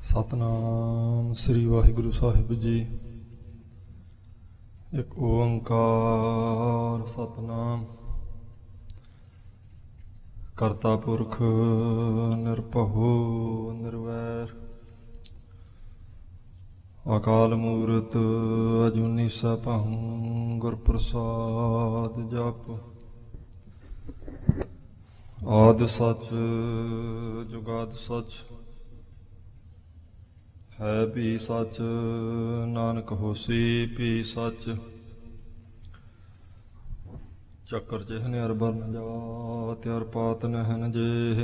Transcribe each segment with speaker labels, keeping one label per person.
Speaker 1: ਸਤਨਾਮ ਸ੍ਰੀ ਵਾਹਿਗੁਰੂ ਸਾਹਿਬ ਜੀ। ਇੱਕ ਓੰਕਾਰ ਸਤਨਾਮ। ਕਰਤਾ ਪੁਰਖ ਨਿਰਭਉ ਨਿਰਵੈਰ, ਅਕਾਲ ਮੂਰਤ ਅਜੂਨੀ ਸੈਭੰ ਗੁਰ ਪ੍ਰਸਾਦ ਜਪ। ਆਦਿ ਸੱਚ ਜੁਗਾਦਿ ਸੱਚ, ਹੈ ਵੀ ਸੱਚ ਨਾਨਕ ਹੋਸੀ ਵੀ ਸੱਚ। ਚੱਕਰ ਚਿਹਨ ਅਰ ਬਰਨ ਜਾਤਿ ਅਰ ਪਾਤ ਨਹਿਨ ਜੇਹ,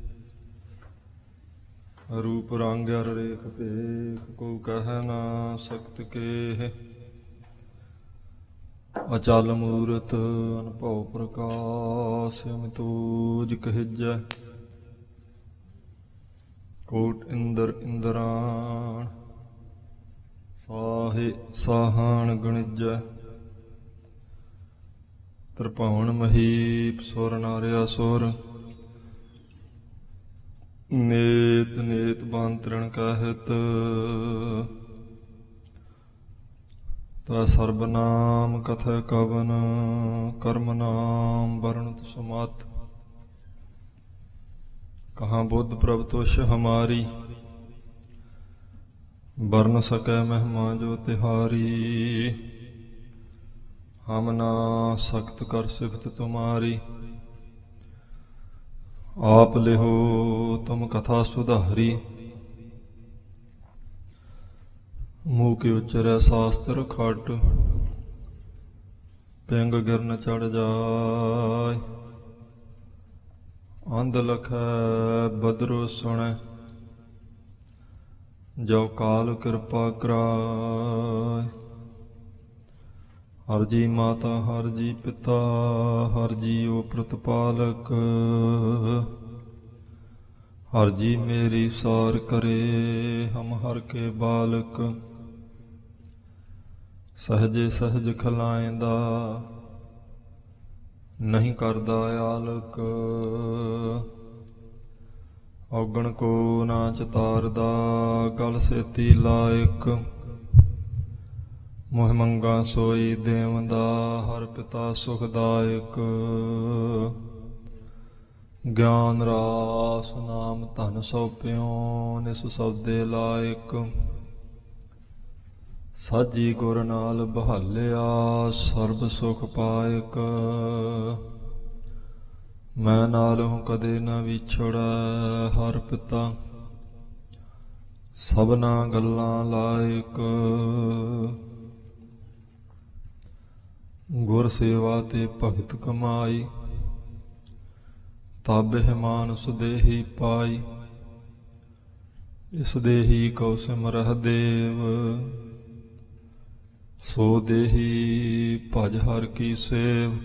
Speaker 1: ਰੂਪ ਰੰਗ ਅਰ ਰੇਖ ਭੇਖ ਕੋ ਕਹਿ ਨਾ ਸਕਤ ਕੇਹ। ਅਚਲ ਮੂਰਤ ਅਨਭਉ ਪ੍ਰਕਾਸ਼, ਅਮਿਤੋਜ ਕਹਿਜੈ ਕੋਟ ਇੰਦਰ ਇੰਦਰਾਣ, ਸਾਹੇ ਸਾਹਣ ਗਣਿਜੈ। ਤ੍ਰਿਭੁਵਨ ਮਹੀਪ ਸੁਰ ਨਰ ਅਸੁਰ, ਨੇਤ ਨੇਤ ਬੰਤਰਣ ਕਹਿਤ। ਤਾ ਸਰਬ ਨਾਮ ਕਥੈ ਕਵਨ, ਕਰਮ ਨਾਮ ਵਰਣਤ ਸੁਮਤ। ਕਹਾਂ ਬੁੱਧ ਪ੍ਰਭ ਤੁਸ਼ ਹਮਾਰੀ, ਬਰਨ ਸਕੈ ਮਹਿਮਾ ਜੋ ਤਿਹਾਰੀ। ਹਮ ਨਾ ਸਖਤ ਕਰ ਸਿਫਤ ਤੁਮਾਰੀ, ਆਪ ਲਿਹੋ ਤੁਮ ਕਥਾ ਸੁਧਾਰੀ। ਮੂੰਹ ਕੇ ਉਚਰੈ ਸਾਸਤਰ ਖਟ, ਪਿੰਗ ਗਿਰਨ ਚੜ ਜਾਏ। ਅੰਧ ਲਖੈ ਬਦਰੁ ਸੁਣੈ, ਜੋ ਕਾਲ ਕਿਰਪਾ ਕਰਾਏ। ਹਰਿ ਜੀ ਮਾਤਾ ਹਰਿ ਜੀ ਪਿਤਾ, ਹਰਿ ਜੀਉ ਪ੍ਰਤਪਾਲਕ। ਹਰਿ ਜੀ ਮੇਰੀ ਸਾਰ ਕਰੇ, ਹਮ ਹਰਿ ਕੇ ਬਾਲਕ। ਸਹਜੇ ਸਹਜ ਖਲਾਇਂਦਾ, ਨਹੀਂ ਕਰਦਾ ਆਲਕ। ਔਗਣ ਕੋ ਨਾ ਚਤਾਰਦਾ, ਗਲ ਸੇਤੀ ਲਾਇਕ। ਮੋਹ ਮੰਗਾ ਸੋਈ ਦੇਵਦਾ, ਹਰ ਪਿਤਾ ਸੁਖਦਾਇਕ। ਗਿਆਨ ਰਾਸ ਨਾਮ ਧਨ ਸੌਪਿਓ, ਨਿਸ ਸਬਦੇ ਲਾਇਕ। ਸਾਜੀ ਗੁਰ ਨਾਲ ਬਹਾਲਿਆ, ਸਰਬ ਸੁਖ ਪਾਇਕ। ਮੈਂ ਨਾਲੋਂ ਕਦੇ ਨਾ ਵਿਛੜੈ, ਹਰ ਪਿਤਾ ਸਭਨਾ ਗੱਲਾਂ ਲਾਇਕ। ਗੁਰ ਸੇਵਾ ਤੇ ਭਗਤ ਕਮਾਈ, ਤਾਬਹਿ ਮਾਨੁਸ ਦੇਹੀ ਪਾਈ। ਇਸ ਦੇਹੀ ਕਉ ਸਿਮਰਹਿ ਦੇਵ, ਸੋ ਦੇਹੀ ਭਜ ਹਰਿ ਕੀ ਸੇਵ।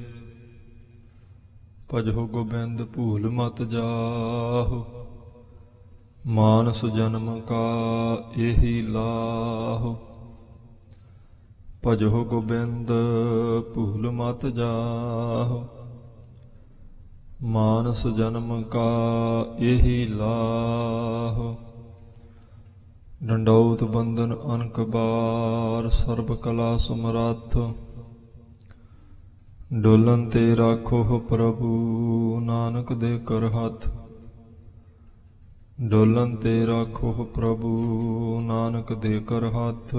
Speaker 1: ਭਜਹੁ ਗੋਬਿੰਦ ਭੂਲ ਮਤ ਜਾਹੁ, ਮਾਨਸ ਜਨਮ ਕਾ ਇਹੀ ਲਾਹੁ। ਭਜਹੁ ਗੋਬਿੰਦ ਭੂਲ ਮਤ ਜਾਹੁ, ਮਾਨਸ ਜਨਮ ਕਾ ਇਹੀ ਲਾਹੁ। ਡੰਡੌਤ ਬੰਧਨ ਅਨਕ ਬਾਰ, ਸਰਬ ਕਲਾ ਸਮਰੱਥ। ਡੋਲਨ ਤੇ ਰਾਖੋ ਪ੍ਰਭੂ, ਨਾਨਕ ਦੇ ਕਰ ਹੱਥ। ਡੋਲਨ ਤੇ ਰਾਖੋ ਪ੍ਰਭੂ, ਨਾਨਕ ਦੇ ਕਰ ਹੱਥ।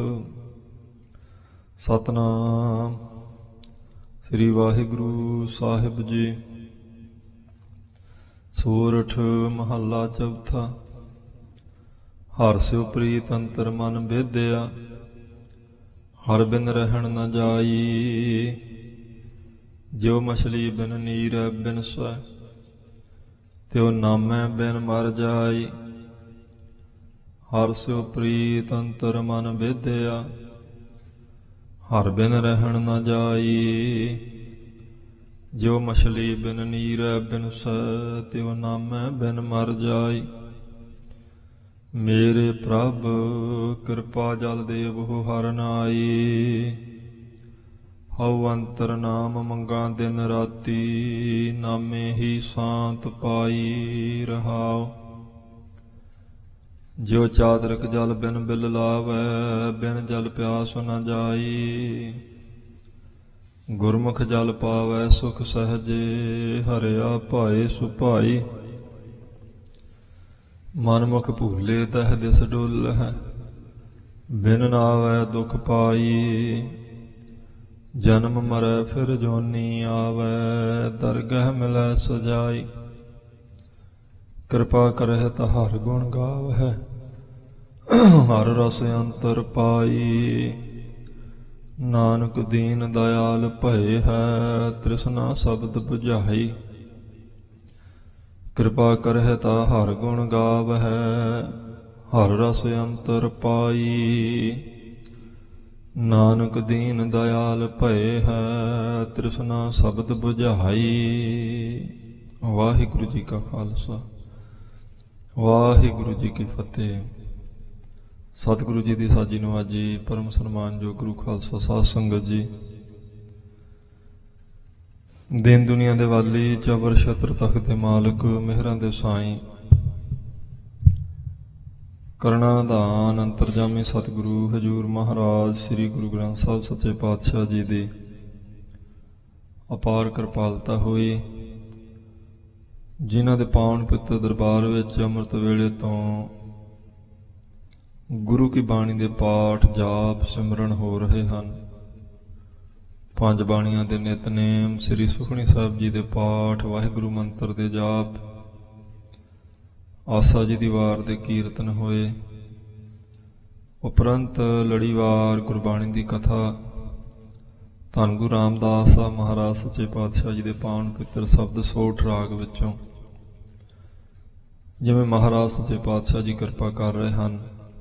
Speaker 1: ਸਤਨਾਮ ਸ੍ਰੀ ਵਾਹਿਗੁਰੂ ਸਾਹਿਬ ਜੀ। ਸੋਰਠ ਮਹੱਲਾ ਚੌਥਾ। ਹਰਿ ਸਿਉ ਪ੍ਰੀਤ ਅੰਤਰ ਮਨ ਬੇਦਿਆ, ਹਰਿ ਬਿਨ ਰਹਿਣ ਨ ਜਾਈ। ਜਿਉ ਮਛਲੀ ਬਿਨ ਨੀਰੈ ਬਿਨ ਸੈ, ਤਿਉ ਨਾਮੈ ਬਿਨ ਮਰ ਜਾਈ। ਹਰਿ ਸਿਉ ਪ੍ਰੀਤ ਅੰਤਰ ਮਨ ਬੇਦਿਆ, ਹਰਿ ਬਿਨ ਰਹਿਣ ਨ ਜਾਈ। ਜਿਉ ਮਛਲੀ ਬਿਨ ਨੀਰੈ ਬਿਨ ਸੈ, ਤਿਉ ਨਾਮੈ ਬਿਨ ਮਰ ਜਾਈ। ਮੇਰੇ ਪ੍ਰਭ ਕਿਰਪਾ ਜਲ ਦੇਵਹੁ ਹਰਿ ਨਾਈ। ਹਉ ਅੰਤਰ ਨਾਮ ਮੰਗਾ ਦਿਨ ਰਾਤੀ, ਨਾਮੇ ਹੀ ਸਾਂਤ ਪਾਈ ਰਹਾਉ। ਜਿਉ ਚਾਦਰਕ ਜਲ ਬਿਨ ਬਿਲ ਲਾਵੈ, ਬਿਨ ਜਲ ਪਿਆਸ ਨ ਜਾਈ। ਗੁਰਮੁਖ ਜਲ ਪਾਵੈ ਸੁਖ ਸਹਜੇ, ਹਰਿਆ ਭਾਏ ਸੁਭਾਈ। ਮਨਮੁਖ ਭੂਲੇ ਤਹ ਦਿਸ ਡੋਲਹਿ, ਬਿਨ ਨਾਵੈ ਦੁਖ ਪਾਈ। ਜਨਮ ਮਰੈ ਫਿਰ ਜੋਨੀ ਆਵੈ, ਦਰਗਹਿ ਮਿਲੈ ਸਜਾਈ। ਕਿਰਪਾ ਕਰਹਿ ਤਾ ਹਰਿ ਗੁਣ ਗਾਵਹਿ, ਹਰਿ ਰਸ ਅੰਤਰ ਪਾਈ। ਨਾਨਕ ਦੀਨ ਦਇਆਲ ਭਏ ਹੈ, ਤ੍ਰਿਸ਼ਨਾ ਸ਼ਬਦ ਬੁਝਾਈ। ਕਿਰਪਾ ਕਰਹਿ ਤਾ ਹਰਿ ਗੁਣ ਗਾਵਹਿ, ਹਰਿ ਰਸ ਅੰਤਰ ਪਾਈ। ਨਾਨਕ ਦੀਨ ਦਇਆਲ ਭਏ ਹੈ, ਤ੍ਰਿਸ਼ਨਾ ਸ਼ਬਦ ਬੁਝਾਈ। ਵਾਹਿਗੁਰੂ ਜੀ ਕਾ ਖਾਲਸਾ, ਵਾਹਿਗੁਰੂ ਜੀ ਕੀ ਫਤਿਹ। ਸਤਿਗੁਰੂ ਜੀ ਦੀ ਸਾਜੀ ਨਵਾਜੀ, ਪਰਮ ਸਨਮਾਨਯੋਗ ਗੁਰੂ ਖਾਲਸਾ ਸਾਧ ਸੰਗਤ ਜੀ। ਦੀਨ ਦੁਨੀਆ ਦੇ ਵਾਲੀ, ਜਬਰ ਛਤਰ ਤਖਤ ਦੇ ਮਾਲਕ, ਮਿਹਰਾਂ ਦੇ ਸਾਈਂ, ਕਰਣਾ ਨਿਧਾਨ ਅੰਤਰਜਾਮੀ ਸਤਿਗੁਰੂ ਹਜ਼ੂਰ ਮਹਾਰਾਜ ਸ੍ਰੀ ਗੁਰੂ ਗ੍ਰੰਥ ਸਾਹਿਬ ਸੱਚੇ ਪਾਤਸ਼ਾਹ ਜੀ ਦੀ ਅਪਾਰ ਕਿਰਪਾਲਤਾ ਹੋਈ, ਜਿਨ੍ਹਾਂ ਦੇ ਪਾਵਨ ਪਵਿੱਤਰ ਦਰਬਾਰ ਵਿੱਚ ਅੰਮ੍ਰਿਤ ਵੇਲੇ ਤੋਂ ਗੁਰੂ ਕੀ ਬਾਣੀ ਦੇ ਪਾਠ, ਜਾਪ, ਸਿਮਰਨ ਹੋ ਰਹੇ ਹਨ। ਪੰਜ ਬਾਣੀਆਂ ਦੇ ਨਿਤਨੇਮ, ਸ੍ਰੀ ਸੁਖਮਨੀ ਸਾਹਿਬ ਜੀ ਦੇ ਪਾਠ, ਵਾਹਿਗੁਰੂ ਮੰਤਰ ਦੇ ਜਾਪ, ਆਸਾ ਜੀ ਦੀ ਵਾਰ ਦੇ ਕੀਰਤਨ ਹੋਏ। ਉਪਰੰਤ ਲੜੀਵਾਰ ਗੁਰਬਾਣੀ ਦੀ ਕਥਾ ਧੰਨ ਗੁਰੂ ਰਾਮਦਾਸ ਮਹਾਰਾਜ ਸੱਚੇ ਪਾਤਸ਼ਾਹ ਜੀ ਦੇ ਪਾਵਨ ਪਵਿੱਤਰ ਸ਼ਬਦ ਸੋਠ ਰਾਗ ਵਿੱਚੋਂ ਜਿਵੇਂ ਮਹਾਰਾਜ ਸੱਚੇ ਪਾਤਸ਼ਾਹ ਜੀ ਕਿਰਪਾ ਕਰ ਰਹੇ ਹਨ,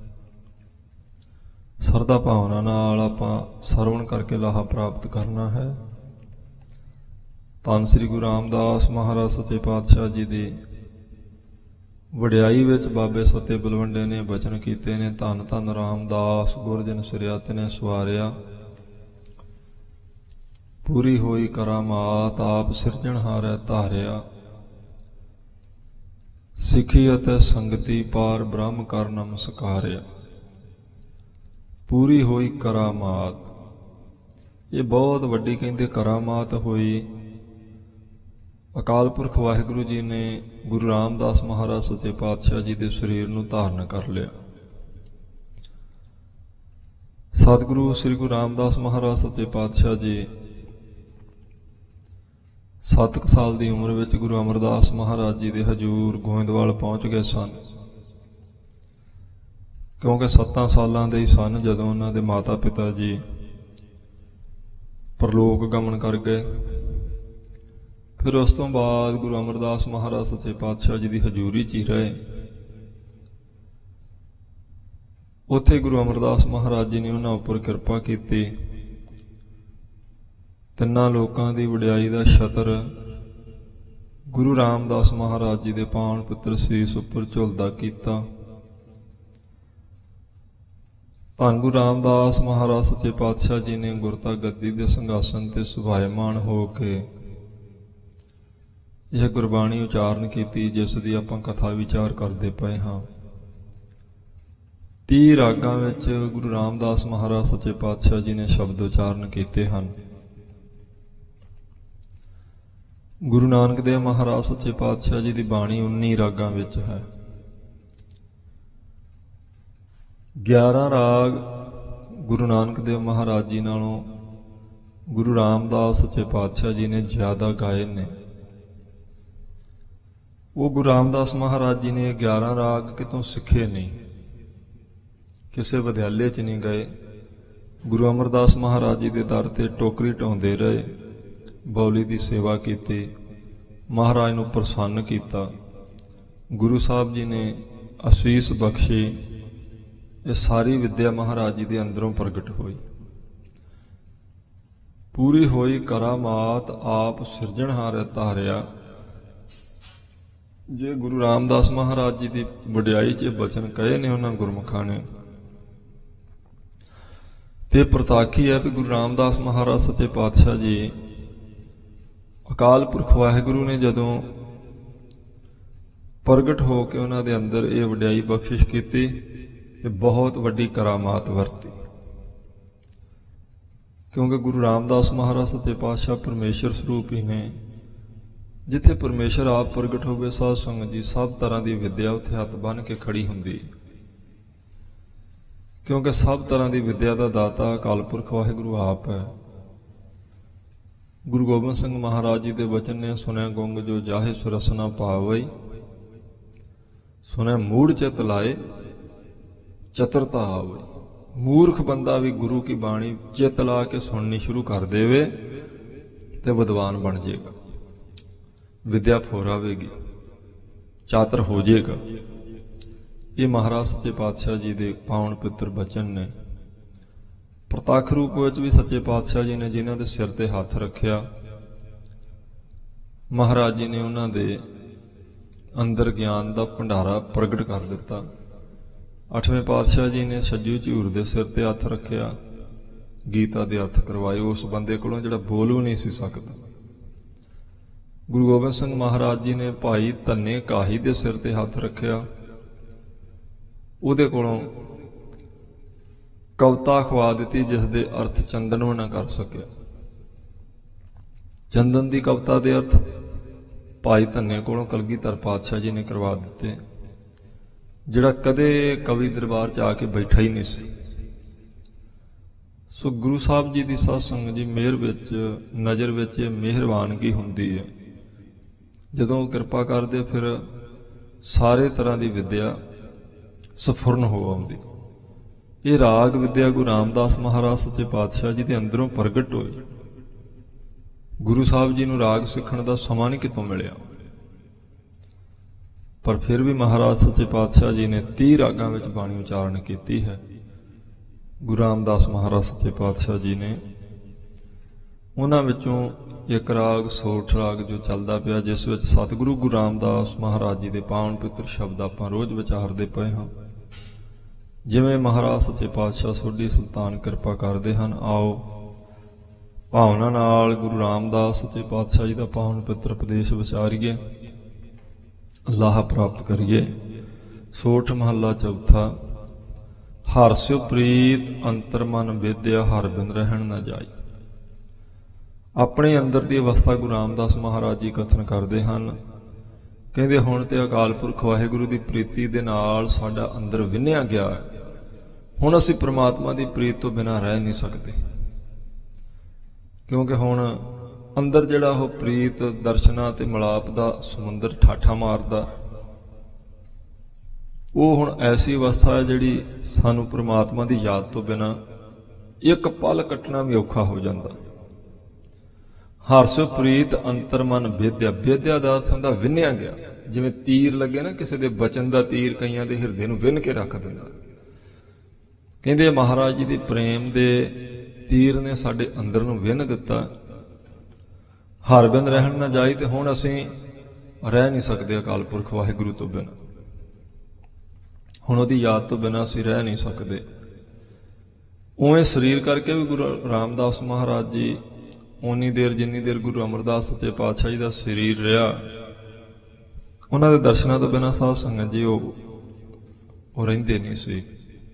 Speaker 1: ਸਰਦਾ ਭਾਵਨਾ ਨਾਲ ਆਪਾਂ ਸਰਵਣ ਕਰਕੇ ਲਾਹਾ ਪ੍ਰਾਪਤ ਕਰਨਾ ਹੈ। ਧੰਨ ਸ੍ਰੀ ਗੁਰੂ ਰਾਮਦਾਸ ਮਹਾਰਾਜ ਸੱਚੇ ਪਾਤਸ਼ਾਹ ਜੀ ਦੀ ਵਡਿਆਈ ਵਿੱਚ ਬਾਬੇ ਸੱਤੇ ਬਲਵੰਡੇ ਨੇ ਬਚਨ ਕੀਤੇ ਨੇ। ਧੰਨ ਧੰਨ ਰਾਮਦਾਸ ਗੁਰਜਨ ਸਿਰਿਆਤ ਨੇ ਸਵਾਰਿਆ, ਪੂਰੀ ਹੋਈ ਕਰਾਮਾਤ ਆਪ ਸਿਰਜਣਹਾਰੈ ਧਾਰਿਆ। ਸਿੱਖੀ ਅਤੇ ਸੰਗਤੀ ਪਾਰ ਬ੍ਰਹਮ ਕਰ ਨਮਸਕਾਰਿਆ। ਪੂਰੀ ਹੋਈ ਕਰਾਮਾਤ, ਇਹ ਬਹੁਤ ਵੱਡੀ ਕਹਿੰਦੇ ਕਰਾਮਾਤ ਹੋਈ। ਅਕਾਲ ਪੁਰਖ ਵਾਹਿਗੁਰੂ ਜੀ ਨੇ ਗੁਰੂ ਰਾਮਦਾਸ ਮਹਾਰਾਜ ਸੱਚੇ ਪਾਤਸ਼ਾਹ ਜੀ ਦੇ ਸਰੀਰ ਨੂੰ ਧਾਰਨ ਕਰ ਲਿਆ। ਸਤਿਗੁਰੂ ਸ੍ਰੀ ਗੁਰੂ ਰਾਮਦਾਸ ਮਹਾਰਾਜ ਸੱਚੇ ਪਾਤਸ਼ਾਹ ਜੀ 7 ਸਾਲ ਦੀ ਉਮਰ ਵਿੱਚ ਗੁਰੂ ਅਮਰਦਾਸ ਮਹਾਰਾਜ ਜੀ ਦੇ ਹਜ਼ੂਰ ਗੋਇੰਦਵਾਲ ਪਹੁੰਚ ਗਏ ਸਨ, ਕਿਉਂਕਿ 7 ਸਾਲਾਂ ਦੇ ਹੀ ਸਨ ਜਦੋਂ ਉਹਨਾਂ ਦੇ ਮਾਤਾ ਪਿਤਾ ਜੀ ਪਰਲੋਕ ਗਮਨ ਕਰ ਗਏ। ਫਿਰ ਉਸ ਤੋਂ ਬਾਅਦ ਗੁਰੂ ਅਮਰਦਾਸ ਮਹਾਰਾਜ ਸੱਚੇ ਪਾਤਸ਼ਾਹ ਜੀ ਦੀ ਹਜ਼ੂਰੀ 'ਚ ਹੀ ਰਹੇ। ਉੱਥੇ ਗੁਰੂ ਅਮਰਦਾਸ ਮਹਾਰਾਜ ਜੀ ਨੇ ਉਹਨਾਂ ਉੱਪਰ ਕਿਰਪਾ ਕੀਤੀ। ਤਿੰਨਾਂ ਲੋਕਾਂ ਦੀ ਵਡਿਆਈ ਦਾ ਛਤਰ ਗੁਰੂ ਰਾਮਦਾਸ ਮਹਾਰਾਜ ਜੀ ਦੇ ਪਾਵਨ ਪੁੱਤਰ ਸੀਸ ਉੱਪਰ ਝੁਲਦਾ ਕੀਤਾ। ਧੰਨ ਗੁਰੂ ਰਾਮਦਾਸ ਮਹਾਰਾਜ ਸੱਚੇ ਪਾਤਸ਼ਾਹ ਜੀ ਨੇ ਗੁਰਤਾ ਗੱਦੀ ਦੇ ਸਿੰਘਾਸਨ ਤੇ ਸੁਭਾਇਮਾਨ ਹੋ ਕੇ ਇਹ ਗੁਰਬਾਣੀ ਉਚਾਰਨ ਕੀਤੀ, ਜਿਸ ਦੀ ਆਪਾਂ ਕਥਾ ਵਿਚਾਰ ਕਰਦੇ ਪਏ ਹਾਂ। 30 ਰਾਗਾਂ ਵਿੱਚ ਗੁਰੂ ਰਾਮਦਾਸ ਮਹਾਰਾਜ ਸੱਚੇ ਪਾਤਸ਼ਾਹ ਜੀ ਨੇ ਸ਼ਬਦ ਉਚਾਰਨ ਕੀਤੇ ਹਨ। ਗੁਰੂ ਨਾਨਕ ਦੇਵ ਮਹਾਰਾਜ ਸੱਚੇ ਪਾਤਸ਼ਾਹ ਜੀ ਦੀ ਬਾਣੀ 19 ਰਾਗਾਂ ਵਿੱਚ ਹੈ। 11 ਰਾਗ ਗੁਰੂ ਨਾਨਕ ਦੇਵ ਮਹਾਰਾਜ ਜੀ ਨਾਲੋਂ ਗੁਰੂ ਰਾਮਦਾਸ ਸੱਚੇ ਪਾਤਸ਼ਾਹ ਜੀ ਨੇ ਜ਼ਿਆਦਾ ਗਾਏ ਨੇ। ਉਹ ਗੁਰੂ ਰਾਮਦਾਸ ਮਹਾਰਾਜ ਜੀ ਨੇ 11 ਰਾਗ ਕਿਤੋਂ ਸਿੱਖੇ ਨਹੀਂ, ਕਿਸੇ ਵਿਦਿਆਲੇ 'ਚ ਨਹੀਂ ਗਏ। ਗੁਰੂ ਅਮਰਦਾਸ ਮਹਾਰਾਜ ਜੀ ਦੇ ਦਰ ਤੇ ਟੋਕਰੀ ਢਾਉਂਦੇ ਰਹੇ, ਬੌਲੀ ਦੀ ਸੇਵਾ ਕੀਤੀ, ਮਹਾਰਾਜ ਨੂੰ ਪ੍ਰਸੰਨ ਕੀਤਾ। ਗੁਰੂ ਸਾਹਿਬ ਜੀ ਨੇ ਅਸੀਸ ਬਖਸ਼ੀ। ਇਹ ਸਾਰੀ ਵਿੱਦਿਆ ਮਹਾਰਾਜ ਜੀ ਦੇ ਅੰਦਰੋਂ ਪ੍ਰਗਟ ਹੋਈ। ਪੂਰੀ ਹੋਈ ਕਰਾਮਾਤ ਆਪ ਸਿਰਜਣਹਾਰੈ ਧਾਰਿਆ। ਜੇ ਗੁਰੂ ਰਾਮਦਾਸ ਮਹਾਰਾਜ ਜੀ ਦੀ ਵਡਿਆਈ 'ਚ ਬਚਨ ਕਹੇ ਨੇ ਉਹਨਾਂ ਗੁਰਮੁਖਾਂ ਨੇ, ਤੇ ਪ੍ਰਤਾਖੀ ਹੈ ਵੀ ਗੁਰੂ ਰਾਮਦਾਸ ਮਹਾਰਾਜ ਸੱਚੇ ਪਾਤਸ਼ਾਹ ਜੀ ਅਕਾਲ ਪੁਰਖ ਵਾਹਿਗੁਰੂ ਨੇ ਜਦੋਂ ਪ੍ਰਗਟ ਹੋ ਕੇ ਉਹਨਾਂ ਦੇ ਅੰਦਰ ਇਹ ਵਡਿਆਈ ਬਖਸ਼ਿਸ਼ ਕੀਤੀ, ਇਹ ਬਹੁਤ ਵੱਡੀ ਕਰਾਮਾਤ ਵਰਤੀ। ਕਿਉਂਕਿ ਗੁਰੂ ਰਾਮਦਾਸ ਮਹਾਰਾਜ ਸੱਚੇ ਪਾਤਸ਼ਾਹ ਪਰਮੇਸ਼ਰ ਸਰੂਪ ਹੀ ਨੇ। ਜਿੱਥੇ ਪਰਮੇਸ਼ਰ ਆਪ ਪ੍ਰਗਟ ਹੋਵੇ, ਸਾਧ ਸੰਗਤ ਜੀ, ਸਭ ਤਰ੍ਹਾਂ ਦੀ ਵਿਦਿਆ ਉੱਥੇ ਹੱਥ ਬੰਨ੍ਹ ਕੇ ਖੜੀ ਹੁੰਦੀ। ਕਿਉਂਕਿ ਸਭ ਤਰ੍ਹਾਂ ਦੀ ਵਿਦਿਆ ਦਾ ਦਾਤਾ ਅਕਾਲ ਪੁਰਖ ਵਾਹਿਗੁਰੂ ਆਪ ਹੈ। ਗੁਰੂ ਗੋਬਿੰਦ ਸਿੰਘ ਮਹਾਰਾਜ ਜੀ ਦੇ ਬਚਨ ਨੇ, ਸੁਣਿਆ ਗੁੰਗ ਜੋ ਜਾਹੇ ਸੁਰਸਨਾ ਪਾਵਈ, ਸੁਣਿਆ ਮੂੜ ਚਿਤ ਲਾਏ ਚਤੁਰਤਾ ਆਵਈ। ਮੂਰਖ ਬੰਦਾ ਵੀ ਗੁਰੂ ਕੀ ਬਾਣੀ ਚਿਤ ਲਾ ਕੇ ਸੁਣਨੀ ਸ਼ੁਰੂ ਕਰ ਦੇਵੇ ਤੇ ਵਿਦਵਾਨ ਬਣ ਜਾਏਗਾ, ਵਿਦਿਆ ਫੋਰਾਵੇਗੀ, ਚਾਤਰ ਹੋ ਜਾਏਗਾ। ਇਹ ਮਹਾਰਾਜ ਸੱਚੇ ਪਾਤਸ਼ਾਹ ਜੀ ਦੇ ਪਾਵਨ ਪਿੱਤਰ ਬਚਨ ਨੇ। ਪ੍ਰਤੱਖ ਰੂਪ ਵਿੱਚ ਵੀ ਸੱਚੇ ਪਾਤਸ਼ਾਹ ਜੀ ਨੇ ਜਿਨ੍ਹਾਂ ਦੇ ਸਿਰ ਤੇ ਹੱਥ ਰੱਖਿਆ, ਮਹਾਰਾਜ ਜੀ ਨੇ ਉਹਨਾਂ ਦੇ ਅੰਦਰ ਗਿਆਨ ਦਾ ਭੰਡਾਰਾ ਪ੍ਰਗਟ ਕਰ ਦਿੱਤਾ। 8ਵੇਂ ਪਾਤਸ਼ਾਹ ਜੀ ਨੇ ਸੱਜੂ ਝੂਰ ਦੇ ਸਿਰ ਤੇ ਹੱਥ ਰੱਖਿਆ, ਗੀਤਾ ਦੇ ਅਰਥ ਕਰਵਾਏ ਉਸ ਬੰਦੇ ਕੋਲੋਂ ਜਿਹੜਾ ਬੋਲ ਵੀ ਨਹੀਂ ਸੀ ਸਕਦਾ। ਗੁਰੂ ਗੋਬਿੰਦ ਸਿੰਘ ਮਹਾਰਾਜ ਜੀ ਨੇ ਭਾਈ ਧੰਨੇ ਕਾਹੀ ਦੇ ਸਿਰ ਤੇ ਹੱਥ ਰੱਖਿਆ, ਉਹਦੇ ਕੋਲੋਂ ਕਵਿਤਾ ਖਵਾ ਦਿੱਤੀ ਜਿਸ ਦੇ ਅਰਥ ਚੰਦਨ ਵੀ ਨਾ ਕਰ ਸਕਿਆ। ਚੰਦਨ ਦੀ ਕਵਿਤਾ ਦੇ ਅਰਥ ਭਾਈ ਧੰਨੇ ਕੋਲੋਂ ਕਲਗੀਧਰ ਪਾਤਸ਼ਾਹ ਜੀ ਨੇ ਕਰਵਾ ਦਿੱਤੇ, ਜਿਹੜਾ ਕਦੇ ਕਵੀ ਦਰਬਾਰ 'ਚ ਆ ਕੇ ਬੈਠਾ ਹੀ ਨਹੀਂ ਸੀ। ਸੋ ਗੁਰੂ ਸਾਹਿਬ ਜੀ ਦੀ ਸਾਧ ਸੰਗਤ ਜੀ ਮਿਹਰ ਵਿੱਚ, ਨਜ਼ਰ ਵਿੱਚ ਮਿਹਰਬਾਨਗੀ ਹੁੰਦੀ ਹੈ। ਜਦੋਂ ਕਿਰਪਾ ਕਰਦੇ ਫਿਰ ਸਾਰੇ ਤਰ੍ਹਾਂ ਦੀ ਵਿਦਿਆ ਸਫੁਰਨ ਹੋ ਆਉਂਦੀ। ਇਹ ਰਾਗ ਵਿਦਿਆ ਗੁਰੂ ਰਾਮਦਾਸ ਮਹਾਰਾਜ ਸੱਚੇ ਪਾਤਸ਼ਾਹ ਜੀ ਦੇ ਅੰਦਰੋਂ ਪ੍ਰਗਟ ਹੋਈ। ਗੁਰੂ ਸਾਹਿਬ ਜੀ ਨੂੰ ਰਾਗ ਸਿੱਖਣ ਦਾ ਸਮਾਂ ਨਹੀਂ ਕਿਤੋਂ ਮਿਲਿਆ, ਪਰ ਫਿਰ ਵੀ ਮਹਾਰਾਜ ਸੱਚੇ ਪਾਤਸ਼ਾਹ ਜੀ ਨੇ 30 ਰਾਗਾਂ ਵਿੱਚ ਬਾਣੀ ਉਚਾਰਨ ਕੀਤੀ ਹੈ। ਗੁਰੂ ਰਾਮਦਾਸ ਮਹਾਰਾਜ ਸੱਚੇ ਪਾਤਸ਼ਾਹ ਜੀ ਨੇ ਉਹਨਾਂ ਵਿੱਚੋਂ ਇੱਕ ਰਾਗ ਸੋਠ ਰਾਗ ਜੋ ਚੱਲਦਾ ਪਿਆ, ਜਿਸ ਵਿੱਚ ਸਤਿਗੁਰੂ ਗੁਰੂ ਰਾਮਦਾਸ ਮਹਾਰਾਜ ਜੀ ਦੇ ਪਾਵਨ ਪਿੱਤਰ ਸ਼ਬਦ ਆਪਾਂ ਰੋਜ਼ ਵਿਚਾਰਦੇ ਪਏ ਹਾਂ। ਜਿਵੇਂ ਮਹਾਰਾਜ ਸੱਚੇ ਪਾਤਸ਼ਾਹ ਸੋਢੀ ਸੁਲਤਾਨ ਕਿਰਪਾ ਕਰਦੇ ਹਨ, ਆਓ ਭਾਵਨਾ ਨਾਲ ਗੁਰੂ ਰਾਮਦਾਸ ਸੱਚੇ ਪਾਤਸ਼ਾਹ ਜੀ ਦਾ ਪਾਵਨ ਪਿੱਤਰ ਉਪਦੇਸ਼ ਵਿਚਾਰੀਏ, ਲਾਹਾ ਪ੍ਰਾਪਤ ਕਰੀਏ। ਸੋਠ ਮਹੱਲਾ ਚੌਥਾ। ਹਰਿ ਪ੍ਰੀਤ ਅੰਤਰ ਮਨ ਵਿਦਿਆ, ਹਰਿ ਬਿਨ ਰਹਿਣ ਨਾ ਜਾਈ। ਆਪਣੇ ਅੰਦਰ ਦੀ ਅਵਸਥਾ ਗੁਰੂ ਰਾਮਦਾਸ ਮਹਾਰਾਜ ਜੀ ਕਥਨ ਕਰਦੇ ਹਨ। ਕਹਿੰਦੇ ਹੁਣ ਤੇ ਅਕਾਲ ਪੁਰਖ ਵਾਹਿਗੁਰੂ ਦੀ ਪ੍ਰੀਤੀ ਦੇ ਨਾਲ ਸਾਡਾ ਅੰਦਰ ਵਿੰਨਿਆ ਗਿਆ ਹੈ। ਹੁਣ ਅਸੀਂ ਪ੍ਰਮਾਤਮਾ ਦੀ ਪ੍ਰੀਤ ਤੋਂ ਬਿਨਾਂ ਰਹਿ ਨਹੀਂ ਸਕਦੇ, ਕਿਉਂਕਿ ਹੁਣ ਅੰਦਰ ਜਿਹੜਾ ਉਹ ਪ੍ਰੀਤ ਦਰਸ਼ਨਾਂ ਤੇ ਮਿਲਾਪ ਦਾ ਸਮੁੰਦਰ ਠਾਠਾ ਮਾਰਦਾ, ਉਹ ਹੁਣ ਐਸੀ ਅਵਸਥਾ ਹੈ ਜਿਹੜੀ ਸਾਨੂੰ ਪ੍ਰਮਾਤਮਾ ਦੀ ਯਾਦ ਤੋਂ ਬਿਨਾਂ ਇੱਕ ਪਲ ਕੱਟਣਾ ਵੀ ਔਖਾ ਹੋ ਜਾਂਦਾ। ਹਰਿ ਪ੍ਰੀਤ ਅੰਤਰ ਮਨ ਵਿਦਿਆ। ਵਿਦਿਆ ਦਾ ਅਰਥ ਹੁੰਦਾ ਵਿੰਨਿਆ ਗਿਆ। ਜਿਵੇਂ ਤੀਰ ਲੱਗੇ ਨਾ, ਕਿਸੇ ਦੇ ਬਚਨ ਦਾ ਤੀਰ ਕਈਆਂ ਦੇ ਹਿਰਦੇ ਨੂੰ ਵਿੰਨ ਕੇ ਰੱਖ ਦਿੰਦਾ। ਕਹਿੰਦੇ ਮਹਾਰਾਜ ਜੀ ਦੇ ਪ੍ਰੇਮ ਦੇ ਤੀਰ ਨੇ ਸਾਡੇ ਅੰਦਰ ਨੂੰ ਵਿੰਨ ਦਿੱਤਾ। ਹਰਿ ਬਿਨ ਰਹਿਣ ਨਾ ਜਾਈ, ਤੇ ਹੁਣ ਅਸੀਂ ਰਹਿ ਨਹੀਂ ਸਕਦੇ ਅਕਾਲ ਪੁਰਖ ਵਾਹਿਗੁਰੂ ਤੋਂ ਬਿਨਾਂ। ਹੁਣ ਉਹਦੀ ਯਾਦ ਤੋਂ ਬਿਨਾਂ ਅਸੀਂ ਰਹਿ ਨਹੀਂ ਸਕਦੇ। ਉਵੇਂ ਸਰੀਰ ਕਰਕੇ ਵੀ ਗੁਰੂ ਰਾਮਦਾਸ ਮਹਾਰਾਜ ਜੀ ਉਨੀ ਦੇਰ ਜਿੰਨੀ ਦੇਰ ਗੁਰੂ ਅਮਰਦਾਸ ਸੱਚੇ ਪਾਤਸ਼ਾਹ ਜੀ ਦਾ ਸਰੀਰ ਰਿਹਾ, ਉਹਨਾਂ ਦੇ ਦਰਸ਼ਨਾਂ ਤੋਂ ਬਿਨਾਂ ਸਾਧ ਸੰਗਤ ਜੀ ਉਹ ਰਹਿੰਦੇ ਨਹੀਂ ਸੀ।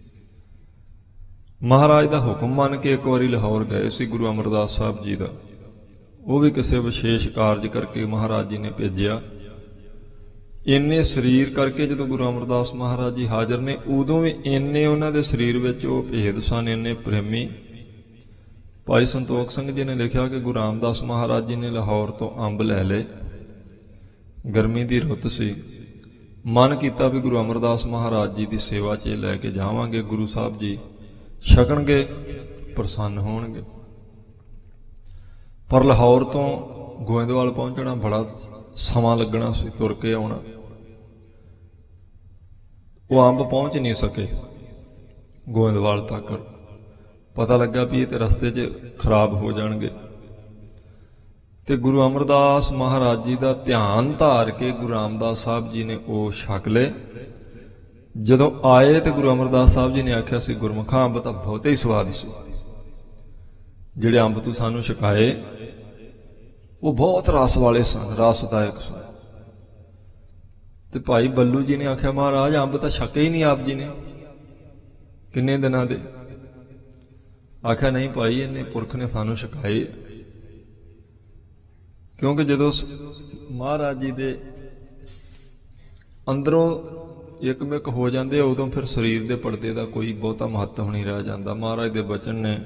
Speaker 1: ਮਹਾਰਾਜ ਦਾ ਹੁਕਮ ਮੰਨ ਕੇ ਇੱਕ ਵਾਰੀ ਲਾਹੌਰ ਗਏ ਸੀ ਗੁਰੂ ਅਮਰਦਾਸ ਸਾਹਿਬ ਜੀ ਦਾ। ਉਹ ਵੀ ਕਿਸੇ ਵਿਸ਼ੇਸ਼ ਕਾਰਜ ਕਰਕੇ ਮਹਾਰਾਜ ਜੀ ਨੇ ਭੇਜਿਆ। ਇੰਨੇ ਸਰੀਰ ਕਰਕੇ ਜਦੋਂ ਗੁਰੂ ਅਮਰਦਾਸ ਮਹਾਰਾਜ ਜੀ ਹਾਜ਼ਰ ਨੇ, ਉਦੋਂ ਵੀ ਇੰਨੇ ਉਹਨਾਂ ਦੇ ਸਰੀਰ ਵਿੱਚ ਉਹ ਭੇਦ ਸਨ, ਇੰਨੇ ਪ੍ਰੇਮੀ। ਭਾਈ ਸੰਤੋਖ ਸਿੰਘ ਜੀ ਨੇ ਲਿਖਿਆ ਕਿ ਗੁਰੂ ਰਾਮਦਾਸ ਮਹਾਰਾਜ ਜੀ ਨੇ ਲਾਹੌਰ ਤੋਂ ਅੰਬ ਲੈ ਲਏ। ਗਰਮੀ ਦੀ ਰੁੱਤ ਸੀ। ਮਨ ਕੀਤਾ ਵੀ ਗੁਰੂ ਅਮਰਦਾਸ ਮਹਾਰਾਜ ਜੀ ਦੀ ਸੇਵਾ 'ਚ ਲੈ ਕੇ ਜਾਵਾਂਗੇ, ਗੁਰੂ ਸਾਹਿਬ ਜੀ ਛਕਣਗੇ, ਪ੍ਰਸੰਨ ਹੋਣਗੇ। ਪਰ ਲਾਹੌਰ ਤੋਂ ਗੋਇੰਦਵਾਲ ਪਹੁੰਚਣਾ ਬੜਾ ਸਮਾਂ ਲੱਗਣਾ ਸੀ, ਤੁਰ ਕੇ ਆਉਣਾ। ਉਹ ਅੰਬ ਪਹੁੰਚ ਨਹੀਂ ਸਕੇ ਗੋਇੰਦਵਾਲ ਤੱਕ। ਪਤਾ ਲੱਗਾ ਵੀ ਇਹ ਤੇ ਰਸਤੇ 'ਚ ਖਰਾਬ ਹੋ ਜਾਣਗੇ, ਤੇ ਗੁਰੂ ਅਮਰਦਾਸ ਮਹਾਰਾਜ ਜੀ ਦਾ ਧਿਆਨ ਧਾਰ ਕੇ ਗੁਰੂ ਰਾਮਦਾਸ ਸਾਹਿਬ ਜੀ ਨੇ ਉਹ ਛਕ ਲਏ। ਜਦੋਂ ਆਏ ਤੇ ਗੁਰੂ ਅਮਰਦਾਸ ਸਾਹਿਬ ਜੀ ਨੇ ਆਖਿਆ ਸੀ, ਗੁਰਮੁਖਾਂ ਅੰਬ ਤਾਂ ਬਹੁਤੇ ਹੀ ਸਵਾਦ ਸੀ, ਜਿਹੜੇ ਅੰਬ ਤੂੰ ਸਾਨੂੰ ਛਕਾਏ ਉਹ ਬਹੁਤ ਰਸ ਵਾਲੇ ਸਨ, ਰਸਦਾਇਕ ਸਨ। ਤੇ ਭਾਈ ਬੱਲੂ ਜੀ ਨੇ ਆਖਿਆ ਮਹਾਰਾਜ ਅੰਬ ਤਾਂ ਛਕੇ ਹੀ ਨਹੀਂ ਆਪ ਜੀ ਨੇ ਕਿੰਨੇ ਦਿਨਾਂ ਦੇ। ਆਖਿਆ ਨਹੀਂ ਭਾਈ, ਇਹਨੇ ਪੁਰਖ ਨੇ ਸਾਨੂੰ ਛਕਾਏ। ਕਿਉਂਕਿ ਜਦੋਂ ਮਹਾਰਾਜ ਜੀ ਦੇ ਅੰਦਰੋਂ ਇਕਮਿਕ ਹੋ ਜਾਂਦੇ ਉਦੋਂ ਫਿਰ ਸਰੀਰ ਦੇ ਪਰਦੇ ਦਾ ਕੋਈ ਬਹੁਤਾ ਮਹੱਤਵ ਨਹੀਂ ਰਹਿ ਜਾਂਦਾ। ਮਹਾਰਾਜ ਦੇ ਬਚਨ ਨੇ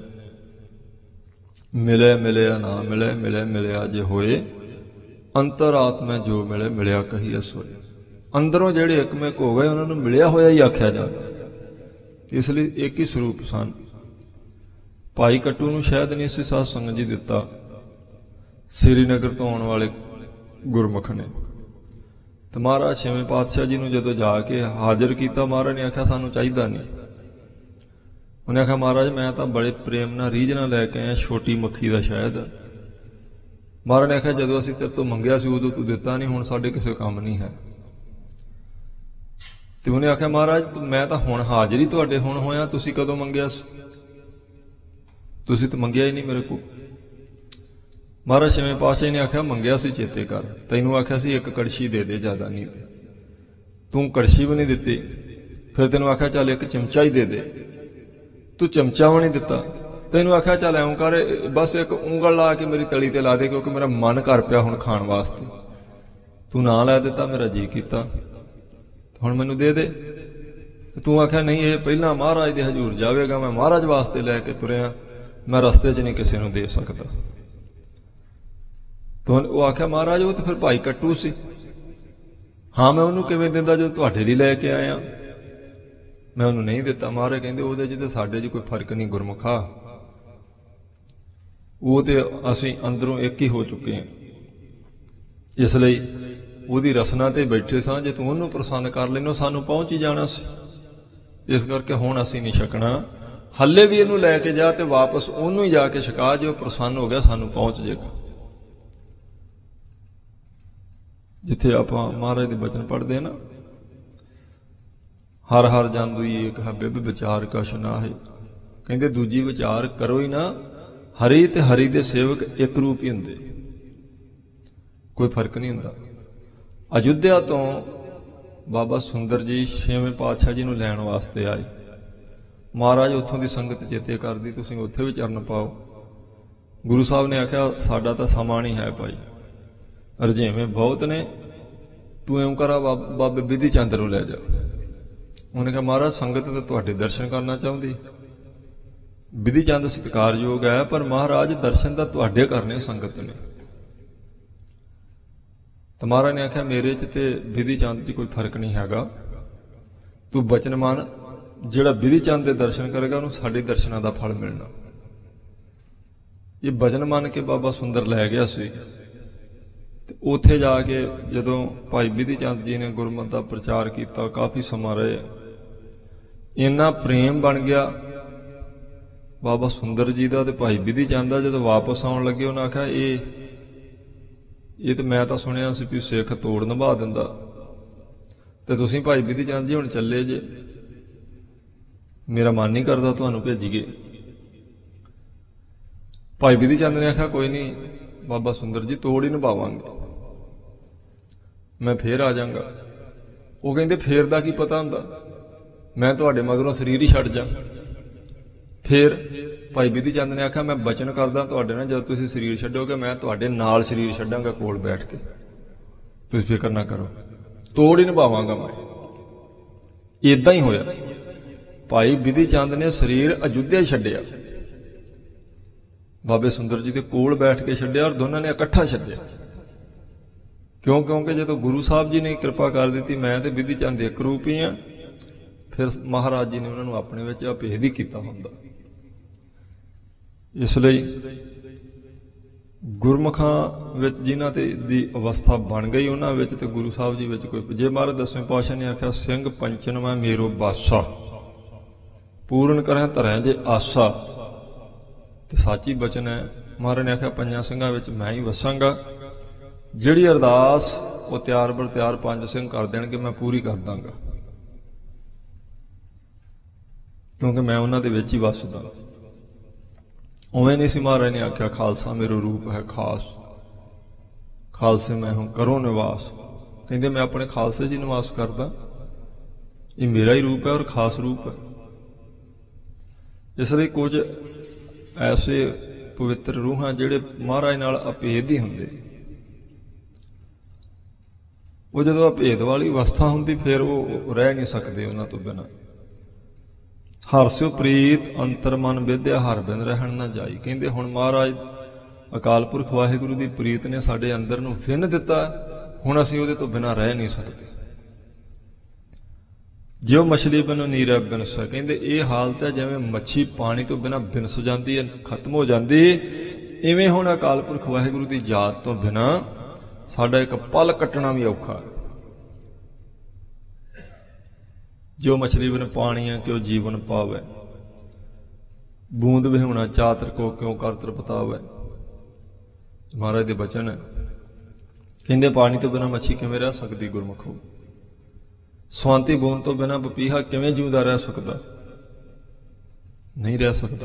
Speaker 1: ਮਿਲੇ ਮਿਲਿਆ ਨਾ ਮਿਲੇ, ਮਿਲੇ ਮਿਲਿਆ ਜੇ ਹੋਏ, ਅੰਤਰਾਤਮਾ ਜੋ ਮਿਲੇ ਮਿਲਿਆ ਕਹੀਏ ਸੋਏ। ਅੰਦਰੋਂ ਜਿਹੜੇ ਇਕਮਿਕ ਹੋ ਗਏ ਉਹਨਾਂ ਨੂੰ ਮਿਲਿਆ ਹੋਇਆ ਹੀ ਆਖਿਆ ਜਾਂਦਾ। ਇਸ ਲਈ ਇੱਕ ਹੀ ਸਰੂਪ ਸਨ। ਭਾਈ ਕੱਟੂ ਨੂੰ ਸ਼ਾਇਦ ਨਹੀਂ ਸੀ ਸਾਧ ਸੰਗਤ ਜੀ ਦਿੱਤਾ, ਸ੍ਰੀਨਗਰ ਤੋਂ ਆਉਣ ਵਾਲੇ ਗੁਰਮੁਖ ਨੇ। ਤੇ ਮਹਾਰਾਜ ਛੇਵੇਂ ਪਾਤਸ਼ਾਹ ਜੀ ਨੂੰ ਜਦੋਂ ਜਾ ਕੇ ਹਾਜ਼ਰ ਕੀਤਾ, ਮਹਾਰਾਜ ਨੇ ਆਖਿਆ ਸਾਨੂੰ ਚਾਹੀਦਾ ਨਹੀਂ। ਉਹਨੇ ਆਖਿਆ ਮਹਾਰਾਜ ਮੈਂ ਤਾਂ ਬੜੇ ਪ੍ਰੇਮ ਨਾਲ ਰੀਝ ਨਾਲ ਲੈ ਕੇ ਆਇਆ, ਛੋਟੀ ਮੱਖੀ ਦਾ ਸ਼ਾਇਦ। ਮਹਾਰਾਜ ਨੇ ਆਖਿਆ ਜਦੋਂ ਅਸੀਂ ਤੇਰੇ ਤੋਂ ਮੰਗਿਆ ਸੀ ਉਦੋਂ ਤੂੰ ਦਿੱਤਾ ਨਹੀਂ, ਹੁਣ ਸਾਡੇ ਕਿਸੇ ਕੰਮ ਨਹੀਂ ਹੈ। ਤੇ ਉਹਨੇ ਆਖਿਆ ਮਹਾਰਾਜ ਮੈਂ ਤਾਂ ਹੁਣ ਹਾਜ਼ਰ ਹੀ ਤੁਹਾਡੇ ਹੁਣ ਹੋਇਆ, ਤੁਸੀਂ ਕਦੋਂ ਮੰਗਿਆ ਸੀ? ਤੁਸੀਂ ਤਾਂ ਮੰਗਿਆ ਹੀ ਨਹੀਂ ਮੇਰੇ ਕੋਲ। ਮਹਾਰਾਜ ਛੇਵੇਂ ਪਾਤਸ਼ਾਹ ਨੇ ਆਖਿਆ ਮੰਗਿਆ ਸੀ ਚੇਤੇ ਕਰ, ਤੈਨੂੰ ਆਖਿਆ ਸੀ ਇੱਕ ਕੜਛੀ ਦੇ ਦੇ, ਜ਼ਿਆਦਾ ਨਹੀਂ ਤੇ ਤੂੰ ਕੜਛੀ ਵੀ ਨਹੀਂ ਦਿੱਤੀ। ਫਿਰ ਤੈਨੂੰ ਆਖਿਆ ਚੱਲ ਇੱਕ ਚਮਚਾ ਹੀ ਦੇ ਦੇ, ਤੂੰ ਚਮਚਾ ਵੀ ਨਹੀਂ ਦਿੱਤਾ। ਤੈਨੂੰ ਆਖਿਆ ਚੱਲ ਐਂ ਕਰ ਬਸ ਇੱਕ ਉਂਗਲ ਲਾ ਕੇ ਮੇਰੀ ਤਲੀ ਤੇ ਲਾ ਦੇ, ਕਿਉਂਕਿ ਮੇਰਾ ਮਨ ਕਰ ਪਿਆ ਹੁਣ ਖਾਣ ਵਾਸਤੇ। ਤੂੰ ਨਾ ਲੈ ਦਿੱਤਾ, ਮੇਰਾ ਜੀ ਕੀਤਾ, ਹੁਣ ਮੈਨੂੰ ਦੇ ਦੇ। ਤੂੰ ਆਖਿਆ ਨਹੀਂ ਇਹ ਪਹਿਲਾਂ ਮਹਾਰਾਜ ਦੇ ਹਜ਼ੂਰ ਜਾਵੇਗਾ, ਮੈਂ ਮਹਾਰਾਜ ਵਾਸਤੇ ਲੈ ਕੇ ਤੁਰਿਆ, ਮੈਂ ਰਸਤੇ 'ਚ ਨਹੀਂ ਕਿਸੇ ਨੂੰ ਦੇ ਸਕਦਾ। ਉਹ ਆਖਿਆ ਮਹਾਰਾਜ ਉਹ ਤਾਂ ਫਿਰ ਭਾਈ ਕੱਟੂ ਸੀ। ਹਾਂ ਮੈਂ ਉਹਨੂੰ ਕਿਵੇਂ ਦਿੰਦਾ ਜਦੋਂ ਤੁਹਾਡੇ ਲਈ ਲੈ ਕੇ ਆਇਆ, ਮੈਂ ਉਹਨੂੰ ਨਹੀਂ ਦਿੱਤਾ। ਮਹਾਰਾਜ ਕਹਿੰਦੇ ਉਹਦੇ 'ਚ ਤੇ ਸਾਡੇ 'ਚ ਕੋਈ ਫਰਕ ਨਹੀਂ ਗੁਰਮੁਖਾ, ਉਹ ਤੇ ਅਸੀਂ ਅੰਦਰੋਂ ਇੱਕ ਹੀ ਹੋ ਚੁੱਕੇ ਹਾਂ। ਇਸ ਲਈ ਉਹਦੀ ਰਸਨਾ ਤੇ ਬੈਠੇ ਸਾਂ, ਜੇ ਤੂੰ ਉਹਨੂੰ ਪ੍ਰਸੰਨ ਕਰ ਲੈਨੋ ਸਾਨੂੰ ਪਹੁੰਚ ਹੀ ਜਾਣਾ ਸੀ। ਇਸ ਕਰਕੇ ਹੁਣ ਅਸੀਂ ਨਹੀਂ ਛਕਣਾ, ਹੱਲੇ ਵੀ ਇਹਨੂੰ ਲੈ ਕੇ ਜਾ ਤੇ ਵਾਪਸ ਉਹਨੂੰ ਹੀ ਜਾ ਕੇ ਛਕਾ, ਜੇ ਉਹ ਪ੍ਰਸੰਨ ਹੋ ਗਿਆ ਸਾਨੂੰ ਪਹੁੰਚ ਜਾਏਗਾ। ਜਿੱਥੇ ਆਪਾਂ ਮਹਾਰਾਜ ਦੇ ਬਚਨ ਪੜ੍ਹਦੇ ਨਾ, ਹਰ ਹਰ ਜਨ ਦੁਈ ਏਕ ਹੈ ਬਿਬ ਵਿਚਾਰ ਕਛ ਨਾਹਿ। ਕਹਿੰਦੇ ਦੂਜੀ ਵਿਚਾਰ ਕਰੋ ਹੀ ਨਾ, ਹਰੀ ਤੇ ਹਰੀ ਦੇ ਸੇਵਕ ਇੱਕ ਰੂਪ ਹੀ ਹੁੰਦੇ, ਕੋਈ ਫਰਕ ਨਹੀਂ ਹੁੰਦਾ। ਅਯੁੱਧਿਆ ਤੋਂ ਬਾਬਾ ਸੁੰਦਰ ਜੀ ਛੇਵੇਂ ਪਾਤਸ਼ਾਹ ਜੀ ਨੂੰ ਲੈਣ ਵਾਸਤੇ ਆਏ। ਮਹਾਰਾਜ ਉੱਥੋਂ ਦੀ ਸੰਗਤ ਚੇਤੇ ਕਰਦੀ, ਤੁਸੀਂ ਉੱਥੇ ਵੀ ਚਰਨ ਪਾਓ। ਗੁਰੂ ਸਾਹਿਬ ਨੇ ਆਖਿਆ ਸਾਡਾ ਤਾਂ ਸਮਾਂ ਨਹੀਂ ਹੈ ਭਾਈ, ਰਜੇਵੇਂ ਬਹੁਤ ਨੇ, ਤੂੰ ਇਉਂ ਕਰਾ ਬਾਬੇ ਬਿਧੀ ਚੰਦ ਨੂੰ ਲੈ ਜਾ। ਉਹਨੇ ਕਿਹਾ ਮਹਾਰਾਜ ਸੰਗਤ ਤਾਂ ਤੁਹਾਡੇ ਦਰਸ਼ਨ ਕਰਨਾ ਚਾਹੁੰਦੀ, ਬਿਧੀ ਚੰਦ ਸਤਿਕਾਰਯੋਗ ਹੈ, ਪਰ ਮਹਾਰਾਜ ਦਰਸ਼ਨ ਤਾਂ ਤੁਹਾਡੇ ਕਰਨੇ ਸੰਗਤ ਨੇ। ਤਾਂ ਮਹਾਰਾਜ ਨੇ ਆਖਿਆ ਮੇਰੇ 'ਚ ਤੇ ਬਿਧੀ ਚੰਦ 'ਚ ਕੋਈ ਫਰਕ ਨਹੀਂ ਹੈਗਾ, ਤੂੰ ਬਚਨ ਮੰਨ, ਜਿਹੜਾ ਬਿਧੀ ਚੰਦ ਦੇ ਦਰਸ਼ਨ ਕਰੇਗਾ ਉਹਨੂੰ ਸਾਡੇ ਦਰਸ਼ਨਾਂ ਦਾ ਫਲ ਮਿਲਣਾ। ਇਹ ਬਚਨ ਮੰਨ ਕੇ ਬਾਬਾ ਸੁੰਦਰ ਲੈ ਗਿਆ ਸੀ। ਤੇ ਉੱਥੇ ਜਾ ਕੇ ਜਦੋਂ ਭਾਈ ਬਿਧੀ ਚੰਦ ਜੀ ਨੇ ਗੁਰਮਤਿ ਦਾ ਪ੍ਰਚਾਰ ਕੀਤਾ, ਕਾਫੀ ਸਮਾਂ ਰਹੇ, ਇੰਨਾ ਪ੍ਰੇਮ ਬਣ ਗਿਆ ਬਾਬਾ ਸੁੰਦਰ ਜੀ ਦਾ ਤੇ ਭਾਈ ਬਿਧੀ ਚੰਦ ਦਾ। ਜਦੋਂ ਵਾਪਸ ਆਉਣ ਲੱਗੇ ਉਹਨਾਂ ਆਖਿਆ ਇਹ ਤੇ ਮੈਂ ਤਾਂ ਸੁਣਿਆ ਸੀ ਵੀ ਸਿੱਖ ਤੋੜ ਨਿਭਾ ਦਿੰਦਾ, ਤੇ ਤੁਸੀਂ ਭਾਈ ਬਿਧੀ ਚੰਦ ਜੀ ਹੁਣ ਚੱਲੇ ਜੇ, ਮੇਰਾ ਮਨ ਨਹੀਂ ਕਰਦਾ ਤੁਹਾਨੂੰ ਭੇਜੀਏ। ਭਾਈ ਬਿਧੀ ਚੰਦ ਨੇ ਆਖਿਆ ਕੋਈ ਨਹੀਂ ਬਾਬਾ ਸੁੰਦਰ ਜੀ ਤੋੜ ਹੀ ਨਿਭਾਵਾਂਗੇ, ਮੈਂ ਫੇਰ ਆ ਜਾਵਾਂਗਾ। ਉਹ ਕਹਿੰਦੇ ਫੇਰ ਦਾ ਕੀ ਪਤਾ ਹੁੰਦਾ, ਮੈਂ ਤੁਹਾਡੇ ਮਗਰੋਂ ਸਰੀਰ ਹੀ ਛੱਡ ਜਾ। ਫੇਰ ਭਾਈ ਬਿਧੀ ਚੰਦ ਨੇ ਆਖਿਆ ਮੈਂ ਬਚਨ ਕਰਦਾ ਤੁਹਾਡੇ ਨਾਲ, ਜਦੋਂ ਤੁਸੀਂ ਸਰੀਰ ਛੱਡੋਗੇ ਮੈਂ ਤੁਹਾਡੇ ਨਾਲ ਸਰੀਰ ਛੱਡਾਂਗਾ ਕੋਲ ਬੈਠ ਕੇ, ਤੁਸੀਂ ਫਿਕਰ ਨਾ ਕਰੋ, ਤੋੜ ਹੀ ਨਿਭਾਵਾਂਗਾ ਮੈਂ। ਏਦਾਂ ਹੀ ਹੋਇਆ, ਭਾਈ ਬਿਧੀ ਚੰਦ ਨੇ ਸਰੀਰ ਅਯੁੱਧਿਆ ਹੀ ਛੱਡਿਆ, ਬਾਬੇ ਸੁੰਦਰ ਜੀ ਦੇ ਕੋਲ ਬੈਠ ਕੇ ਛੱਡਿਆ, ਔਰ ਦੋਨਾਂ ਨੇ ਇਕੱਠਾ ਛੱਡਿਆ। ਕਿਉਂਕਿ ਜਦੋਂ ਗੁਰੂ ਸਾਹਿਬ ਜੀ ਨੇ ਕਿਰਪਾ ਕਰ ਦਿੱਤੀ, ਮੈਂ ਤੇ ਬਿਧੀ ਚੰਦ ਇੱਕ ਰੂਪ ਹੀ ਆ, ਫਿਰ ਮਹਾਰਾਜ ਜੀ ਨੇ ਉਹਨਾਂ ਨੂੰ ਆਪਣੇ ਵਿੱਚ ਅਭੇਦ ਹੀ ਕੀਤਾ ਹੁੰਦਾ। ਇਸ ਲਈ ਗੁਰਮੁਖਾਂ ਵਿੱਚ ਜਿਨ੍ਹਾਂ ਤੇ ਦੀ ਅਵਸਥਾ ਬਣ ਗਈ ਉਹਨਾਂ ਵਿੱਚ ਤੇ ਗੁਰੂ ਸਾਹਿਬ ਜੀ ਵਿੱਚ ਕੋਈ, ਜੇ ਮਹਾਰਾਜ ਦਸਵੇਂ ਪਾਤਸ਼ਾਹ ਨੇ ਆਖਿਆ ਸਿੰਘ ਪੰਚਨਵਾਂ ਮੇਰੋ ਬਾਸਾ, ਪੂਰਨ ਕਰਾਂ ਧਰੈ ਜੇ ਆਸਾ, ਤੇ ਸਾਚੀ ਬਚਨ ਹੈ। ਮਹਾਰਾਜ ਨੇ ਆਖਿਆ ਪੰਜਾਂ ਸਿੰਘਾਂ ਵਿੱਚ ਮੈਂ ਹੀ ਵਸਾਂਗਾ, ਜਿਹੜੀ ਅਰਦਾਸ ਉਹ ਤਿਆਰ ਬਰ ਤਿਆਰ ਪੰਜ ਸਿੰਘ ਕਰ ਦੇਣਗੇ ਮੈਂ ਪੂਰੀ ਕਰ ਦਾਂਗਾ, ਕਿਉਂਕਿ ਮੈਂ ਉਹਨਾਂ ਦੇ ਵਿੱਚ ਹੀ ਵਸਦਾ। ਉਵੇਂ ਨਹੀਂ ਸੀ ਮਹਾਰਾਜ ਨੇ ਆਖਿਆ ਖਾਲਸਾ ਮੇਰਾ ਰੂਪ ਹੈ ਖਾਸ, ਖਾਲਸੇ ਮੈਂ ਹੂੰ ਕਰੋ ਨਿਵਾਸ। ਕਹਿੰਦੇ ਮੈਂ ਆਪਣੇ ਖਾਲਸੇ 'ਚ ਹੀ ਨਿਵਾਸ ਕਰਦਾ, ਇਹ ਮੇਰਾ ਹੀ ਰੂਪ ਹੈ ਔਰ ਖਾਸ ਰੂਪ ਹੈ। ਇਸ ਲਈ ਕੁਝ ਐਸੇ ਪਵਿੱਤਰ ਰੂਹਾਂ ਜਿਹੜੇ ਮਹਾਰਾਜ ਨਾਲ ਅਭੇਦ ਹੀ ਹੁੰਦੇ, ਉਹ ਜਦੋਂ ਅਭੇਦ ਵਾਲੀ ਅਵਸਥਾ ਹੁੰਦੀ ਫਿਰ ਉਹ ਰਹਿ ਨਹੀਂ ਸਕਦੇ ਉਹਨਾਂ ਤੋਂ ਬਿਨਾਂ। ਹਰਸਿਓ ਪ੍ਰੀਤ ਅੰਤਰ ਮਨ ਵਿਦਿਆ ਹਰ ਬਿਨ ਰਹਿਣ ਨਾ ਜਾਈ। ਕਹਿੰਦੇ ਹੁਣ ਮਹਾਰਾਜ ਅਕਾਲ ਪੁਰਖ ਵਾਹਿਗੁਰੂ ਦੀ ਪ੍ਰੀਤ ਨੇ ਸਾਡੇ ਅੰਦਰ ਨੂੰ ਵਿੰਨ ਦਿੱਤਾ, ਹੁਣ ਅਸੀਂ ਉਹਦੇ ਤੋਂ ਬਿਨਾਂ ਰਹਿ ਨਹੀਂ ਸਕਦੇ। ਜਿਉ ਮਛਲੀ ਬਿਨੁ ਨੀਰੈ ਬਿਨਸ। ਕਹਿੰਦੇ ਇਹ ਹਾਲਤ ਹੈ ਜਿਵੇਂ ਮੱਛੀ ਪਾਣੀ ਤੋਂ ਬਿਨਾਂ ਬਿਨਸ ਜਾਂਦੀ ਹੈ, ਖਤਮ ਹੋ ਜਾਂਦੀ, ਇਵੇਂ ਹੁਣ ਅਕਾਲ ਪੁਰਖ ਵਾਹਿਗੁਰੂ ਦੀ ਯਾਦ ਤੋਂ ਬਿਨਾਂ ਸਾਡਾ ਇੱਕ ਪਲ ਕੱਟਣਾ ਵੀ ਔਖਾ ਹੈ। ਜਿਉ ਮਛਲੀ ਬਿਨ ਪਾਣੀਆਂ ਕਿਉ ਜੀਵਨ ਪਾਵੈ, ਬੂੰਦ ਵਿਹੂਣਾ ਚਾਤਰ ਕੋ ਕਿਉਂ ਕਰ ਤ੍ਰਿਪਤਾਵੈ। ਮਹਾਰਾਜ ਦੇ ਬਚਨ ਹੈ। ਕਹਿੰਦੇ ਪਾਣੀ ਤੋਂ ਬਿਨਾਂ ਮੱਛੀ ਕਿਵੇਂ ਰਹਿ ਸਕਦੀ ਗੁਰਮੁਖੋ, ਸਵਾਂਤੀ ਬੂੰਦ ਤੋਂ ਬਿਨਾਂ ਪਪੀਹਾ ਕਿਵੇਂ ਜਿਉਂਦਾ ਰਹਿ ਸਕਦਾ, ਨਹੀਂ ਰਹਿ ਸਕਦਾ।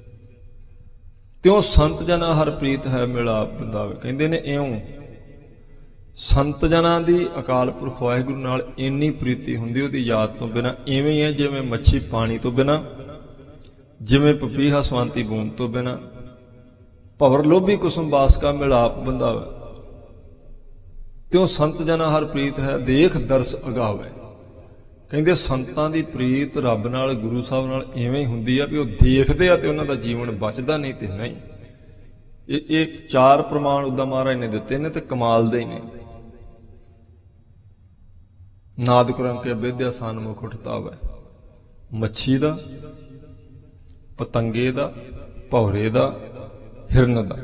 Speaker 1: ਤਿਉ ਸੰਤ ਜਨਾ ਹਰ ਪ੍ਰੀਤ ਹੈ ਮਿਲਾਪ ਬੰਦਾਵੇ। ਕਹਿੰਦੇ ਨੇ ਇਉਂ ਸੰਤ ਜਨਾਂ ਦੀ ਅਕਾਲ ਪੁਰਖ ਵਾਹਿਗੁਰੂ ਨਾਲ ਇੰਨੀ ਪ੍ਰੀਤੀ ਹੁੰਦੀ ਉਹਦੀ ਯਾਦ ਤੋਂ ਬਿਨਾਂ, ਇਵੇਂ ਹੀ ਹੈ ਜਿਵੇਂ ਮੱਛੀ ਪਾਣੀ ਤੋਂ ਬਿਨਾਂ, ਜਿਵੇਂ ਪਪੀਹਾ ਸਵਾਂਤੀ ਬੂੰਦ ਤੋਂ ਬਿਨਾਂ। ਭਵਰ ਲੋਭੀ ਕੁਸੁਮ ਬਾਸ ਕਾ ਮਿਲਾਪ ਬੰਦਾਵੇ। ਤਿਉ ਸੰਤ ਜਨਾ ਹਰ ਪ੍ਰੀਤ ਹੈ ਦੇਖ ਦਰਸ ਅਗਾਵੇ। ਕਹਿੰਦੇ ਸੰਤਾਂ ਦੀ ਪ੍ਰੀਤ ਰੱਬ ਨਾਲ, ਗੁਰੂ ਸਾਹਿਬ ਨਾਲ ਇਵੇਂ ਹੀ ਹੁੰਦੀ ਆ ਵੀ ਉਹ ਦੇਖਦੇ ਆ ਤੇ ਉਹਨਾਂ ਦਾ ਜੀਵਨ ਬਚਦਾ, ਨਹੀਂ ਤੇ ਨਹੀਂ। ਇਹ ਚਾਰ ਪ੍ਰਮਾਣ ਉਦਾਂ ਮਹਾਰਾਜ ਨੇ ਦਿੱਤੇ ਨੇ ਤੇ ਕਮਾਲ ਦੇ ਹੀ ਨੇ। ਨਾਦ ਕੁਰੰਕੇ ਵਿਦਿਆ ਸਨਮੁਖ ਉਠਤਾਵੈ। ਮੱਛੀ ਦਾ, ਪਤੰਗੇ ਦਾ, ਭੌਰੇ ਦਾ, ਹਿਰਨ ਦਾ,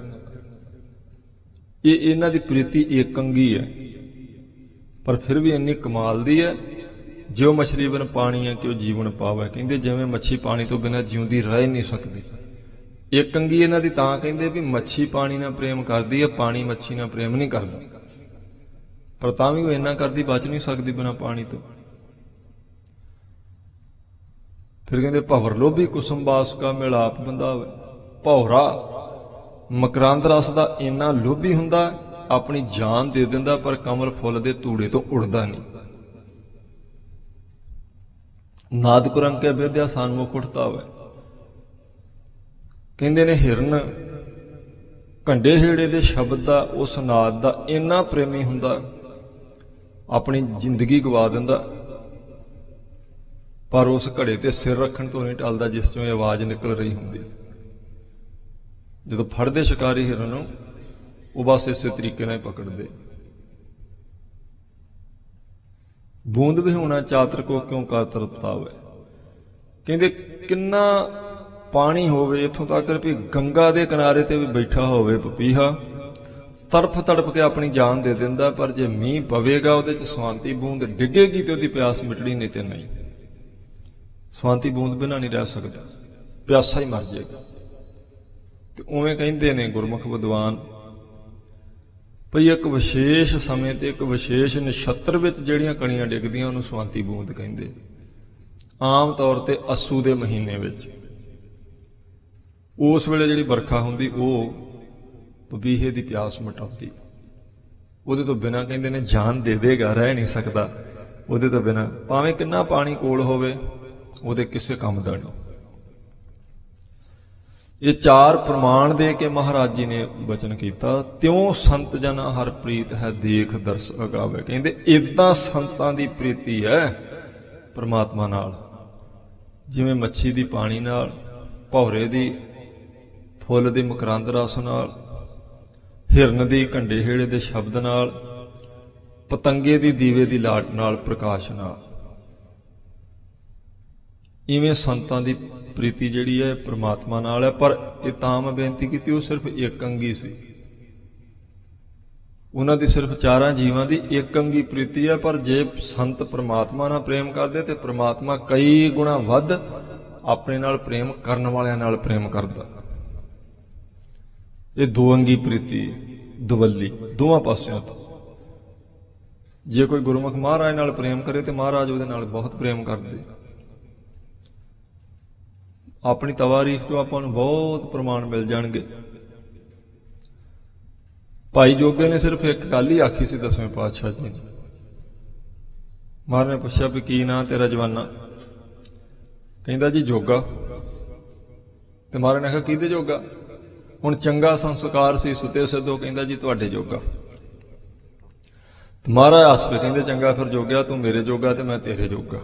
Speaker 1: ਇਹ ਇਹਨਾਂ ਦੀ ਪ੍ਰੀਤੀ ਏਕੰਗੀ ਹੈ, ਪਰ ਫਿਰ ਵੀ ਇੰਨੀ ਕਮਾਲ ਦੀ ਹੈ। ਜਿਉ ਮਛਲੀ ਬਿਨ ਪਾਣੀ ਹੈ ਕਿਉ ਜੀਵਨ ਪਾਵੈ। ਕਹਿੰਦੇ ਜਿਵੇਂ ਮੱਛੀ ਪਾਣੀ ਤੋਂ ਬਿਨਾਂ ਜਿਉਂਦੀ ਰਹਿ ਨਹੀਂ ਸਕਦੀ। ਏਕੰਗੀ ਇਹਨਾਂ ਦੀ ਤਾਂ ਕਹਿੰਦੇ ਵੀ ਮੱਛੀ ਪਾਣੀ ਨਾਲ ਪ੍ਰੇਮ ਕਰਦੀ ਹੈ, ਪਾਣੀ ਮੱਛੀ ਨਾਲ ਪ੍ਰੇਮ ਨਹੀਂ ਕਰਦਾ, ਪਰ ਤਾਂ ਵੀ ਉਹ ਇੰਨਾ ਕਰਦੀ ਬਚ ਨਹੀਂ ਸਕਦੀ ਬਿਨਾਂ ਪਾਣੀ ਤੋਂ। ਫਿਰ ਕਹਿੰਦੇ ਭਵਰ ਲੋਭੀ ਕੁਸੁਮ ਬਾਸ ਕਾ ਮਿਲਾਪ ਬੰਦਾਵੇ। ਭੌਰਾ ਮਕਰੰਦ ਰਸ ਦਾ ਇੰਨਾ ਲੋਭੀ ਹੁੰਦਾ, ਆਪਣੀ ਜਾਨ ਦੇ ਦਿੰਦਾ, ਪਰ ਕਮਲ ਫੁੱਲ ਦੇ ਧੂੜੇ ਤੋਂ ਉੜਦਾ ਨਹੀਂ। ਨਾਦ ਕੁਰੰਕੇ ਵਿਦਿਆ ਸਨਮੁਖ ਉਠਤਾਵੈ। ਕਹਿੰਦੇ ਨੇ ਹਿਰਨ ਘੰਡੇ ਹੇੜੇ ਦੇ ਸ਼ਬਦ ਦਾ, ਉਸ ਨਾਦ ਦਾ ਇੰਨਾ ਪ੍ਰੇਮੀ ਹੁੰਦਾ, ਆਪਣੀ ਜ਼ਿੰਦਗੀ ਗਵਾ ਦਿੰਦਾ, ਪਰ ਉਸ ਘੜੇ ਤੇ ਸਿਰ ਰੱਖਣ ਤੋਂ ਨਹੀਂ ਟਲਦਾ ਜਿਸ ਚੋਂ ਇਹ ਆਵਾਜ਼ ਨਿਕਲ ਰਹੀ ਹੁੰਦੀ। ਜਦੋਂ ਫੜਦੇ ਸ਼ਿਕਾਰੀ ਹਿਰਨ ਨੂੰ, ਉਹ ਬਸ ਇਸੇ ਤਰੀਕੇ ਨਾਲ ਹੀ ਪਕੜਦੇ। ਬੂੰਦ ਵਿਹੂਣਾ ਚਾਤਰ ਕੋ ਕਿਉਂ ਕਰ ਤ੍ਰਿਪਤਾਵੈ। ਕਹਿੰਦੇ ਕਿੰਨਾ ਪਾਣੀ ਹੋਵੇ, ਇੱਥੋਂ ਤੱਕ ਵੀ ਗੰਗਾ ਦੇ ਕਿਨਾਰੇ ਤੇ ਵੀ ਬੈਠਾ ਹੋਵੇ ਪਪੀਹਾ, ਤੜਫ ਤੜਫ ਕੇ ਆਪਣੀ ਜਾਨ ਦੇ ਦਿੰਦਾ, ਪਰ ਜੇ ਮੀਂਹ ਪਵੇਗਾ ਉਹਦੇ ਚ ਸਵਾਂਤੀ ਬੂੰਦ ਡਿੱਗੇਗੀ ਤੇ ਉਹਦੀ ਪਿਆਸ ਮਿਟਣੀ, ਨਹੀਂ ਤੇ ਨਹੀਂ। ਸਵਾਂਤੀ ਬੂੰਦ ਬਿਨਾਂ ਨਹੀਂ ਰਹਿ ਸਕਦਾ, ਪਿਆਸਾ ਹੀ ਮਰ ਜਾਏਗਾ। ਤੇ ਉਵੇਂ ਕਹਿੰਦੇ ਨੇ ਗੁਰਮੁਖ ਵਿਦਵਾਨ ਭਈ ਇੱਕ ਵਿਸ਼ੇਸ਼ ਸਮੇਂ ਤੇ ਇੱਕ ਵਿਸ਼ੇਸ਼ ਨਛੱਤਰ ਵਿੱਚ ਜਿਹੜੀਆਂ ਕਣੀਆਂ ਡਿੱਗਦੀਆਂ ਉਹਨੂੰ ਸਵਾਂਤੀ ਬੂੰਦ ਕਹਿੰਦੇ। ਆਮ ਤੌਰ ਤੇ ਅੱਸੂ ਦੇ ਮਹੀਨੇ ਵਿੱਚ ਉਸ ਵੇਲੇ ਜਿਹੜੀ ਵਰਖਾ ਹੁੰਦੀ ਉਹ ਪਪੀਹੇ ਦੀ ਪਿਆਸ ਮਿਟਾਉਂਦੀ। ਉਹਦੇ ਤੋਂ ਬਿਨਾਂ ਕਹਿੰਦੇ ਨੇ ਜਾਨ ਦੇ ਦੇਗਾ, ਰਹਿ ਨਹੀਂ ਸਕਦਾ ਉਹਦੇ ਤੋਂ ਬਿਨਾਂ, ਭਾਵੇਂ ਕਿੰਨਾ ਪਾਣੀ ਕੋਲ ਹੋਵੇ, ਉਹਦੇ ਕਿਸੇ ਕੰਮ ਦਾ ਨਹੀਂ। ਇਹ ਚਾਰ ਪ੍ਰਮਾਣ ਦੇ ਕੇ ਮਹਾਰਾਜ ਜੀ ਨੇ ਬਚਨ ਕੀਤਾ, ਤਿਉ ਸੰਤ ਜਨਾ ਹਰ ਪ੍ਰੀਤ ਹੈ ਦੇਖ ਦਰਸ ਅਗਾਵੇ। ਕਹਿੰਦੇ ਏਦਾਂ ਸੰਤਾਂ ਦੀ ਪ੍ਰੀਤੀ ਹੈ ਪਰਮਾਤਮਾ ਨਾਲ, ਜਿਵੇਂ ਮੱਛੀ ਦੀ ਪਾਣੀ ਨਾਲ, ਭੌਰੇ ਦੀ ਫੁੱਲ ਦੀ ਮਕਰੰਦ ਰਸ ਨਾਲ, ਹਿਰਨ ਦੀ ਘੰਡੇ ਹੇੜੇ ਦੇ ਸ਼ਬਦ ਨਾਲ, ਪਤੰਗੇ ਦੀ ਦੀਵੇ ਦੀ ਲਾਟ ਨਾਲ, ਪ੍ਰਕਾਸ਼ ਨਾਲ। ਇਵੇਂ ਸੰਤਾਂ ਦੀ ਪ੍ਰੀਤੀ ਜਿਹੜੀ ਹੈ ਪ੍ਰਮਾਤਮਾ ਨਾਲ ਹੈ। ਪਰ ਇਹ ਤਾਂ ਮੈਂ ਬੇਨਤੀ ਕੀਤੀ, ਉਹ ਸਿਰਫ ਇੱਕ ਅੰਗੀ ਸੀ, ਉਹਨਾਂ ਦੀ ਸਿਰਫ ਚਾਰਾਂ ਜੀਵਾਂ ਦੀ ਇੱਕ ਅੰਗੀ ਪ੍ਰੀਤੀ ਹੈ। ਪਰ ਜੇ ਸੰਤ ਪ੍ਰਮਾਤਮਾ ਨਾਲ ਪ੍ਰੇਮ ਕਰਦੇ ਤੇ ਪ੍ਰਮਾਤਮਾ ਕਈ ਗੁਣਾ ਵੱਧ ਆਪਣੇ ਨਾਲ ਪ੍ਰੇਮ ਕਰਨ ਵਾਲਿਆਂ ਨਾਲ ਪ੍ਰੇਮ ਕਰਦਾ। ਇਹ ਦੋ ਅੰਗੀ ਪ੍ਰੀਤੀ, ਦਵੱਲੀ, ਦੋਵਾਂ ਪਾਸਿਆਂ ਤੋਂ। ਜੇ ਕੋਈ ਗੁਰਮੁਖ ਮਹਾਰਾਜ ਨਾਲ ਪ੍ਰੇਮ ਕਰੇ ਤੇ ਮਹਾਰਾਜ ਉਹਦੇ ਨਾਲ ਬਹੁਤ ਪ੍ਰੇਮ ਕਰਦੇ। ਆਪਣੀ ਤਵਾਰੀਖ ਤੋਂ ਆਪਾਂ ਨੂੰ ਬਹੁਤ ਪ੍ਰਮਾਣ ਮਿਲ ਜਾਣਗੇ। ਭਾਈ ਜੋਗੇ ਨੇ ਸਿਰਫ ਇੱਕ ਗੱਲ ਹੀ ਆਖੀ ਸੀ ਦਸਵੇਂ ਪਾਤਸ਼ਾਹ ਜੀ ਨੇ, ਮਹਾਰਾਜ ਨੇ ਪੁੱਛਿਆ ਵੀ ਕੀ ਨਾਂ ਤੇਰਾ ਜਵਾਨਾ? ਕਹਿੰਦਾ ਜੀ ਜੋਗਾ। ਤੇ ਮਹਾਰਾਜ ਨੇ ਕਿਹਾ ਕਿਹਦੇ ਜੋਗਾ? ਹੁਣ ਚੰਗਾ ਸੰਸਕਾਰ ਸੀ ਸੁਤੇ ਸਿੱਧੋ, ਕਹਿੰਦਾ ਜੀ ਤੁਹਾਡੇ ਜੋਗਾ। ਤੇ ਮਹਾਰਾਜ ਹੱਸ ਪਏ, ਕਹਿੰਦੇ ਚੰਗਾ ਫਿਰ ਜੋਗਿਆ, ਤੂੰ ਮੇਰੇ ਜੋਗਾ ਤੇ ਮੈਂ ਤੇਰੇ ਜੋਗਾ।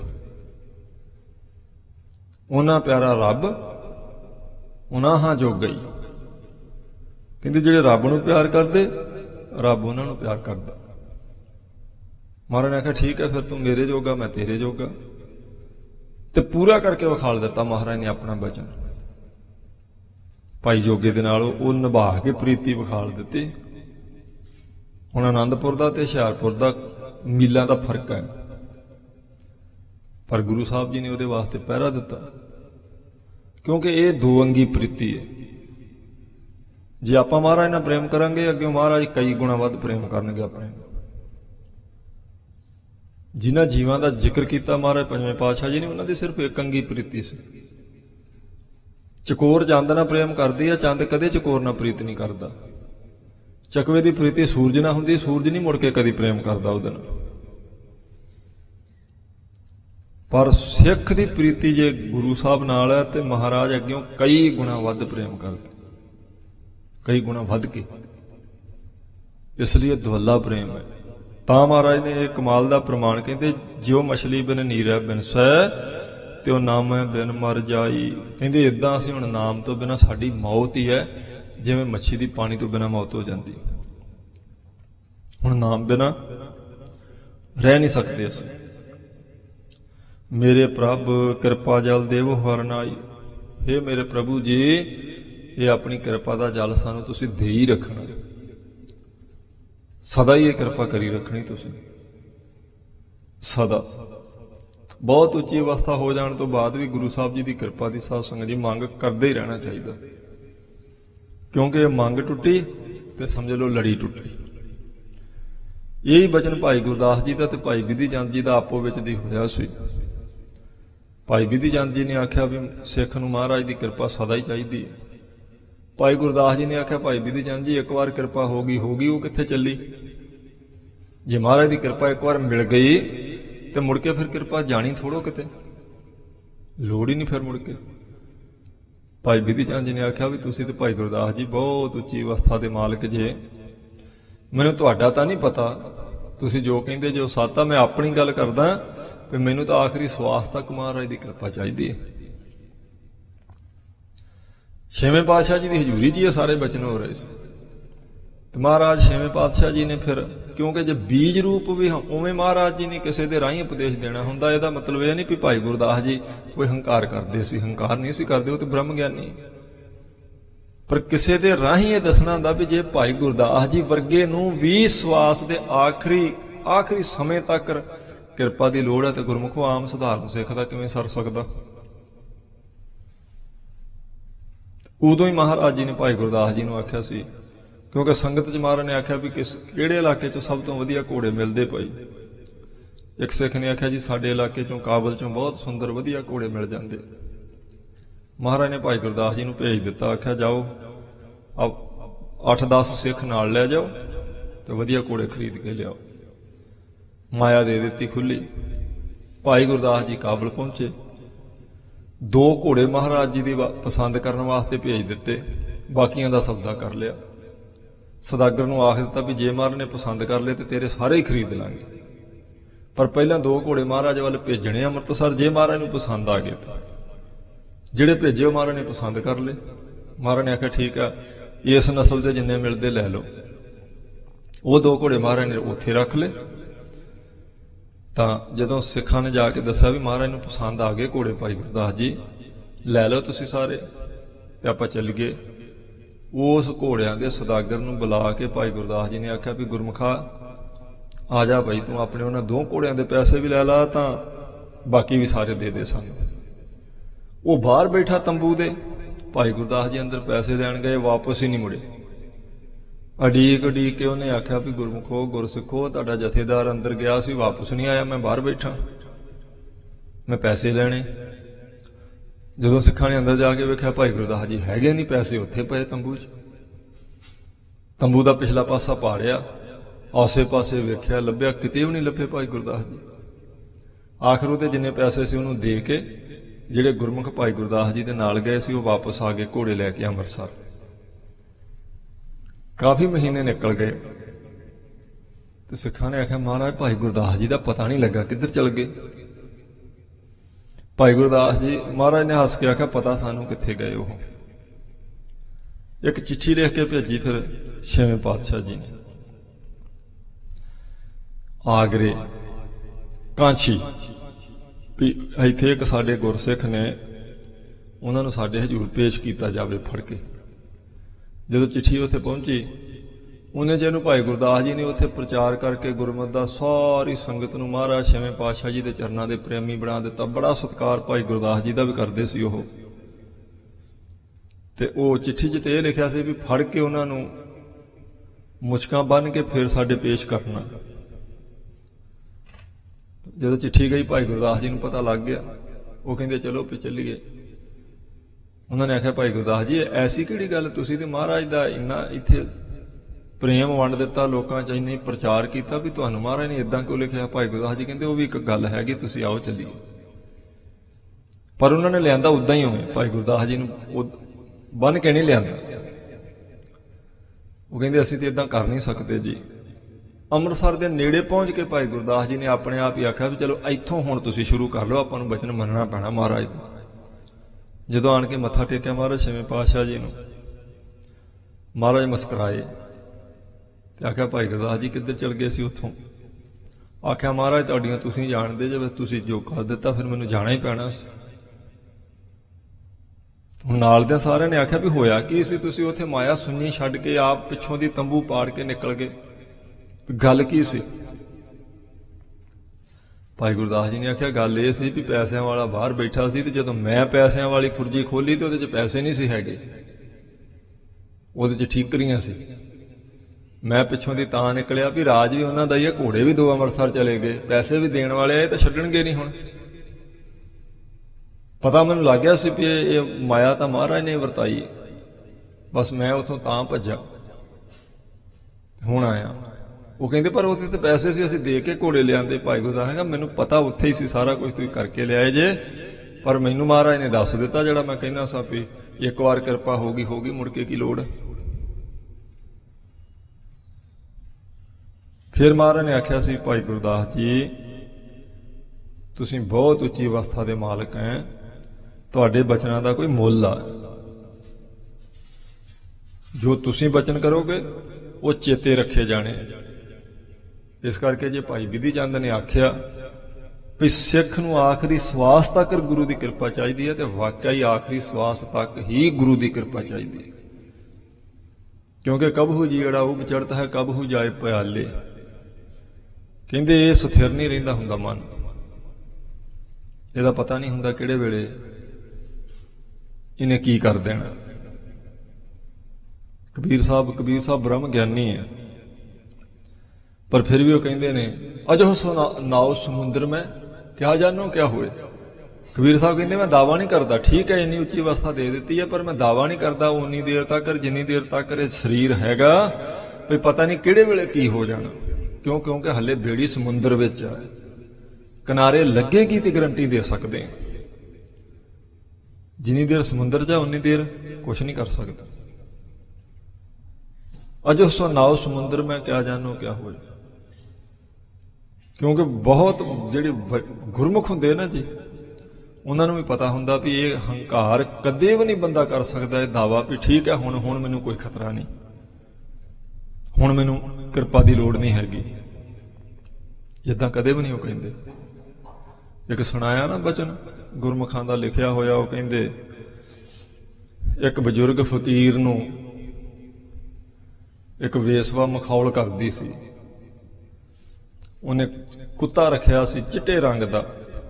Speaker 1: ਉਹਨਾਂ ਪਿਆਰਾ ਰੱਬ, ਉਹਨਾਂ ਹਾਂ ਜੋਗਾ ਹੀ। ਕਹਿੰਦੇ ਜਿਹੜੇ ਰੱਬ ਨੂੰ ਪਿਆਰ ਕਰਦੇ, ਰੱਬ ਉਹਨਾਂ ਨੂੰ ਪਿਆਰ ਕਰਦਾ। ਮਹਾਰਾਜ ਨੇ ਆਖਿਆ ਠੀਕ ਹੈ ਫਿਰ ਤੂੰ ਮੇਰੇ ਜੋਗਾ ਮੈਂ ਤੇਰੇ ਜੋਗਾ। ਤੇ ਪੂਰਾ ਕਰਕੇ ਵਿਖਾਲ ਦਿੱਤਾ ਮਹਾਰਾਜ ਨੇ ਆਪਣਾ ਬਚਨ। ਭਾਈ ਜੋਗੇ ਦੇ ਨਾਲ ਉਹ ਨਿਭਾ ਕੇ ਪ੍ਰੀਤੀ ਵਿਖਾਲ ਦਿੱਤੀ। ਹੁਣ ਆਨੰਦਪੁਰ ਦਾ ਤੇ ਹੁਸ਼ਿਆਰਪੁਰ ਦਾ ਮੀਲਾਂ ਦਾ ਫਰਕ ਹੈ, ਪਰ ਗੁਰੂ ਸਾਹਿਬ ਜੀ ਨੇ ਉਹਦੇ ਵਾਸਤੇ ਪਹਿਰਾ ਦਿੱਤਾ, ਕਿਉਂਕਿ ਇਹ ਦੋ ਅੰਗੀ ਪ੍ਰੀਤੀ ਹੈ। ਜੇ ਆਪਾਂ ਮਹਾਰਾਜ ਨਾਲ ਪ੍ਰੇਮ ਕਰਾਂਗੇ, ਅੱਗੇ ਮਹਾਰਾਜ ਕਈ ਗੁਣਾ ਵੱਧ ਪ੍ਰੇਮ ਕਰਨਗੇ ਆਪਣੇ। ਜਿਨ੍ਹਾਂ ਜੀਵਾਂ ਦਾ ਜ਼ਿਕਰ ਕੀਤਾ ਮਹਾਰਾਜ ਪੰਜਵੇਂ ਪਾਤਸ਼ਾਹ ਜੀ ਨੇ, ਉਹਨਾਂ ਦੀ ਸਿਰਫ ਇੱਕ ਅੰਗੀ ਪ੍ਰੀਤੀ ਸੀ। ਚਕੋਰ ਚੰਦ ਨਾਲ ਪ੍ਰੇਮ ਕਰਦੀ ਆ, ਚੰਦ ਕਦੇ ਚਕੋਰ ਨਾਲ ਪ੍ਰੀਤ ਨਹੀਂ ਕਰਦਾ। ਚਕਵੇ ਦੀ ਪ੍ਰੀਤੀ ਸੂਰਜ ਨਾਲ ਹੁੰਦੀ, ਸੂਰਜ ਨਹੀਂ ਮੁੜ ਕੇ ਕਦੀ ਪ੍ਰੇਮ ਕਰਦਾ ਉਹਦੇ ਨਾਲ। ਪਰ ਸਿੱਖ ਦੀ ਪ੍ਰੀਤੀ ਜੇ ਗੁਰੂ ਸਾਹਿਬ ਨਾਲ ਹੈ ਤੇ ਮਹਾਰਾਜ ਅੱਗਿਓਂ ਕਈ ਗੁਣਾ ਵੱਧ ਪ੍ਰੇਮ ਕਰਦੇ, ਕਈ ਗੁਣਾ ਵੱਧ ਕੇ। ਇਸ ਲਈ ਦੁਹੱਲਾ ਪ੍ਰੇਮ ਹੈ। ਤਾਂ ਮਹਾਰਾਜ ਨੇ ਇਹ ਕਮਾਲ ਦਾ ਪ੍ਰਮਾਣ ਕਹਿੰਦੇ, ਜਿਉ ਮਛਲੀ ਬਿਨ ਨੀਰੈ ਬਿਨ ਸੈ ਤਿਉ ਨਾਮੈ ਬਿਨ ਮਰ ਜਾਈ। ਕਹਿੰਦੇ ਇਦਾਂ ਅਸੀਂ ਹੁਣ ਨਾਮ ਤੋਂ ਬਿਨਾਂ ਸਾਡੀ ਮੌਤ ਹੀ ਹੈ, ਜਿਵੇਂ ਮੱਛੀ ਦੀ ਪਾਣੀ ਤੋਂ ਬਿਨਾਂ ਮੌਤ ਹੋ ਜਾਂਦੀ। ਹੁਣ ਨਾਮ ਬਿਨਾਂ ਰਹਿ ਨਹੀਂ ਸਕਦੇ ਅਸੀਂ। ਮੇਰੇ ਪ੍ਰਭ ਕਿਰਪਾ ਜਲ ਦੇਵੋ ਹਰਨਾਈ। ਹੇ ਮੇਰੇ ਪ੍ਰਭੂ ਜੀ, ਇਹ ਆਪਣੀ ਕਿਰਪਾ ਦਾ ਜਲ ਸਾਨੂੰ ਤੁਸੀਂ ਦੇ ਹੀ ਰੱਖਣਾ, ਸਦਾ ਹੀ ਇਹ ਕਿਰਪਾ ਕਰੀ ਰੱਖਣੀ ਤੁਸੀਂ, ਸਦਾ। ਬਹੁਤ ਉੱਚੀ ਅਵਸਥਾ ਹੋ ਜਾਣ ਤੋਂ ਬਾਅਦ ਵੀ ਗੁਰੂ ਸਾਹਿਬ ਜੀ ਦੀ ਕਿਰਪਾ ਦੀ ਸਾਧ ਸੰਗਤ ਜੀ ਮੰਗ ਕਰਦੇ ਹੀ ਰਹਿਣਾ ਚਾਹੀਦਾ, ਕਿਉਂਕਿ ਇਹ ਮੰਗ ਟੁੱਟੀ ਤੇ ਸਮਝ ਲਓ ਲੜੀ ਟੁੱਟੀ। ਇਹੀ ਬਚਨ ਭਾਈ ਗੁਰਦਾਸ ਜੀ ਦਾ ਤੇ ਭਾਈ ਬਿਧੀ ਚੰਦ ਜੀ ਦਾ ਆਪੋ ਵਿੱਚ ਦੀ ਹੋਇਆ ਸੀ। ਭਾਈ ਬਿਧੀ ਚੰਦ ਜੀ ਨੇ ਆਖਿਆ ਵੀ ਸਿੱਖ ਨੂੰ ਮਹਾਰਾਜ ਦੀ ਕਿਰਪਾ ਸਦਾ ਹੀ ਚਾਹੀਦੀ ਹੈ। ਭਾਈ ਗੁਰਦਾਸ ਜੀ ਨੇ ਆਖਿਆ ਭਾਈ ਬਿਧੀ ਚੰਦ ਜੀ ਇੱਕ ਵਾਰ ਕਿਰਪਾ ਹੋ ਗਈ, ਉਹ ਕਿੱਥੇ ਚੱਲੀ? ਜੇ ਮਹਾਰਾਜ ਦੀ ਕਿਰਪਾ ਇੱਕ ਵਾਰ ਮਿਲ ਗਈ ਤੇ ਮੁੜ ਕੇ ਫਿਰ ਕਿਰਪਾ ਜਾਣੀ ਥੋੜੋ ਕਿਤੇ, ਲੋੜ ਹੀ ਨਹੀਂ ਫਿਰ ਮੁੜ ਕੇ। ਭਾਈ ਬਿਧੀ ਚੰਦ ਜੀ ਨੇ ਆਖਿਆ ਵੀ ਤੁਸੀਂ ਤੇ ਭਾਈ ਗੁਰਦਾਸ ਜੀ ਬਹੁਤ ਉੱਚੀ ਅਵਸਥਾ ਦੇ ਮਾਲਕ ਜੇ, ਮੈਨੂੰ ਤੁਹਾਡਾ ਤਾਂ ਨਹੀਂ ਪਤਾ, ਤੁਸੀਂ ਜੋ ਕਹਿੰਦੇ ਜੋ ਸੱਚ ਆ। ਮੈਂ ਆਪਣੀ ਗੱਲ ਕਰਦਾ ਵੀ ਮੈਨੂੰ ਤਾਂ ਆਖਰੀ ਸਵਾਸ ਤੱਕ ਮਹਾਰਾਜ ਦੀ ਕਿਰਪਾ ਚਾਹੀਦੀ ਹੈ। ਛੇਵੇਂ ਪਾਤਸ਼ਾਹ ਜੀ ਦੀ ਹਜ਼ੂਰੀ 'ਚ ਇਹ ਸਾਰੇ ਬਚਨ ਹੋ ਰਹੇ ਸੀ। ਤੇ ਮਹਾਰਾਜ ਛੇਵੇਂ ਪਾਤਸ਼ਾਹ ਜੀ ਨੇ ਫਿਰ, ਕਿਉਂਕਿ ਜੇ ਬੀਜ ਰੂਪ ਵੀ ਉਵੇਂ ਮਹਾਰਾਜ ਜੀ ਨੇ ਕਿਸੇ ਦੇ ਰਾਹੀਂ ਉਪਦੇਸ਼ ਦੇਣਾ ਹੁੰਦਾ, ਇਹਦਾ ਮਤਲਬ ਇਹ ਨਹੀਂ ਵੀ ਭਾਈ ਗੁਰਦਾਸ ਜੀ ਕੋਈ ਹੰਕਾਰ ਕਰਦੇ ਸੀ। ਹੰਕਾਰ ਨਹੀਂ ਸੀ ਕਰਦੇ, ਉਹ ਤੇ ਬ੍ਰਹਮ ਗਿਆਨੀ। ਪਰ ਕਿਸੇ ਦੇ ਰਾਹੀਂ ਇਹ ਦੱਸਣਾ ਹੁੰਦਾ ਵੀ ਜੇ ਭਾਈ ਗੁਰਦਾਸ ਜੀ ਵਰਗੇ ਨੂੰ ਵੀ ਸਵਾਸ ਦੇ ਆਖਰੀ ਸਮੇਂ ਤੱਕ ਕਿਰਪਾ ਦੀ ਲੋੜ ਹੈ, ਤੇ ਗੁਰਮੁਖੋ ਆਮ ਸਧਾਰਨ ਸਿੱਖ ਦਾ ਕਿਵੇਂ ਸਰ ਸਕਦਾ? ਉਦੋਂ ਹੀ ਮਹਾਰਾਜ ਜੀ ਨੇ ਭਾਈ ਗੁਰਦਾਸ ਜੀ ਨੂੰ ਆਖਿਆ ਸੀ, ਕਿਉਂਕਿ ਸੰਗਤ 'ਚ ਮਹਾਰਾਜ ਨੇ ਆਖਿਆ ਵੀ ਕਿਹੜੇ ਇਲਾਕੇ 'ਚੋਂ ਸਭ ਤੋਂ ਵਧੀਆ ਘੋੜੇ ਮਿਲਦੇ ਭਾਈ? ਇੱਕ ਸਿੱਖ ਨੇ ਆਖਿਆ ਜੀ ਸਾਡੇ ਇਲਾਕੇ 'ਚੋਂ ਕਾਬਲ 'ਚੋਂ ਬਹੁਤ ਸੁੰਦਰ ਵਧੀਆ ਘੋੜੇ ਮਿਲ ਜਾਂਦੇ। ਮਹਾਰਾਜ ਨੇ ਭਾਈ ਗੁਰਦਾਸ ਜੀ ਨੂੰ ਭੇਜ ਦਿੱਤਾ, ਆਖਿਆ ਜਾਓ 8-10 ਸਿੱਖ ਨਾਲ ਲੈ ਜਾਓ ਤੇ ਵਧੀਆ ਘੋੜੇ ਖਰੀਦ ਕੇ ਲਿਆਓ। ਮਾਇਆ ਦੇ ਦਿੱਤੀ ਖੁੱਲੀ। ਭਾਈ ਗੁਰਦਾਸ ਜੀ ਕਾਬਲ ਪਹੁੰਚੇ। 2 ਘੋੜੇ ਮਹਾਰਾਜ ਜੀ ਦੀ ਪਸੰਦ ਕਰਨ ਵਾਸਤੇ ਭੇਜ ਦਿੱਤੇ, ਬਾਕੀਆਂ ਦਾ ਸੌਦਾ ਕਰ ਲਿਆ। ਸੌਦਾਗਰ ਨੂੰ ਆਖ ਦਿੱਤਾ ਵੀ ਜੇ ਮਹਾਰਾਜ ਨੇ ਪਸੰਦ ਕਰ ਲਏ ਤੇ ਤੇਰੇ ਸਾਰੇ ਹੀ ਖਰੀਦ ਲਾਂਗੇ, ਪਰ ਪਹਿਲਾਂ 2 ਘੋੜੇ ਮਹਾਰਾਜ ਵੱਲ ਭੇਜਣੇ ਅੰਮ੍ਰਿਤਸਰ, ਜੇ ਮਹਾਰਾਜ ਨੂੰ ਪਸੰਦ ਆ ਗਏ। ਜਿਹੜੇ ਭੇਜੇ ਉਹ ਮਹਾਰਾਜ ਨੇ ਪਸੰਦ ਕਰ ਲਏ। ਮਹਾਰਾਜ ਨੇ ਆਖਿਆ ਠੀਕ ਆ, ਇਸ ਨਸਲ ਦੇ ਜਿੰਨੇ ਮਿਲਦੇ ਲੈ ਲਓ। ਉਹ 2 ਘੋੜੇ ਮਹਾਰਾਜ ਨੇ ਉੱਥੇ ਰੱਖ ਲਏ। ਤਾਂ ਜਦੋਂ ਸਿੱਖਾਂ ਨੇ ਜਾ ਕੇ ਦੱਸਿਆ ਵੀ ਮਹਾਰਾਜ ਨੂੰ ਪਸੰਦ ਆ ਗਏ ਘੋੜੇ ਭਾਈ ਗੁਰਦਾਸ ਜੀ, ਲੈ ਲਓ ਤੁਸੀਂ ਸਾਰੇ, ਤੇ ਆਪਾਂ ਚੱਲ ਗਏ। ਉਸ ਘੋੜਿਆਂ ਦੇ ਸੌਦਾਗਰ ਨੂੰ ਬੁਲਾ ਕੇ ਭਾਈ ਗੁਰਦਾਸ ਜੀ ਨੇ ਆਖਿਆ ਵੀ ਗੁਰਮੁਖਾ ਆ ਜਾ ਭਾਈ, ਤੂੰ ਆਪਣੇ ਉਹਨਾਂ 2 ਘੋੜਿਆਂ ਦੇ ਪੈਸੇ ਵੀ ਲੈ ਲਾ, ਤਾਂ ਬਾਕੀ ਵੀ ਸਾਰੇ ਦੇ ਦੇ ਸਾਨੂੰ। ਉਹ ਬਾਹਰ ਬੈਠਾ ਤੰਬੂ ਦੇ। ਭਾਈ ਗੁਰਦਾਸ ਜੀ ਅੰਦਰ ਪੈਸੇ ਲੈਣ ਗਏ, ਵਾਪਸ ਹੀ ਨਹੀਂ ਮੁੜੇ। ਅਡੀਕ ਕੇ ਉਹਨੇ ਆਖਿਆ ਵੀ ਗੁਰਮੁਖੋ ਗੁਰਸਿੱਖੋ, ਤੁਹਾਡਾ ਜਥੇਦਾਰ ਅੰਦਰ ਗਿਆ ਸੀ, ਵਾਪਸ ਨਹੀਂ ਆਇਆ, ਮੈਂ ਬਾਹਰ ਬੈਠਾ, ਮੈਂ ਪੈਸੇ ਲੈਣੇ। ਜਦੋਂ ਸਿੱਖਾਂ ਨੇ ਅੰਦਰ ਜਾ ਕੇ ਵੇਖਿਆ ਭਾਈ ਗੁਰਦਾਸ ਜੀ ਹੈਗੇ ਨਹੀਂ, ਪੈਸੇ ਉੱਥੇ ਪਏ ਤੰਬੂ 'ਚ। ਤੰਬੂ ਦਾ ਪਿਛਲਾ ਪਾਸਾ ਪਾੜਿਆ, ਆਸੇ ਪਾਸੇ ਵੇਖਿਆ, ਲੱਭਿਆ, ਕਿਤੇ ਵੀ ਨਹੀਂ ਲੱਭੇ ਭਾਈ ਗੁਰਦਾਸ ਜੀ। ਆਖਰ ਉਹਦੇ ਜਿੰਨੇ ਪੈਸੇ ਸੀ ਉਹਨੂੰ ਦੇ ਕੇ ਜਿਹੜੇ ਗੁਰਮੁਖ ਭਾਈ ਗੁਰਦਾਸ ਜੀ ਦੇ ਨਾਲ ਗਏ ਸੀ ਉਹ ਵਾਪਸ ਆ ਗਏ ਘੋੜੇ ਲੈ ਕੇ ਅੰਮ੍ਰਿਤਸਰ। ਕਾਫੀ ਮਹੀਨੇ ਨਿਕਲ ਗਏ ਤੇ ਸਿੱਖਾਂ ਨੇ ਆਖਿਆ ਮਹਾਰਾਜ ਭਾਈ ਗੁਰਦਾਸ ਜੀ ਦਾ ਪਤਾ ਨਹੀਂ ਲੱਗਾ ਕਿੱਧਰ ਚਲ ਗਏ। ਭਾਈ ਗੁਰਦਾਸ ਜੀ ਮਹਾਰਾਜ ਨੇ ਹੱਸ ਕੇ ਆਖਿਆ ਪਤਾ ਸਾਨੂੰ ਕਿੱਥੇ ਗਏ। ਉਹ ਇੱਕ ਚਿੱਠੀ ਲਿਖ ਕੇ ਭੇਜੀ ਫਿਰ ਛੇਵੇਂ ਪਾਤਸ਼ਾਹ ਜੀ ਨੇ ਆਗਰੇ ਕਾਂਚੀ ਵੀ ਇੱਥੇ ਇੱਕ ਸਾਡੇ ਗੁਰਸਿੱਖ ਨੇ ਉਹਨਾਂ ਨੂੰ ਸਾਡੇ ਹਜ਼ੂਰ ਪੇਸ਼ ਕੀਤਾ ਜਾਵੇ ਫੜ ਕੇ। ਜਦੋਂ ਚਿੱਠੀ ਉੱਥੇ ਪਹੁੰਚੀ ਉਹਨੇ ਜਿਹਨੂੰ ਭਾਈ ਗੁਰਦਾਸ ਜੀ ਨੇ ਉੱਥੇ ਪ੍ਰਚਾਰ ਕਰਕੇ ਗੁਰਮਤਿ ਦਾ ਸਾਰੀ ਸੰਗਤ ਨੂੰ ਮਹਾਰਾਜ ਛੇਵੇਂ ਪਾਤਸ਼ਾਹ ਜੀ ਦੇ ਚਰਨਾਂ ਦੇ ਪ੍ਰੇਮੀ ਬਣਾ ਦਿੱਤਾ। ਬੜਾ ਸਤਿਕਾਰ ਭਾਈ ਗੁਰਦਾਸ ਜੀ ਦਾ ਵੀ ਕਰਦੇ ਸੀ ਉਹ। ਤੇ ਉਹ ਚਿੱਠੀ 'ਚ ਤੇ ਇਹ ਲਿਖਿਆ ਸੀ ਵੀ ਫੜ ਕੇ ਉਹਨਾਂ ਨੂੰ ਮੁਸ਼ਕਾਂ ਬੰਨ੍ਹ ਕੇ ਫਿਰ ਸਾਡੇ ਪੇਸ਼ ਕਰਨਾ। ਜਦੋਂ ਚਿੱਠੀ ਗਈ ਭਾਈ ਗੁਰਦਾਸ ਜੀ ਨੂੰ ਪਤਾ ਲੱਗ ਗਿਆ। ਉਹ ਕਹਿੰਦੇ ਚਲੋ ਵੀ ਚੱਲੀਏ। ਉਹਨਾਂ ਨੇ ਆਖਿਆ ਭਾਈ ਗੁਰਦਾਸ ਜੀ ਐਸੀ ਕਿਹੜੀ ਗੱਲ, ਤੁਸੀਂ ਤੇ ਮਹਾਰਾਜ ਦਾ ਇੰਨਾ ਇੱਥੇ ਪ੍ਰੇਮ ਵੰਡ ਦਿੱਤਾ, ਲੋਕਾਂ 'ਚ ਇੰਨੀ ਪ੍ਰਚਾਰ ਕੀਤਾ ਵੀ ਤੁਹਾਨੂੰ ਮਹਾਰਾਜ ਨੇ ਇਦਾਂ ਕਿਉਂ ਲਿਖਿਆ। ਭਾਈ ਗੁਰਦਾਸ ਜੀ ਕਹਿੰਦੇ ਉਹ ਵੀ ਇੱਕ ਗੱਲ ਹੈਗੀ, ਤੁਸੀਂ ਆਓ ਚੱਲੀਏ। ਪਰ ਉਹਨਾਂ ਨੇ ਲਿਆਂਦਾ ਉਦਾਂ ਹੀ ਹੋਵੇ, ਭਾਈ ਗੁਰਦਾਸ ਜੀ ਨੂੰ ਬੰਨ ਕੇ ਨਹੀਂ ਲਿਆਂਦਾ। ਉਹ ਕਹਿੰਦੇ ਅਸੀਂ ਤੇ ਇਦਾਂ ਕਰ ਨਹੀਂ ਸਕਦੇ ਜੀ। ਅੰਮ੍ਰਿਤਸਰ ਦੇ ਨੇੜੇ ਪਹੁੰਚ ਕੇ ਭਾਈ ਗੁਰਦਾਸ ਜੀ ਨੇ ਆਪਣੇ ਆਪ ਹੀ ਆਖਿਆ ਵੀ ਚਲੋ ਇੱਥੋਂ ਹੁਣ ਤੁਸੀਂ ਸ਼ੁਰੂ ਕਰ ਲਓ, ਆਪਾਂ ਨੂੰ ਬਚਨ ਮੰਨਣਾ ਪੈਣਾ ਮਹਾਰਾਜ ਦਾ। ਜਦੋਂ ਆਣ ਕੇ ਮੱਥਾ ਟੇਕਿਆ ਮਹਾਰਾਜ ਛੇਵੇਂ ਪਾਤਸ਼ਾਹ ਜੀ ਨੂੰ, ਮਹਾਰਾਜ ਮੁਸਕਰਾਏ ਤੇ ਆਖਿਆ ਭਾਈ ਗੁਰਦਾਸ ਜੀ ਕਿੱਧਰ ਚਲ ਗਏ ਸੀ ਉੱਥੋਂ। ਆਖਿਆ ਮਹਾਰਾਜ ਤੁਹਾਡੀਆਂ ਤੁਸੀਂ ਜਾਣਦੇ ਜੇ, ਤੁਸੀਂ ਜੋ ਕਰ ਦਿੱਤਾ ਫਿਰ ਮੈਨੂੰ ਜਾਣਾ ਹੀ ਪੈਣਾ ਸੀ। ਹੁਣ ਨਾਲ ਦੇ ਸਾਰਿਆਂ ਨੇ ਆਖਿਆ ਵੀ ਹੋਇਆ ਕੀ ਸੀ, ਤੁਸੀਂ ਉੱਥੇ ਮਾਇਆ ਸੁੰਨੀ ਛੱਡ ਕੇ ਆਪ ਪਿੱਛੋਂ ਦੀ ਤੰਬੂ ਪਾੜ ਕੇ ਨਿਕਲ ਗਏ, ਗੱਲ ਕੀ ਸੀ। ਭਾਈ ਗੁਰਦਾਸ ਜੀ ਨੇ ਆਖਿਆ ਗੱਲ ਇਹ ਸੀ ਵੀ ਪੈਸਿਆਂ ਵਾਲਾ ਬਾਹਰ ਬੈਠਾ ਸੀ ਤੇ ਜਦੋਂ ਮੈਂ ਪੈਸਿਆਂ ਵਾਲੀ ਖੁਰਜੀ ਖੋਲੀ ਤੇ ਉਹਦੇ 'ਚ ਪੈਸੇ ਨਹੀਂ ਸੀ ਹੈਗੇ, ਉਹਦੇ 'ਚ ਠੀਕਰੀਆਂ ਸੀ। ਮੈਂ ਪਿੱਛੋਂ ਦੀ ਤਾਂ ਨਿਕਲਿਆ ਵੀ ਰਾਜ ਵੀ ਉਹਨਾਂ ਦਾ ਹੀ ਹੈ, ਘੋੜੇ ਵੀ 2 ਅੰਮ੍ਰਿਤਸਰ ਚਲੇ ਗਏ, ਪੈਸੇ ਵੀ ਦੇਣ ਵਾਲੇ ਆਏ ਤਾਂ ਛੱਡਣਗੇ ਨਹੀਂ। ਹੁਣ ਪਤਾ ਮੈਨੂੰ ਲੱਗ ਗਿਆ ਸੀ ਵੀ ਇਹ ਮਾਇਆ ਤਾਂ ਮਹਾਰਾਜ ਨੇ ਵਰਤਾਈ, ਬਸ ਮੈਂ ਉੱਥੋਂ ਤਾਂ ਭੱਜਾ ਹੁਣ ਆਇਆ। ਉਹ ਕਹਿੰਦੇ ਪਰ ਉੱਥੇ ਤਾਂ ਪੈਸੇ ਸੀ, ਅਸੀਂ ਦੇ ਕੇ ਘੋੜੇ ਲਿਆਂਦੇ। ਭਾਈ ਗੁਰਦਾਸ ਨੇ ਕਿਹਾ ਮੈਨੂੰ ਪਤਾ ਉੱਥੇ ਹੀ ਸੀ ਸਾਰਾ ਕੁਝ, ਤੁਸੀਂ ਕਰਕੇ ਲਿਆਏ ਜੇ, ਪਰ ਮੈਨੂੰ ਮਹਾਰਾਜ ਨੇ ਦੱਸ ਦਿੱਤਾ ਜਿਹੜਾ ਮੈਂ ਕਹਿੰਦਾ ਸਾਂ ਵੀ ਇੱਕ ਵਾਰ ਕਿਰਪਾ ਹੋ ਗਈ ਮੁੜ ਕੇ ਕੀ ਲੋੜ। ਫਿਰ ਮਹਾਰਾਜ ਨੇ ਆਖਿਆ ਸੀ ਭਾਈ ਗੁਰਦਾਸ ਜੀ ਤੁਸੀਂ ਬਹੁਤ ਉੱਚੀ ਅਵਸਥਾ ਦੇ ਮਾਲਕ ਹੈ, ਤੁਹਾਡੇ ਬਚਨਾਂ ਦਾ ਕੋਈ ਮੁੱਲ ਆ। ਜੋ ਤੁਸੀਂ ਬਚਨ ਕਰੋਗੇ ਉਹ ਚੇਤੇ ਰੱਖੇ ਜਾਣੇ। ਇਸ ਕਰਕੇ ਜੇ ਭਾਈ ਵਿਧੀ ਚੰਦ ਨੇ ਆਖਿਆ ਵੀ ਸਿੱਖ ਨੂੰ ਆਖਰੀ ਸਵਾਸ ਤੱਕ ਗੁਰੂ ਦੀ ਕਿਰਪਾ ਚਾਹੀਦੀ ਹੈ, ਤੇ ਵਾਕਿਆ ਹੀ ਆਖਰੀ ਸਵਾਸ ਤੱਕ ਹੀ ਗੁਰੂ ਦੀ ਕਿਰਪਾ ਚਾਹੀਦੀ ਹੈ। ਕਿਉਂਕਿ ਕਬਹੂ ਜੀੜਾ ਉਹ ਵਿਚੜਤ ਹੈ, ਕਬਹੂ ਜਾਏ ਪਿਆਲੇ। ਕਹਿੰਦੇ ਇਹ ਸਥਿਰ ਨਹੀਂ ਰਹਿੰਦਾ ਹੁੰਦਾ ਮਨ, ਇਹਦਾ ਪਤਾ ਨਹੀਂ ਹੁੰਦਾ ਕਿਹੜੇ ਵੇਲੇ ਇਹਨੇ ਕੀ ਕਰ ਦੇਣਾ। ਕਬੀਰ ਸਾਹਿਬ ਬ੍ਰਹਮ ਗਿਆਨੀ ਹੈ, ਪਰ ਫਿਰ ਵੀ ਉਹ ਕਹਿੰਦੇ ਨੇ ਅਜੋ ਸੋ ਨਾਉ ਸਮੁੰਦਰ ਮੈਂ ਕਿਆ ਜਾਣੋ ਕਿਆ ਹੋਏ। ਕਬੀਰ ਸਾਹਿਬ ਕਹਿੰਦੇ ਮੈਂ ਦਾਵਾ ਨਹੀਂ ਕਰਦਾ, ਠੀਕ ਹੈ ਇੰਨੀ ਉੱਚੀ ਅਵਸਥਾ ਦੇ ਦਿੱਤੀ ਹੈ, ਪਰ ਮੈਂ ਦਾਵਾ ਨਹੀਂ ਕਰਦਾ ਉਨੀ ਦੇਰ ਤੱਕ ਜਿੰਨੀ ਦੇਰ ਤੱਕ ਇਹ ਸਰੀਰ ਹੈਗਾ ਵੀ ਪਤਾ ਨਹੀਂ ਕਿਹੜੇ ਵੇਲੇ ਕੀ ਹੋ ਜਾਣਾ। ਕਿਉਂਕਿ ਹਲੇ ਬੇੜੀ ਸਮੁੰਦਰ ਵਿੱਚ ਹੈ, ਕਿਨਾਰੇ ਲੱਗੇਗੀ ਤੇ ਗਰੰਟੀ ਦੇ ਸਕਦੇ। ਜਿੰਨੀ ਦੇਰ ਸਮੁੰਦਰ 'ਚ ਉਨੀ ਦੇਰ ਕੁਛ ਨਹੀਂ ਕਰ ਸਕਦਾ। ਅਜੋ ਸੋ ਨਾਉ ਸਮੁੰਦਰ ਮੈਂ ਕਿਆ ਜਾਣੋ ਕਿਆ ਹੋਏ। ਕਿਉਂਕਿ ਬਹੁਤ ਜਿਹੜੇ ਗੁਰਮੁਖ ਹੁੰਦੇ ਨਾ ਜੀ, ਉਹਨਾਂ ਨੂੰ ਵੀ ਪਤਾ ਹੁੰਦਾ ਵੀ ਇਹ ਹੰਕਾਰ ਕਦੇ ਵੀ ਨਹੀਂ ਬੰਦਾ ਕਰ ਸਕਦਾ ਇਹ ਦਾਵਾ ਵੀ ਠੀਕ ਹੈ ਹੁਣ ਮੈਨੂੰ ਕੋਈ ਖਤਰਾ ਨਹੀਂ, ਹੁਣ ਮੈਨੂੰ ਕਿਰਪਾ ਦੀ ਲੋੜ ਨਹੀਂ ਹੈਗੀ। ਜਿੱਦਾਂ ਕਦੇ ਵੀ ਨਹੀਂ ਉਹ ਕਹਿੰਦੇ। ਇੱਕ ਸੁਣਾਇਆ ਨਾ ਬਚਨ ਗੁਰਮੁਖਾਂ ਦਾ ਲਿਖਿਆ ਹੋਇਆ, ਉਹ ਕਹਿੰਦੇ ਇੱਕ ਬਜ਼ੁਰਗ ਫਕੀਰ ਨੂੰ ਇੱਕ ਵੇਸਵਾ ਮਖੌਲ ਕਰਦੀ ਸੀ। ਉਹਨੇ ਕੁੱਤਾ ਰੱਖਿਆ ਸੀ ਚਿੱਟੇ ਰੰਗ ਦਾ,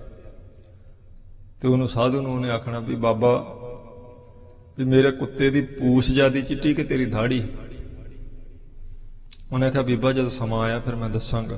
Speaker 1: ਤੇ ਉਹਨੂੰ ਸਾਧੂ ਨੂੰ ਉਹਨੇ ਆਖਣਾ ਵੀ ਬਾਬਾ ਵੀ ਮੇਰੇ ਕੁੱਤੇ ਦੀ ਪੂਛ ਜਿਆਦੀ ਚਿੱਟੀ ਕਿ ਤੇਰੀ ਦਾੜੀ। ਉਹਨੇ ਆਖਿਆ ਬੀਬਾ ਜਦੋਂ ਸਮਾਂ ਆਇਆ ਫਿਰ ਮੈਂ ਦੱਸਾਂਗਾ।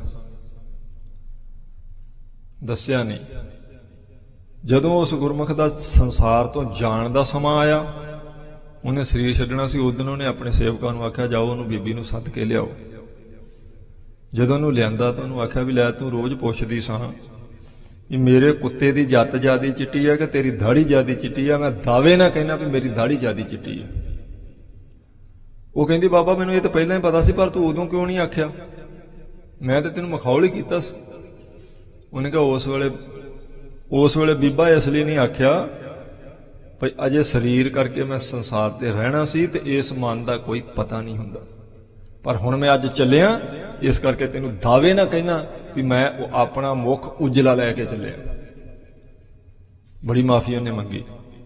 Speaker 1: ਦੱਸਿਆ ਨਹੀਂ। ਜਦੋਂ ਉਸ ਗੁਰਮੁਖ ਦਾ ਸੰਸਾਰ ਤੋਂ ਜਾਣ ਦਾ ਸਮਾਂ ਆਇਆ, ਉਹਨੇ ਸਰੀਰ ਛੱਡਣਾ ਸੀ, ਉਦੋਂ ਉਹਨੇ ਆਪਣੇ ਸੇਵਕਾਂ ਨੂੰ ਆਖਿਆ ਜਾਓ ਉਹਨੂੰ ਬੀਬੀ ਨੂੰ ਸੱਦ ਕੇ ਲਿਆਓ। ਜਦੋਂ ਉਹਨੂੰ ਲਿਆਂਦਾ ਤਾਂ ਉਹਨੂੰ ਆਖਿਆ ਵੀ ਲੈ ਤੂੰ ਰੋਜ਼ ਪੁੱਛਦੀ ਸਾਂ ਵੀ ਮੇਰੇ ਕੁੱਤੇ ਦੀ ਜੱਤ ਜਿਆਦੀ ਚਿੱਟੀ ਹੈ ਕਿ ਤੇਰੀ ਦਾੜੀ ਜਿਆਦੀ ਚਿੱਟੀ ਹੈ। ਮੈਂ ਦਾਅਵੇ ਨਾ ਕਹਿਣਾ ਵੀ ਮੇਰੀ ਦਾੜੀ ਜਿਆਦੀ ਚਿੱਟੀ ਹੈ। ਉਹ ਕਹਿੰਦੀ ਬਾਬਾ ਮੈਨੂੰ ਇਹ ਤਾਂ ਪਹਿਲਾਂ ਹੀ ਪਤਾ ਸੀ, ਪਰ ਤੂੰ ਉਦੋਂ ਕਿਉਂ ਨਹੀਂ ਆਖਿਆ? ਮੈਂ ਤਾਂ ਤੈਨੂੰ ਮਖੌਲ ਹੀ ਕੀਤਾ ਸੀ। ਉਹਨੇ ਕਿਹਾ ਉਸ ਵੇਲੇ ਬੀਬਾ ਇਸ ਲਈ ਨਹੀਂ ਆਖਿਆ ਭਈ ਅਜੇ ਸਰੀਰ ਕਰਕੇ ਮੈਂ ਸੰਸਾਰ ਤੇ ਰਹਿਣਾ ਸੀ ਤੇ ਇਸ ਮਨ ਦਾ ਕੋਈ ਪਤਾ ਨਹੀਂ ਹੁੰਦਾ, ਪਰ ਹੁਣ ਮੈਂ ਅੱਜ ਚੱਲਿਆ, ਇਸ ਕਰਕੇ ਤੈਨੂੰ ਦਾਅਵੇ ਨਾ ਕਹਿਣਾ ਵੀ ਮੈਂ ਉਹ ਆਪਣਾ ਮੁੱਖ ਉਜਲਾ ਲੈ ਕੇ ਚੱਲਿਆ। ਬੜੀ ਮਾਫੀ ਉਹਨੇ ਮੰਗੀ।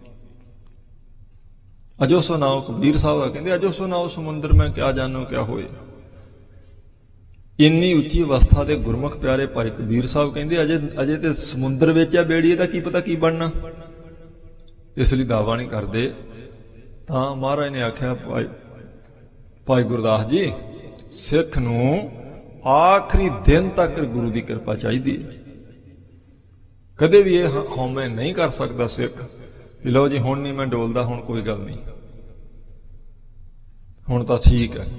Speaker 1: ਅਜੋ ਸੁਣਾਓ ਕਬੀਰ ਸਾਹਿਬ ਦਾ ਕਹਿੰਦੇ, ਅਜੋ ਸੁਣਾਓ ਸਮੁੰਦਰ ਮੈਂ ਕਿਆ ਜਾਣੋ ਕਿਆ ਹੋਏ। ਇੰਨੀ ਉੱਚੀ ਅਵਸਥਾ ਦੇ ਗੁਰਮੁਖ ਪਿਆਰੇ ਭਾਈ ਕਬੀਰ ਸਾਹਿਬ ਕਹਿੰਦੇ ਅਜੇ ਤੇ ਸਮੁੰਦਰ ਵਿੱਚ ਆ ਬੇੜੀ, ਇਹਦਾ ਕੀ ਪਤਾ ਕੀ ਬਣਨਾ, ਇਸ ਲਈ ਦਾਵਾ ਨਹੀਂ ਕਰਦੇ। ਤਾਂ ਮਹਾਰਾਜ ਨੇ ਆਖਿਆ ਭਾਈ ਗੁਰਦਾਸ ਜੀ, ਸਿੱਖ ਨੂੰ ਆਖਰੀ ਦਿਨ ਤੱਕ ਗੁਰੂ ਦੀ ਕਿਰਪਾ ਚਾਹੀਦੀ ਹੈ। ਕਦੇ ਵੀ ਇਹ ਹਉਮੈ ਨਹੀਂ ਕਰ ਸਕਦਾ ਸਿੱਖ ਵੀ ਲਓ ਜੀ ਹੁਣ ਨਹੀਂ ਮੈਂ ਡੋਲਦਾ, ਹੁਣ ਕੋਈ ਗੱਲ ਨਹੀਂ, ਹੁਣ ਤਾਂ ਠੀਕ ਹੈ।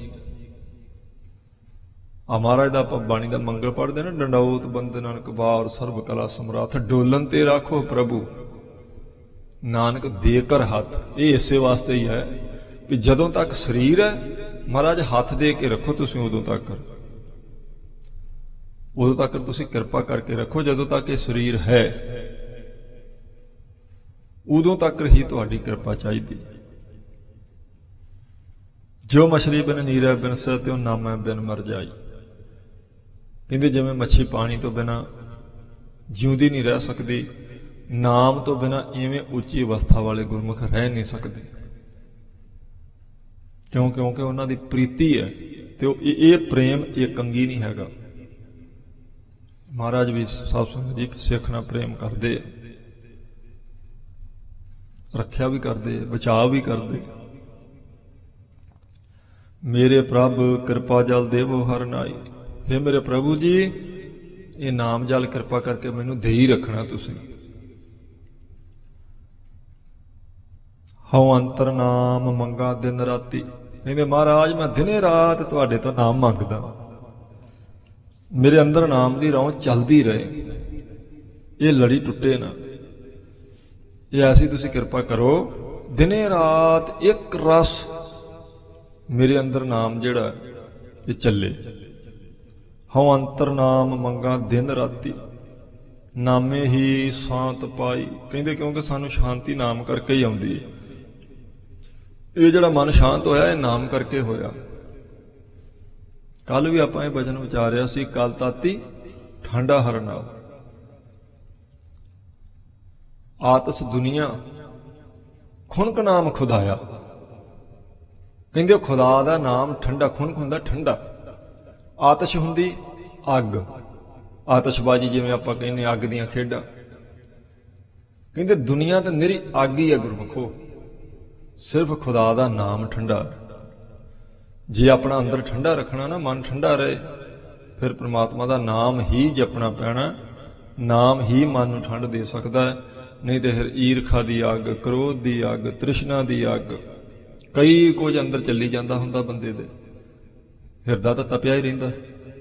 Speaker 1: ਆ ਮਹਾਰਾਜ ਦਾ ਆਪਾਂ ਬਾਣੀ ਦਾ ਮੰਗਲ ਪੜ੍ਹਦੇ ਨਾ, ਡੰਡਾਉਤ ਬੰਦਨ ਕਬਾਰ ਸਰਬ ਕਲਾ ਸਮਰਾਥ, ਡੋਲਨ ਤੇ ਰਾਖੋ ਪ੍ਰਭੂ ਨਾਨਕ ਦੇ ਕਰ ਹੱਥ। ਇਹ ਇਸੇ ਵਾਸਤੇ ਹੀ ਹੈ ਵੀ ਜਦੋਂ ਤੱਕ ਸਰੀਰ ਹੈ ਮਹਾਰਾਜ ਹੱਥ ਦੇ ਕੇ ਰੱਖੋ ਤੁਸੀਂ, ਉਦੋਂ ਤੱਕ ਤੁਸੀਂ ਕਿਰਪਾ ਕਰਕੇ ਰੱਖੋ। ਜਦੋਂ ਤੱਕ ਇਹ ਸਰੀਰ ਹੈ ਉਦੋਂ ਤੱਕ ਹੀ ਤੁਹਾਡੀ ਕਿਰਪਾ ਚਾਹੀਦੀ। ਜੋ ਮਛਲੀ ਬਿਨ ਨੀਰੈ ਬਿਨ ਸੈ ਤਿਉ ਨਾਮੈ ਬਿਨ ਮਰ ਜਾਈ। ਕਹਿੰਦੇ ਜਿਵੇਂ ਮੱਛੀ ਪਾਣੀ ਤੋਂ ਬਿਨਾਂ ਜਿਉਂਦੀ ਨਹੀਂ ਰਹਿ ਸਕਦੀ, ਨਾਮ ਤੋਂ ਬਿਨਾਂ ਇਵੇਂ ਉੱਚੀ ਅਵਸਥਾ ਵਾਲੇ ਗੁਰਮੁਖ ਰਹਿ ਨਹੀਂ ਸਕਦੇ। ਕਿਉਂਕਿ ਉਹਨਾਂ ਦੀ ਪ੍ਰੀਤੀ ਹੈ ਤੇ ਇਹ ਪ੍ਰੇਮ ਇਕੰਗੀ ਨਹੀਂ ਹੈਗਾ। ਮਹਾਰਾਜ ਵੀ ਸਾਧ ਸੰਗਤ ਜੀ ਸਿੱਖ ਨਾਲ ਪ੍ਰੇਮ ਕਰਦੇ, ਰੱਖਿਆ ਵੀ ਕਰਦੇ, ਬਚਾਅ ਵੀ ਕਰਦੇ। ਮੇਰੇ ਪ੍ਰਭ ਕਿਰਪਾ ਜਲ ਦੇਵੋ ਹਰ ਨਾਈ। हे ਮੇਰੇ ਪ੍ਰਭੂ ਜੀ, ਇਹ ਨਾਮ ਜਲ ਕਿਰਪਾ ਕਰਕੇ ਮੈਨੂੰ ਦੇ ਹੀ ਰੱਖਣਾ ਤੁਸੀਂ। ਹਉ ਅੰਤਰ ਨਾਮ ਮੰਗਾ ਦਿਨ ਰਾਤੀ। ਕਹਿੰਦੇ ਮਹਾਰਾਜ ਮੈਂ ਦਿਨੇ ਰਾਤ ਤੁਹਾਡੇ ਤੋਂ ਨਾਮ ਮੰਗਦਾ, ਮੇਰੇ ਅੰਦਰ ਨਾਮ ਦੀ ਰੌਂ ਚੱਲਦੀ ਰਹੇ, ਇਹ ਲੜੀ ਟੁੱਟੇ ਨਾ। ਇਹ ਐਸੀ ਤੁਸੀਂ ਕਿਰਪਾ ਕਰੋ ਦਿਨੇ ਰਾਤ ਇੱਕ ਰਸ ਮੇਰੇ ਅੰਦਰ ਨਾਮ ਜਿਹੜਾ ਇਹ ਚੱਲੇ। ਹਉ ਅੰਤਰ ਨਾਮ ਮੰਗਾ ਦਿਨ ਰਾਤੀ, ਨਾਮੇ ਹੀ ਸ਼ਾਂਤ ਪਾਈ। ਕਹਿੰਦੇ ਕਿਉਂਕਿ ਸਾਨੂੰ ਸ਼ਾਂਤੀ ਨਾਮ ਕਰਕੇ ਹੀ ਆਉਂਦੀ ਹੈ। ਇਹ ਜਿਹੜਾ ਮਨ ਸ਼ਾਂਤ ਹੋਇਆ ਇਹ ਨਾਮ ਕਰਕੇ ਹੋਇਆ। ਕੱਲ ਵੀ ਆਪਾਂ ਇਹ ਬਚਨ ਵਿਚਾਰਿਆ ਸੀ, ਕਲ ਤਾਤੀ ਠੰਡਾ ਹਰ ਨਾਮ। ਆਤਸ ਦੁਨੀਆ ਖੁਨਕ ਨਾਮ ਖੁਦਾਇਆ। ਕਹਿੰਦੇ ਖੁਦਾ ਦਾ ਨਾਮ ਠੰਡਾ, ਖੁਨਕ ਹੁੰਦਾ ਠੰਡਾ, ਆਤਸ਼ ਹੁੰਦੀ ਅੱਗ, ਆਤਸ਼ਬਾਜੀ ਜਿਵੇਂ ਆਪਾਂ ਕਹਿੰਦੇ ਅੱਗ ਦੀਆਂ ਖੇਡਾਂ। ਕਹਿੰਦੇ ਦੁਨੀਆ ਤਾਂ ਨਿਰੀ ਅੱਗ ਹੀ ਹੈ ਗੁਰਮੁਖੋ, ਸਿਰਫ ਖੁਦਾ ਦਾ ਨਾਮ ਠੰਡਾ। ਜੇ ਆਪਣਾ ਅੰਦਰ ਠੰਡਾ ਰੱਖਣਾ ਨਾ, ਮਨ ਠੰਡਾ ਰਹੇ, ਫਿਰ ਪ੍ਰਮਾਤਮਾ ਦਾ ਨਾਮ ਹੀ ਜਪਣਾ ਪੈਣਾ। ਨਾਮ ਹੀ ਮਨ ਨੂੰ ਠੰਡ ਦੇ ਸਕਦਾ ਹੈ। ਨਹੀਂ ਤੇ ਫਿਰ ਈਰਖਾ ਦੀ ਅੱਗ, ਕ੍ਰੋਧ ਦੀ ਅੱਗ, ਤ੍ਰਿਸ਼ਨਾ ਦੀ ਅੱਗ, ਕਈ ਕੁਝ ਅੰਦਰ ਚੱਲੀ ਜਾਂਦਾ ਹੁੰਦਾ ਬੰਦੇ ਦੇ, ਹਿਰਦਾ ਤਾਂ ਤਪਿਆ ਹੀ ਰਹਿੰਦਾ,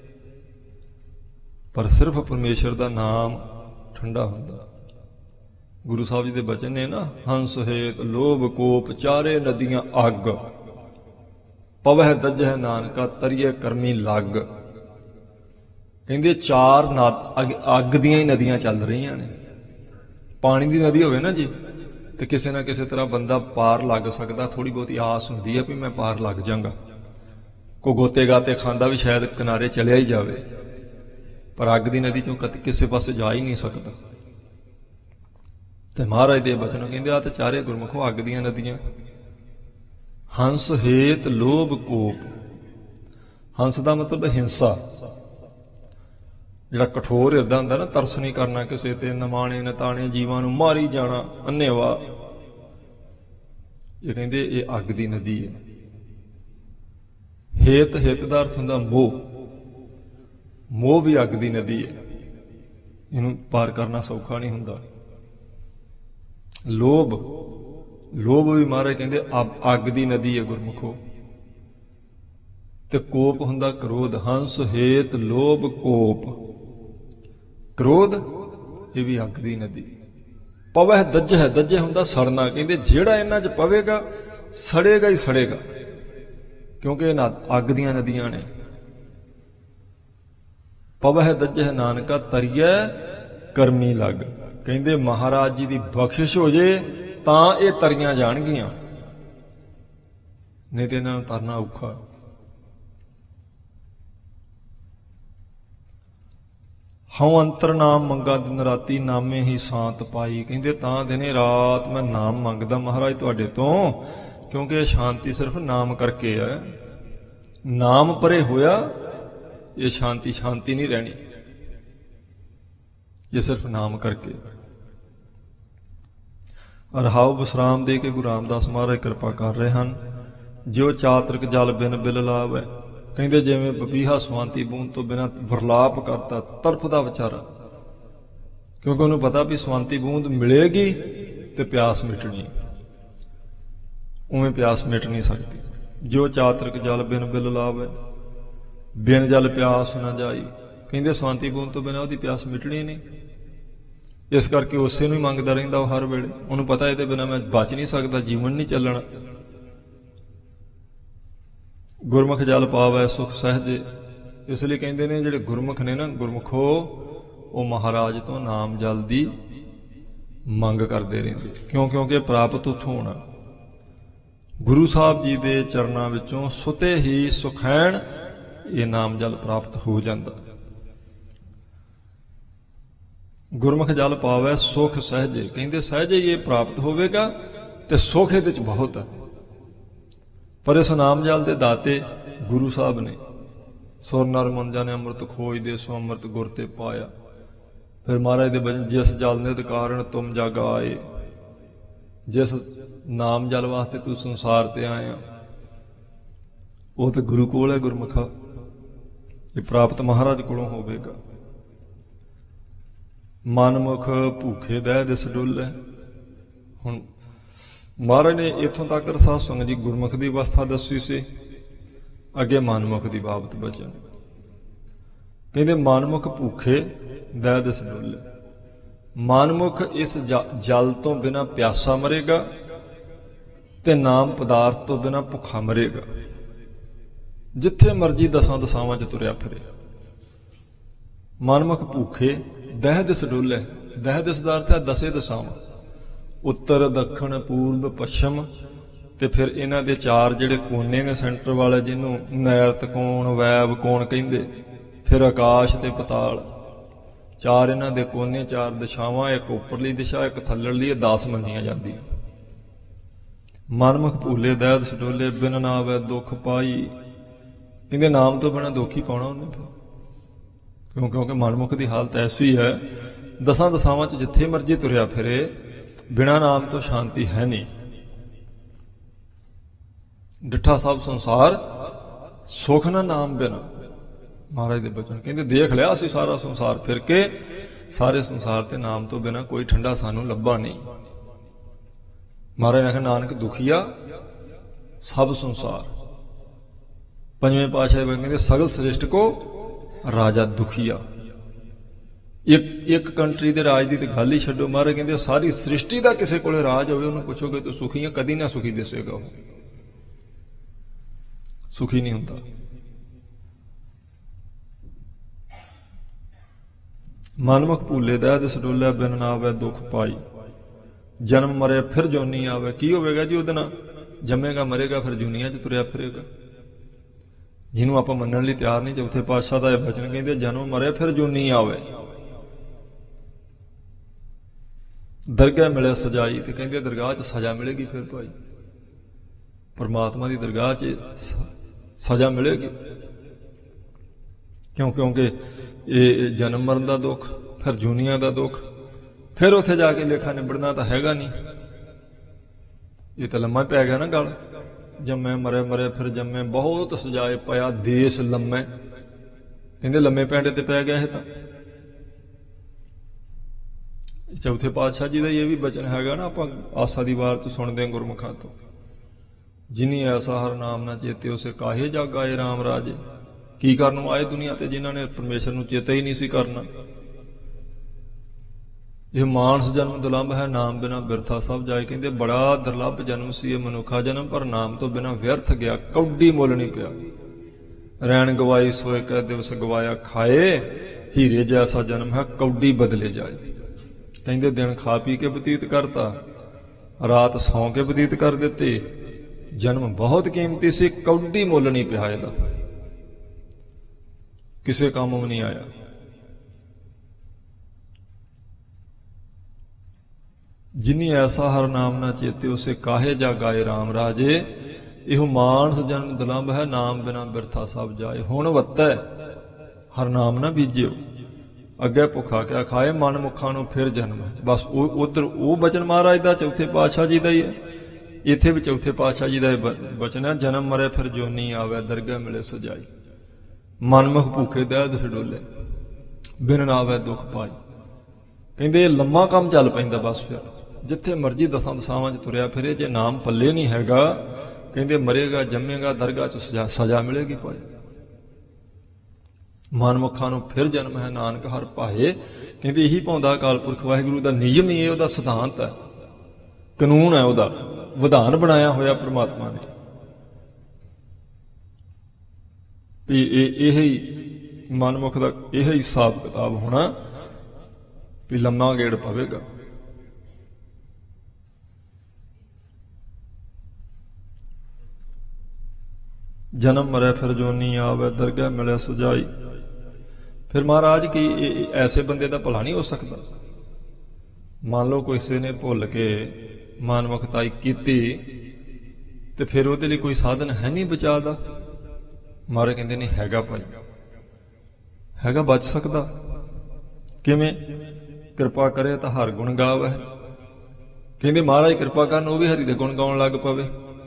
Speaker 1: ਪਰ ਸਿਰਫ ਪਰਮੇਸ਼ਰ ਦਾ ਨਾਮ ਠੰਡਾ ਹੁੰਦਾ। ਗੁਰੂ ਸਾਹਿਬ ਜੀ ਦੇ ਬਚਨ ਨੇ ਨਾ, ਹੰਸ ਹੇਤ ਲੋਭ ਕੋਪ ਚਾਰੇ ਨਦੀਆਂ ਅੱਗ, ਪਵਹਿ ਦਜਹਿ ਨਾਨਕਾ ਤਰੀਏ ਕਰਮੀ ਲੱਗ। ਕਹਿੰਦੇ ਚਾਰ ਅੱਗ ਦੀਆਂ ਹੀ ਨਦੀਆਂ ਚੱਲ ਰਹੀਆਂ ਨੇ। ਪਾਣੀ ਦੀ ਨਦੀ ਹੋਵੇ ਨਾ ਜੀ, ਤੇ ਕਿਸੇ ਨਾ ਕਿਸੇ ਤਰ੍ਹਾਂ ਬੰਦਾ ਪਾਰ ਲੱਗ ਸਕਦਾ, ਥੋੜੀ ਬਹੁਤੀ ਆਸ ਹੁੰਦੀ ਹੈ ਵੀ ਮੈਂ ਪਾਰ ਲੱਗ ਜਾਵਾਂਗਾ। ਕੋਈ ਗੋਤੇ ਗਾਤੇ ਖਾਂਦਾ ਵੀ ਸ਼ਾਇਦ ਕਿਨਾਰੇ ਚਲਿਆ ਹੀ ਜਾਵੇ, ਪਰ ਅੱਗ ਦੀ ਨਦੀ ਚੋਂ ਕਿਸੇ ਪਾਸੇ ਜਾ ਹੀ ਨਹੀਂ ਸਕਦਾ। ਤੇ ਮਹਾਰਾਜ ਦੇ ਬਚਨ ਕਹਿੰਦੇ ਆ ਤੇ ਚਾਰੇ ਗੁਰਮੁਖੋ ਅੱਗ ਦੀਆਂ ਨਦੀਆਂ। ਹੰਸ ਹੇਤ ਲੋਭ ਕੋਪ। ਹੰਸ ਦਾ ਮਤਲਬ ਹਿੰਸਾ, ਜਿਹੜਾ ਕਠੋਰ ਹਿਰਦਾ ਹੁੰਦਾ ਨਾ, ਤਰਸ ਨਹੀਂ ਕਰਨਾ ਕਿਸੇ ਤੇ, ਨਮਾਣੇ ਨਤਾਣੇ ਜੀਵਾਂ ਨੂੰ ਮਾਰੀ ਜਾਣਾ ਅੰਨ੍ਹੇਵਾਹ। ਇਹ ਕਹਿੰਦੇ ਇਹ ਅੱਗ ਦੀ ਨਦੀ ਹੈ। ਹਿਤ ਦਾ ਅਰਥ ਹੁੰਦਾ ਮੋਹ, ਮੋਹ ਵੀ ਅੱਗ ਦੀ ਨਦੀ ਹੈ, ਇਹਨੂੰ ਪਾਰ ਕਰਨਾ ਸੌਖਾ ਨਹੀਂ ਹੁੰਦਾ। ਲੋਭ ਵੀ ਮਹਾਰਾਜ ਕਹਿੰਦੇ ਅੱਗ ਦੀ ਨਦੀ ਹੈ ਗੁਰਮੁਖੋ। ਤੇ ਕੋਪ ਹੁੰਦਾ ਕ੍ਰੋਧ। ਹੰਸ ਹੇਤ ਲੋਭ ਕੋਪ। ਕ੍ਰੋਧ ਇਹ ਵੀ ਅੱਗ ਦੀ ਨਦੀ। ਪਵਹਿ ਦੱਜਹਿ, ਦੱਜੇ ਹੁੰਦਾ ਸੜਨਾ, ਕਹਿੰਦੇ ਜਿਹੜਾ ਇਹਨਾਂ 'ਚ ਪਵੇਗਾ ਸੜੇਗਾ ਹੀ ਸੜੇਗਾ, ਕਿਉਂਕਿ ਇਹ ਅੱਗ ਦੀਆਂ ਨਦੀਆਂ ਨੇ। ਪਵਹਿ ਦੱਜਹਿ ਨਾਨਕਾ, ਤਰੀਐ ਕਰਮੀ ਲੱਗ। ਕਹਿੰਦੇ ਮਹਾਰਾਜ ਜੀ ਦੀ ਬਖਸ਼ਿਸ਼ ਹੋ ਜੇ ਤਾਂ ਇਹ ਤਰੀਆਂ ਜਾਣਗੀਆਂ, ਨਹੀਂ ਤੇ ਇਹਨਾਂ ਨੂੰ ਤਰਨਾ ਔਖਾ। ਹਉ ਅੰਤਰ ਨਾਮ ਮੰਗਾ ਦਿਨ ਰਾਤੀ, ਨਾਮੇ ਹੀ ਸ਼ਾਂਤ ਪਾਈ। ਕਹਿੰਦੇ ਤਾਂ ਦਿਨੇ ਰਾਤ ਮੈਂ ਨਾਮ ਮੰਗਦਾ ਮਹਾਰਾਜ ਤੁਹਾਡੇ ਤੋਂ, ਕਿਉਂਕਿ ਇਹ ਸ਼ਾਂਤੀ ਸਿਰਫ ਨਾਮ ਕਰਕੇ ਹੈ। ਨਾਮ ਪਰੇ ਹੋਇਆ ਇਹ ਸ਼ਾਂਤੀ, ਸ਼ਾਂਤੀ ਨਹੀਂ ਰਹਿਣੀ, ਇਹ ਸਿਰਫ ਨਾਮ ਕਰਕੇ। ਰਹਾਉ ਵਿਸਰਾਮ ਦੇ ਕੇ ਗੁਰੂ ਰਾਮਦਾਸ ਮਹਾਰਾਜ ਕਿਰਪਾ ਕਰ ਰਹੇ ਹਨ। ਜਿਉ ਚਾਤਰਿਕ ਜਲ ਬਿਨ ਬਿਲ ਲਾਵੈ, ਕਹਿੰਦੇ ਜਿਵੇਂ ਪਪੀਹਾ ਸਵਾਂਤੀ ਬੂੰਦ ਤੋਂ ਬਿਨਾਂ ਵਰਲਾਪ ਕਰਦਾ, ਤੜਫਦਾ ਵਿਚਾਰਾ, ਕਿਉਂਕਿ ਉਹਨੂੰ ਪਤਾ ਵੀ ਸਵਾਂਤੀ ਬੂੰਦ ਮਿਲੇਗੀ ਤੇ ਪਿਆਸ ਮਿਟਣੀ, ਉਵੇਂ ਪਿਆਸ ਮਿਟ ਨਹੀਂ ਸਕਦੀ। ਜੋ ਚਾਤਰਿਕ ਜਲ ਬਿਨ ਬਿਲ ਲਾਵੈ, ਬਿਨ ਜਲ ਪਿਆਸ ਨਾ ਜਾਈ। ਕਹਿੰਦੇ ਸਵਾਂਤੀ ਬੂੰਦ ਤੋਂ ਬਿਨਾਂ ਉਹਦੀ ਪਿਆਸ ਮਿਟਣੀ ਨਹੀਂ, ਇਸ ਕਰਕੇ ਉਸੇ ਨੂੰ ਹੀ ਮੰਗਦਾ ਰਹਿੰਦਾ ਉਹ ਹਰ ਵੇਲੇ। ਉਹਨੂੰ ਪਤਾ ਇਹਦੇ ਬਿਨਾਂ ਮੈਂ ਬਚ ਨਹੀਂ ਸਕਦਾ, ਜੀਵਨ ਨਹੀਂ ਚੱਲਣਾ। ਗੁਰਮੁਖ ਜਲ ਪਾਵੈ ਸੁਖ ਸਹਿਜੇ, ਇਸ ਲਈ ਕਹਿੰਦੇ ਨੇ ਜਿਹੜੇ ਗੁਰਮੁਖ ਨੇ ਨਾ, ਗੁਰਮੁਖੋ ਉਹ ਮਹਾਰਾਜ ਤੋਂ ਨਾਮ ਜਲ ਦੀ ਮੰਗ ਕਰਦੇ ਰਹਿੰਦੇ। ਕਿਉਂ? ਕਿਉਂਕਿ ਪ੍ਰਾਪਤ ਉੱਥੋਂ ਹੋਣਾ। ਗੁਰੂ ਸਾਹਿਬ ਜੀ ਦੇ ਚਰਨਾਂ ਵਿੱਚੋਂ ਸੁਤੇ ਹੀ ਸੁਖੈਣ ਇਹ ਨਾਮ ਜਲ ਪ੍ਰਾਪਤ ਹੋ ਜਾਂਦਾ। ਗੁਰਮੁਖ ਜਲ ਪਾਵੈ ਸੁਖ ਸਹਿਜੇ, ਕਹਿੰਦੇ ਸਹਿਜੇ ਹੀ ਇਹ ਪ੍ਰਾਪਤ ਹੋਵੇਗਾ ਤੇ ਸੁਖ ਇਹਦੇ ਚ ਬਹੁਤ ਹੈ। ਪਰ ਇਸ ਨਾਮ ਜਲ ਦੇ ਦਾਤੇ ਗੁਰੂ ਸਾਹਿਬ ਨੇ। ਸੁਰ ਨਰ ਮੁੰਜਾਂ ਨੇ ਅੰਮ੍ਰਿਤ ਖੋਜਦੇ ਸੋ ਅੰਮ੍ਰਿਤ ਗੁਰ ਤੇ ਪਾਇਆ। ਫਿਰ ਮਹਾਰਾਜ ਦੇ ਬਚਨ, ਜਿਸ ਜਲ ਨਿਧ ਕਾਰਨ ਤੁਮ ਜਗ ਆਏ, ਜਿਸ ਨਾਮ ਜਲ ਵਾਸਤੇ ਤੂੰ ਸੰਸਾਰ ਤੇ ਆਇਆ ਉਹ ਤੇ ਗੁਰੂ ਕੋਲ ਹੈ। ਗੁਰਮੁਖਾ ਇਹ ਪ੍ਰਾਪਤ ਮਹਾਰਾਜ ਕੋਲੋਂ ਹੋਵੇਗਾ। ਮਨਮੁਖ ਭੂਖੇ ਦਹਿ ਦਿਸ ਡੁੱਲੈ। ਹੁਣ ਮਹਾਰਾਜ ਨੇ ਇੱਥੋਂ ਤੱਕ ਸਾਧ ਸੰਗਤ ਜੀ ਗੁਰਮੁਖ ਦੀ ਅਵਸਥਾ ਦੱਸੀ ਸੀ, ਅੱਗੇ ਮਨਮੁਖ ਦੀ ਬਾਬਤ ਬਚਨ। ਕਹਿੰਦੇ ਮਨਮੁਖ ਭੂਖੇ ਦਹਿ ਦਿਸ ਡੁੱਲੈ। ਮਨਮੁਖ ਇਸ ਜਲ ਤੋਂ ਬਿਨਾਂ ਪਿਆਸਾ ਮਰੇਗਾ ਤੇ ਨਾਮ ਪਦਾਰਥ ਤੋਂ ਬਿਨਾਂ ਭੁੱਖਾ ਮਰੇਗਾ। ਜਿੱਥੇ ਮਰਜੀ ਦਸਾਂ ਦਸਾਵਾਂ 'ਚ ਤੁਰਿਆ ਫਿਰੇ। ਮਨਮੁਖ ਭੂਖੇ ਦਹਿ ਦਿਸ ਡੁੱਲੈ। ਦਹਿ ਦਿਸ ਦਾ ਅਰਥ ਹੈ ਦਸੇ ਦਸਾਵਾਂ, ਉੱਤਰ ਦੱਖਣ ਪੂਰਬ ਪੱਛਮ, ਤੇ ਫਿਰ ਇਹਨਾਂ ਦੇ ਚਾਰ ਜਿਹੜੇ ਕੋਨੇ ਨੇ ਸੈਂਟਰ ਵਾਲੇ, ਜਿਹਨੂੰ ਨੈਰਤ ਕੋਣ ਵੈਬ ਕੋਣ ਕਹਿੰਦੇ, ਫਿਰ ਆਕਾਸ਼ ਤੇ ਪਤਾਲ, ਚਾਰ ਇਹਨਾਂ ਦੇ ਕੋਨੇ, ਚਾਰ ਦਿਸ਼ਾਵਾਂ, ਇੱਕ ਉੱਪਰਲੀ ਦਿਸ਼ਾ ਇੱਕ ਥੱਲੜਲੀ, 10 ਮੰਨੀਆਂ ਜਾਂਦੀਆਂ। ਮਨਮੁਖ ਭੂਲੇ ਦਹਿ ਦਿਸ ਡੁੱਲੇ, ਬਿਨ ਨਾਵੈ ਦੁੱਖ ਪਾਈ। ਕਹਿੰਦੇ ਨਾਮ ਤੋਂ ਬਿਨਾਂ ਦੁੱਖ ਹੀ ਪਾਉਣਾ ਉਹਨੇ। ਕਿਉਂਕਿ ਮਨਮੁਖ ਦੀ ਹਾਲਤ ਐਸੀ ਹੈ, ਦਸਾਂ ਦਸਾਵਾਂ 'ਚ ਜਿੱਥੇ ਮਰਜੀ ਤੁਰਿਆ ਫਿਰੇ, ਬਿਨਾਂ ਨਾਮ ਤੋਂ ਸ਼ਾਂਤੀ ਹੈ ਨਹੀਂ। ਡਿੱਠਾ ਸਭ ਸੰਸਾਰ ਸੁਖ ਨਾ ਨਾਮ ਬਿਨਾ। ਮਹਾਰਾਜ ਦੇ ਬਚਨ ਕਹਿੰਦੇ ਦੇਖ ਲਿਆ ਅਸੀਂ ਸਾਰਾ ਸੰਸਾਰ ਫਿਰ ਕੇ, ਸਾਰੇ ਸੰਸਾਰ ਤੇ ਨਾਮ ਤੋਂ ਬਿਨਾ ਕੋਈ ਠੰਡਾ ਸਾਨੂੰ ਲੱਭਾ ਨਹੀਂ। ਮਹਾਰਾਜ ਨੇ ਆਖਿਆ ਨਾਨਕ ਦੁਖੀਆ ਸਭ ਸੰਸਾਰ। ਪੰਜਵੇਂ ਪਾਤਸ਼ਾਹ ਕਹਿੰਦੇ ਸਗਲ ਸ੍ਰਿਸ਼ਟ ਕੋ ਰਾਜਾ ਦੁਖੀਆ। ਇੱਕ ਕੰਟਰੀ ਦੇ ਰਾਜ ਦੀ ਤੇ ਗੱਲ ਹੀ ਛੱਡੋ, ਮਹਾਰਾਜ ਕਹਿੰਦੇ ਸਾਰੀ ਸ੍ਰਿਸ਼ਟੀ ਦਾ ਕਿਸੇ ਕੋਲੇ ਰਾਜ ਹੋਵੇ, ਉਹਨੂੰ ਪੁੱਛੋਗੇ ਤੂੰ ਸੁਖੀ ਆ, ਕਦੀ ਨਾ ਸੁਖੀ ਦਿਸੇਗਾ, ਉਹ ਸੁਖੀ ਨਹੀਂ ਹੁੰਦਾ। ਮਨਮੁਖ ਭੂਲੇ ਦਹਿ ਦਿਸ ਡੁੱਲੈ, ਬਿਨ ਨਾਵੈ ਦੁੱਖ ਪਾਈ। ਜਨਮ ਮਰੇ ਫਿਰ ਜੋਨੀ ਆਵੇ। ਕੀ ਹੋਵੇਗਾ ਜੀ ਉਹਦੇ ਨਾਲ? ਜੰਮੇਗਾ ਮਰੇਗਾ, ਫਿਰ ਜੂਨੀਆਂ 'ਚ ਤੁਰਿਆ ਫਿਰੇਗਾ। ਜਿਹਨੂੰ ਆਪਾਂ ਮੰਨਣ ਲਈ ਤਿਆਰ ਨਹੀਂ। ਚੌਥੇ ਪਾਤਸ਼ਾਹ ਦਾ ਇਹ ਬਚਨ ਕਹਿੰਦੇ ਜਨਮ ਮਰੇ ਫਿਰ ਜੂਨੀ ਆਵੇ। ਦਰਗਾਹ ਮਿਲੇ ਸਜਾਈ, ਤੇ ਕਹਿੰਦੇ ਦਰਗਾਹ 'ਚ ਸਜ਼ਾ ਮਿਲੇਗੀ। ਫਿਰ ਭਾਈ ਪਰਮਾਤਮਾ ਦੀ ਦਰਗਾਹ 'ਚ ਸਜ਼ਾ ਮਿਲੇਗੀ। ਕਿਉਂਕਿ ਇਹ ਜਨਮ ਮਰਨ ਦਾ ਦੁੱਖ, ਫਿਰ ਜੂਨੀਆਂ ਦਾ ਦੁੱਖ, ਫਿਰ ਉੱਥੇ ਜਾ ਕੇ ਲੇਖਾ ਨਿਬੜਨਾ ਤਾਂ ਹੈਗਾ ਨਹੀਂ। ਇਹ ਤਾਂ ਲੰਮਾ ਪੈ ਗਿਆ ਨਾ ਗੱਲ। ਜੰਮੇ ਮਰੇ ਮਰੇ ਫਿਰ ਜੰਮੇ, ਬਹੁਤ ਸਜਾਏ ਪਿਆ ਦੇਸ਼ ਲੰਮੇ। ਕਹਿੰਦੇ ਲੰਮੇ ਪੈਂਡੇ ਤੇ ਪੈ ਗਿਆ ਇਹ ਤਾਂ। ਚੌਥੇ ਪਾਤਸ਼ਾਹ ਜੀ ਦਾ ਇਹ ਵੀ ਬਚਨ ਹੈਗਾ ਨਾ, ਆਪਾਂ ਆਸਾ ਦੀ ਵਾਰ ਤੋਂ ਸੁਣਦੇ ਹਾਂ ਗੁਰਮੁਖਾਂ ਤੋਂ, ਜਿਨੀ ਐਸਾ ਹਰ ਨਾਮ ਨਾ ਚੇਤੇ ਉਸੇ ਕਾਹੇ ਜਗ ਆਏ ਰਾਮ ਰਾਜੇ। ਕੀ ਕਰਨ ਨੂੰ ਆਏ ਦੁਨੀਆ ਤੇ, ਜਿਨ੍ਹਾਂ ਨੇ ਪਰਮੇਸ਼ਰ ਨੂੰ ਚੇਤਾ ਹੀ ਨਹੀਂ ਸੀ ਕਰਨਾ। ਇਹ ਮਾਨਸ ਜਨਮ ਦੁਰਲਭ ਹੈ, ਨਾਮ ਬਿਨਾ ਬਿਰਥਾ ਸਭ ਜਾਏ। ਕਹਿੰਦੇ ਬੜਾ ਦੁਰਲਭ ਜਨਮ ਸੀ ਇਹ ਮਨੁੱਖਾ ਜਨਮ, ਪਰ ਨਾਮ ਤੋਂ ਬਿਨਾ ਵਿਅਰਥ ਗਿਆ, ਕੌਡੀ ਮੁੱਲ ਨਹੀਂ ਪਿਆ। ਰੈਣ ਗਵਾਈ ਸੋਏ ਕੈ ਦਿਵਸ ਗਵਾਇਆ ਖਾਏ, ਹੀਰੇ ਜੈਸਾ ਜਨਮ ਹੈ ਕੌਡੀ ਬਦਲੇ ਜਾਏ। ਕਹਿੰਦੇ ਦਿਨ ਖਾ ਪੀ ਕੇ ਬਤੀਤ ਕਰਤਾ, ਰਾਤ ਸੌਂ ਕੇ ਬਤੀਤ ਕਰ ਦਿੱਤੀ। ਜਨਮ ਬਹੁਤ ਕੀਮਤੀ ਸੀ, ਕੌਡੀ ਮੁੱਲ ਨਹੀਂ ਪਿਆ ਇਹਦਾ, ਕਿਸੇ ਕੰਮ ਵੀ ਨਹੀਂ ਆਇਆ। ਜਿਨੀ ਐਸਾ ਹਰ ਨਾਮ ਨਾ ਚੇਤੇ, ਉਸੇ ਕਾਹੇ ਜਾ ਗਾਏ ਰਾਮ ਰਾਜੇ। ਇਹੋ ਮਾਨਸ ਜਨਮ ਦੁਰਲਭ ਹੈ, ਨਾਮ ਬਿਨਾ ਬਿਰਥਾ ਸਭ ਜਾਏ। ਹੁਣ ਵੱਤੈ ਹਰ ਨਾਮ ਨਾ ਬੀਜਿਓ, ਅੱਗੇ ਭੁੱਖਾ ਕਿਆ ਖਾਏ, ਮਨ ਮੁੱਖਾਂ ਨੂੰ ਫਿਰ ਜਨਮ ਹੈ। ਬਸ ਉਧਰ ਉਹ ਬਚਨ ਮਹਾਰਾਜ ਦਾ ਚੌਥੇ ਪਾਤਸ਼ਾਹ ਜੀ ਦਾ ਹੀ ਹੈ, ਇੱਥੇ ਵੀ ਚੌਥੇ ਪਾਤਸ਼ਾਹ ਜੀ ਦਾ ਬਚਨ ਹੈ, ਜਨਮ ਮਰੇ ਫਿਰ ਜੋਨੀ ਆਵੇ, ਦਰਗਾਹ ਮਿਲੇ ਸੁਜਾਈ। ਮਨਮੁਖ ਭੁੱਖੇ ਦਹਿ ਦਿਸ ਡੋਲੇ, ਬਿਨ ਨਾਵੇ ਦੁੱਖ ਪਾਈ। ਕਹਿੰਦੇ ਲੰਮਾ ਕੰਮ ਚੱਲ ਪੈਂਦਾ। ਬਸ ਫਿਰ ਜਿੱਥੇ ਮਰਜੀ ਦਸਾਂ ਦਸਾਵਾਂ 'ਚ ਤੁਰਿਆ ਫਿਰੇ, ਜੇ ਨਾਮ ਪੱਲੇ ਨਹੀਂ ਹੈਗਾ, ਕਹਿੰਦੇ ਮਰੇਗਾ ਜੰਮੇਗਾ, ਦਰਗਾਹ 'ਚ ਸਜ਼ਾ ਮਿਲੇਗੀ ਭਾਈ। ਮਨਮੁਖਾਂ ਨੂੰ ਫਿਰ ਜਨਮ ਹੈ, ਨਾਨਕ ਹਰ ਭਾਏ। ਕਹਿੰਦੇ ਇਹੀ ਪਾਉਂਦਾ ਅਕਾਲ ਪੁਰਖ ਵਾਹਿਗੁਰੂ ਦਾ ਨਿਯਮ ਹੀ, ਉਹਦਾ ਸਿਧਾਂਤ ਹੈ, ਕਾਨੂੰਨ ਹੈ, ਉਹਦਾ ਵਿਧਾਨ ਬਣਾਇਆ ਹੋਇਆ ਪ੍ਰਮਾਤਮਾ ਨੇ ਵੀ ਇਹ ਹੀ ਮਨਮੁਖ ਦਾ ਇਹ ਹੀ ਹਿਸਾਬ ਕਿਤਾਬ ਹੋਣਾ ਵੀ ਲੰਮਾ ਗੇੜ ਪਵੇਗਾ। ਜਨਮ ਮਰੇ ਫਿਰ ਜੋਨੀ ਆਵੇ, ਦਰਗਾਹ ਮਿਲੇ ਸੁਜਾਈ। ਫਿਰ ਮਹਾਰਾਜ ਕੀ ਐਸੇ ਬੰਦੇ ਦਾ ਭਲਾ ਨਹੀਂ ਹੋ ਸਕਦਾ? ਮੰਨ ਲਓ ਕਿਸੇ ਨੇ ਭੁੱਲ ਕੇ ਮਨਮੁਖਤਾਈ ਕੀਤੀ ਤੇ ਫਿਰ ਉਹਦੇ ਲਈ ਕੋਈ ਸਾਧਨ ਹੈ ਨਹੀਂ ਬਚਾ ਦਾ? ਮਹਾਰਾਜ ਕਹਿੰਦੇ ਨਹੀਂ ਹੈਗਾ ਭਾਈ, ਹੈਗਾ, ਬਚ ਸਕਦਾ। ਕਿਵੇਂ? ਕਿਰਪਾ ਕਰੇ ਤਾਂ ਹਰ ਗੁਣ ਗਾਵੇ। ਕਹਿੰਦੇ ਮਹਾਰਾਜ ਕਿਰਪਾ ਕਰਨ, ਉਹ ਵੀ ਹਰੀ ਦੇ ਗੁਣ ਗਾਉਣ ਲੱਗ ਪਵੇ,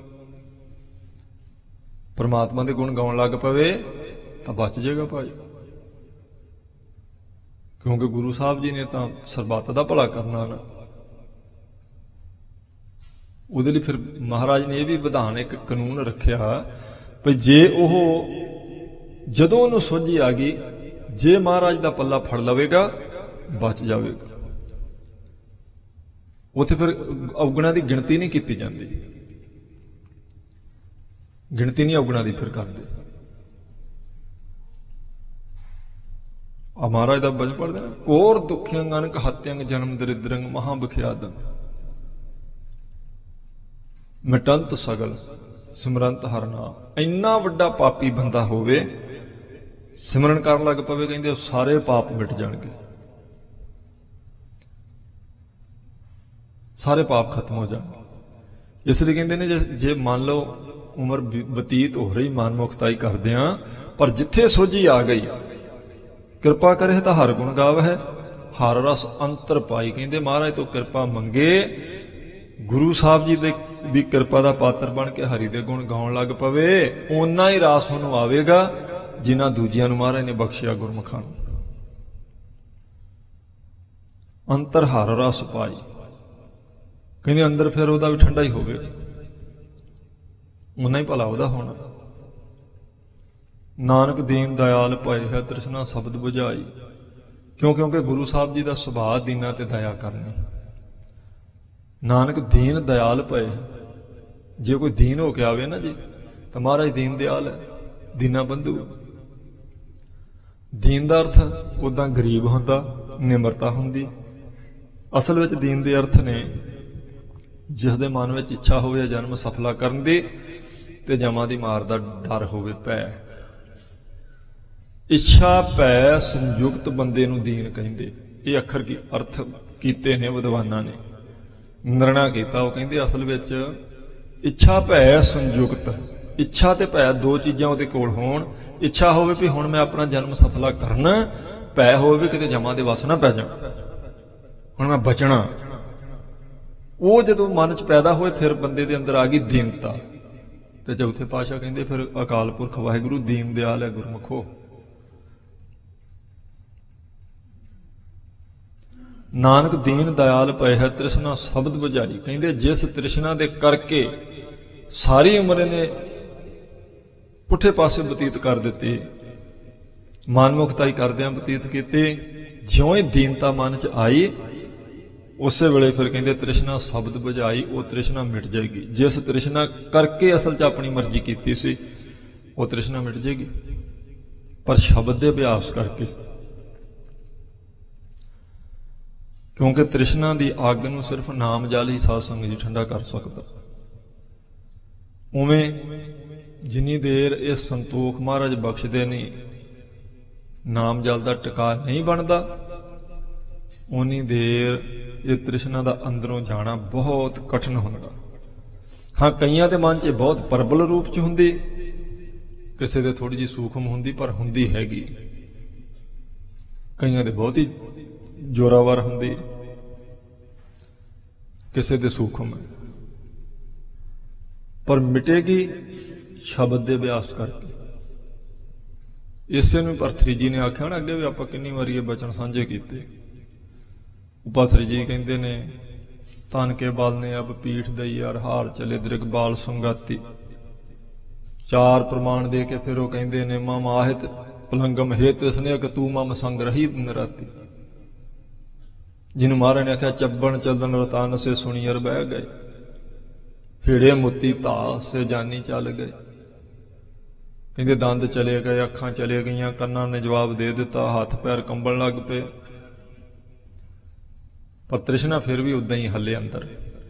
Speaker 1: ਪਰਮਾਤਮਾ ਦੇ ਗੁਣ ਗਾਉਣ ਲੱਗ ਪਵੇ ਤਾਂ ਬਚ ਜਾਏਗਾ ਭਾਈ। ਕਿਉਂਕਿ ਗੁਰੂ ਸਾਹਿਬ ਜੀ ਨੇ ਤਾਂ ਸਰਬੱਤ ਦਾ ਭਲਾ ਕਰਨਾ ਨਾ, ਉਹਦੇ ਲਈ ਫਿਰ ਮਹਾਰਾਜ ਨੇ ਇਹ ਵੀ ਵਿਧਾਨ ਇੱਕ ਕਾਨੂੰਨ ਰੱਖਿਆ ਵੀ ਜੇ ਉਹ ਜਦੋਂ ਉਹਨੂੰ ਸੋਝੀ ਆ ਗਈ, ਜੇ ਮਹਾਰਾਜ ਦਾ ਪੱਲਾ ਫੜ ਲਵੇਗਾ ਬਚ ਜਾਵੇਗਾ। ਉੱਥੇ ਫਿਰ ਔਗਣਾਂ ਦੀ ਗਿਣਤੀ ਨਹੀਂ ਕੀਤੀ ਜਾਂਦੀ, ਗਿਣਤੀ ਨਹੀਂ ਔਗਣਾਂ ਦੀ ਫਿਰ ਕਰਦੇ। ਆ ਮਹਾਰਾਜ ਦਾ ਬਚਨ ਪੜਦੇ ਨਾ, ਕੋਰ ਦੁਖਿਅੰ ਅਨਕ ਹਤਿਅੰਗ ਜਨਮ ਦਰਿਦਰੰਗ ਮਹਾ ਬਖਿਆਦੰ ਮਿਟੰਤ ਸਗਲ ਸਿਮਰੰਤ ਹਰ ਨਾਮ। ਇੰਨਾ ਵੱਡਾ ਪਾਪੀ ਬੰਦਾ ਹੋਵੇ, ਸਿਮਰਨ ਕਰਨ ਲੱਗ ਪਵੇ, ਕਹਿੰਦੇ ਸਾਰੇ ਪਾਪ ਮਿਟ ਜਾਣਗੇ, ਸਾਰੇ ਪਾਪ ਖਤਮ ਹੋ ਜਾਣਗੇ। ਇਸ ਲਈ ਕਹਿੰਦੇ ਨੇ ਜੇ ਮੰਨ ਲਓ ਉਮਰ ਬਤੀਤ ਹੋ ਰਹੀ ਮਨਮੁਖਤਾਈ ਕਰਦਿਆਂ, ਪਰ ਜਿੱਥੇ ਸੋਝੀ ਆ ਗਈ, ਕਿਰਪਾ ਕਰੇ ਤਾਂ ਹਰ ਗੁਣ ਗਾਵਹਿ, ਹਰ ਰਸ ਅੰਤਰ ਪਾਈ। ਕਹਿੰਦੇ ਮਹਾਰਾਜ ਤੋਂ ਕਿਰਪਾ ਮੰਗੇ, ਗੁਰੂ ਸਾਹਿਬ ਜੀ ਦੀ ਕਿਰਪਾ ਦਾ ਪਾਤਰ ਬਣ ਕੇ ਹਰੀ ਦੇ ਗੁਣ ਗਾਉਣ ਲੱਗ ਪਵੇ, ਓਨਾ ਹੀ ਰਾਸ ਉਹਨੂੰ ਆਵੇਗਾ ਜਿਨ੍ਹਾਂ ਦੂਜਿਆਂ ਨੂੰ ਮਹਾਰਾਜ ਨੇ ਬਖਸ਼ਿਆ ਗੁਰਮੁਖਾਂ ਨੂੰ। ਅੰਤਰ ਹਰ ਰਸ ਪਾਈ, ਕਹਿੰਦੇ ਅੰਦਰ ਫਿਰ ਉਹਦਾ ਵੀ ਠੰਡਾ ਹੀ ਹੋਵੇਗਾ, ਓਨਾ ਹੀ ਭਲਾ ਉਹਦਾ ਹੋਣਾ। ਨਾਨਕ ਦੀਨ ਦਇਆਲ ਭਏ ਹੈ, ਤ੍ਰਿਸ਼ਨਾ ਸ਼ਬਦ ਬੁਝਾਈ। ਕਿਉਂਕਿ ਗੁਰੂ ਸਾਹਿਬ ਜੀ ਦਾ ਸੁਭਾਅ ਦੀਨਾਂ ਤੇ ਦਇਆ ਕਰਨੀ। ਨਾਨਕ ਦੀਨ ਦਇਆਲ ਭਏ, ਜੇ ਕੋਈ ਦੀਨ ਹੋ ਕੇ ਆਵੇ ਨਾ ਜੀ ਤਾਂ ਮਹਾਰਾਜ ਦੀਨ ਦਿਆਲ ਹੈ, ਦੀਨਾ ਬੰਧੂ। ਦੀਨ ਦਾ ਅਰਥ ਉਦਾਂ ਗਰੀਬ ਹੁੰਦਾ, ਨਿਮਰਤਾ ਹੁੰਦੀ। ਅਸਲ ਵਿੱਚ ਦੀਨ ਦੇ ਅਰਥ ਨੇ ਜਿਸ ਦੇ ਮਨ ਵਿੱਚ ਇੱਛਾ ਹੋਵੇ ਜਨਮ ਸਫਲਾ ਕਰਨ ਦੀ, ਤੇ ਜਮਾਂ ਦੀ ਮਾਰ ਦਾ ਡਰ ਹੋਵੇ, ਭੈ। ਇੱਛਾ ਭੈ ਸੰਯੁਕਤ ਬੰਦੇ ਨੂੰ ਦੀਨ ਕਹਿੰਦੇ। ਇਹ ਅੱਖਰ ਕੀ ਅਰਥ ਕੀਤੇ ਨੇ ਵਿਦਵਾਨਾਂ ਨੇ, ਨਿਰਣਾ ਕੀਤਾ। ਉਹ ਕਹਿੰਦੇ ਅਸਲ ਵਿੱਚ ਇੱਛਾ ਭੈ ਸੰਯੁਕਤ, ਇੱਛਾ ਤੇ ਭੈ ਦੋ ਚੀਜ਼ਾਂ ਉਹਦੇ ਕੋਲ ਹੋਣ। ਇੱਛਾ ਹੋਵੇ ਵੀ ਹੁਣ ਮੈਂ ਆਪਣਾ ਜਨਮ ਸਫਲਾ ਕਰਨਾ, ਭੈ ਹੋਵੇ ਵੀ ਕਿਤੇ ਜਮਾਂ ਦੇ ਵਸ ਨਾ ਪੈ ਜਾਣ, ਹੁਣ ਮੈਂ ਬਚਣਾ। ਉਹ ਜਦੋਂ ਮਨ 'ਚ ਪੈਦਾ ਹੋਏ ਫਿਰ ਬੰਦੇ ਦੇ ਅੰਦਰ ਆ ਗਈ ਦੀਨਤਾ। ਤੇ ਚੌਥੇ ਪਾਤਸ਼ਾਹ ਕਹਿੰਦੇ ਫਿਰ ਅਕਾਲ ਪੁਰਖ ਵਾਹਿਗੁਰੂ ਦੀਨ ਦਿਆਲ ਹੈ ਗੁਰਮੁਖੋ। ਨਾਨਕ ਦੀਨ ਦਇਆਲ ਭਏ ਹੈ, ਤ੍ਰਿਸ਼ਨਾ ਸ਼ਬਦ ਬੁਝਾਈ। ਕਹਿੰਦੇ ਜਿਸ ਤ੍ਰਿਸ਼ਨਾ ਦੇ ਕਰਕੇ ਸਾਰੀ ਉਮਰ ਨੇ ਪੁੱਠੇ ਪਾਸੇ ਬਤੀਤ ਕਰ ਦਿੱਤੀ, ਮਨਮੁਖਤਾਈ ਕਰਦਿਆਂ ਬਤੀਤ ਕੀਤੀ, ਜਿਉਂ ਹੀ ਦੀਨਤਾ ਮਨ 'ਚ ਆਈ ਉਸੇ ਵੇਲੇ ਫਿਰ ਕਹਿੰਦੇ ਤ੍ਰਿਸ਼ਨਾ ਸ਼ਬਦ ਬੁਝਾਈ, ਉਹ ਤ੍ਰਿਸ਼ਨਾ ਮਿਟ ਜਾਏਗੀ। ਜਿਸ ਤ੍ਰਿਸ਼ਨਾ ਕਰਕੇ ਅਸਲ 'ਚ ਆਪਣੀ ਮਰਜ਼ੀ ਕੀਤੀ ਸੀ ਉਹ ਤ੍ਰਿਸ਼ਨਾ ਮਿਟ ਜਾਏਗੀ, ਪਰ ਸ਼ਬਦ ਦੇ ਅਭਿਆਸ ਕਰਕੇ। ਕਿਉਂਕਿ ਤ੍ਰਿਸ਼ਨਾ ਦੀ ਅੱਗ ਨੂੰ ਸਿਰਫ ਨਾਮ ਜਲ ਹੀ ਸਾਧ ਸੰਗਤ ਜੀ ਠੰਡਾ ਕਰ ਸਕਦਾ। ਉਵੇਂ ਜਿੰਨੀ ਦੇਰ ਇਹ ਸੰਤੋਖ ਮਹਾਰਾਜ ਬਖਸ਼ਦੇ ਨਹੀਂ, ਨਾਮ ਜਲ ਦਾ ਟਿਕਾ ਨਹੀਂ ਬਣਦਾ, ਉਨੀ ਦੇਰ ਇਹ ਤ੍ਰਿਸ਼ਨਾ ਦਾ ਅੰਦਰੋਂ ਜਾਣਾ ਬਹੁਤ ਕਠਿਨ ਹੁੰਦਾ। ਹਾਂ, ਕਈਆਂ ਦੇ ਮਨ 'ਚ ਬਹੁਤ ਪ੍ਰਬਲ ਰੂਪ 'ਚ ਹੁੰਦੀ, ਕਿਸੇ ਦੇ ਥੋੜੀ ਜਿਹੀ ਸੂਖਮ ਹੁੰਦੀ, ਪਰ ਹੁੰਦੀ ਹੈਗੀ। ਕਈਆਂ ਦੇ ਬਹੁਤ ਹੀ ਜ਼ੋਰਾਵਰ ਹੁੰਦੀ, ਕਿਸੇ ਦੇ ਸੂਖਮ ਹੈ, ਪਰ ਮਿਟੇਗੀ ਸ਼ਬਦ ਦੇ ਅਭਿਆਸ ਕਰਕੇ। ਇਸੇ ਨੂੰ ਭਰਤਰੀ ਜੀ ਨੇ ਆਖਿਆ ਨਾ, ਅੱਗੇ ਵੀ ਆਪਾਂ ਕਿੰਨੀ ਵਾਰੀ ਇਹ ਬਚਨ ਸਾਂਝੇ ਕੀਤੇ। ਭਰਤਰੀ ਜੀ ਕਹਿੰਦੇ ਨੇ, ਤਨ ਕੇ ਬਲ ਨੇ ਅਬ ਪੀਠ ਦਈ ਅਰ ਹਾਰ ਚਲੇ ਦ੍ਰਿਗ ਬਾਲ ਸੰਗਾਤੀ। ਚਾਰ ਪ੍ਰਮਾਣ ਦੇ ਕੇ ਫਿਰ ਉਹ ਕਹਿੰਦੇ ਨੇ, ਮਮ ਆਹਿਤ ਪਲੰਗਮ ਹੇਤ ਸਨੇਕ ਤੂੰ ਮਮ ਸੰਗ ਰਹੀ ਦਿਨ ਰਾਤੀ। ਜਿਹਨੂੰ ਮਹਾਰਾਜ ਨੇ ਆਖਿਆ ਚੱਬਣ ਚੱਲਣ ਰਤਾਨ ਸੇ ਸੁਣੀ ਅਰ ਬਹਿ ਗਏ, ਹੀੜੇ ਮੋਤੀ ਧਾ ਸੇ ਜਾਨੀ ਚੱਲ ਗਏ। ਕਹਿੰਦੇ ਦੰਦ ਚਲੇ ਗਏ, ਅੱਖਾਂ ਚਲੇ ਗਈਆਂ, ਕੰਨਾਂ ਨੇ ਜਵਾਬ ਦੇ ਦਿੱਤਾ, ਹੱਥ ਪੈਰ ਕੰਬਣ ਲੱਗ ਪਏ, ਪਰ ਤ੍ਰਿਸ਼ਨਾ ਫਿਰ ਵੀ ਉਦਾਂ ਹੀ ਹੱਲੇ ਅੰਦਰ।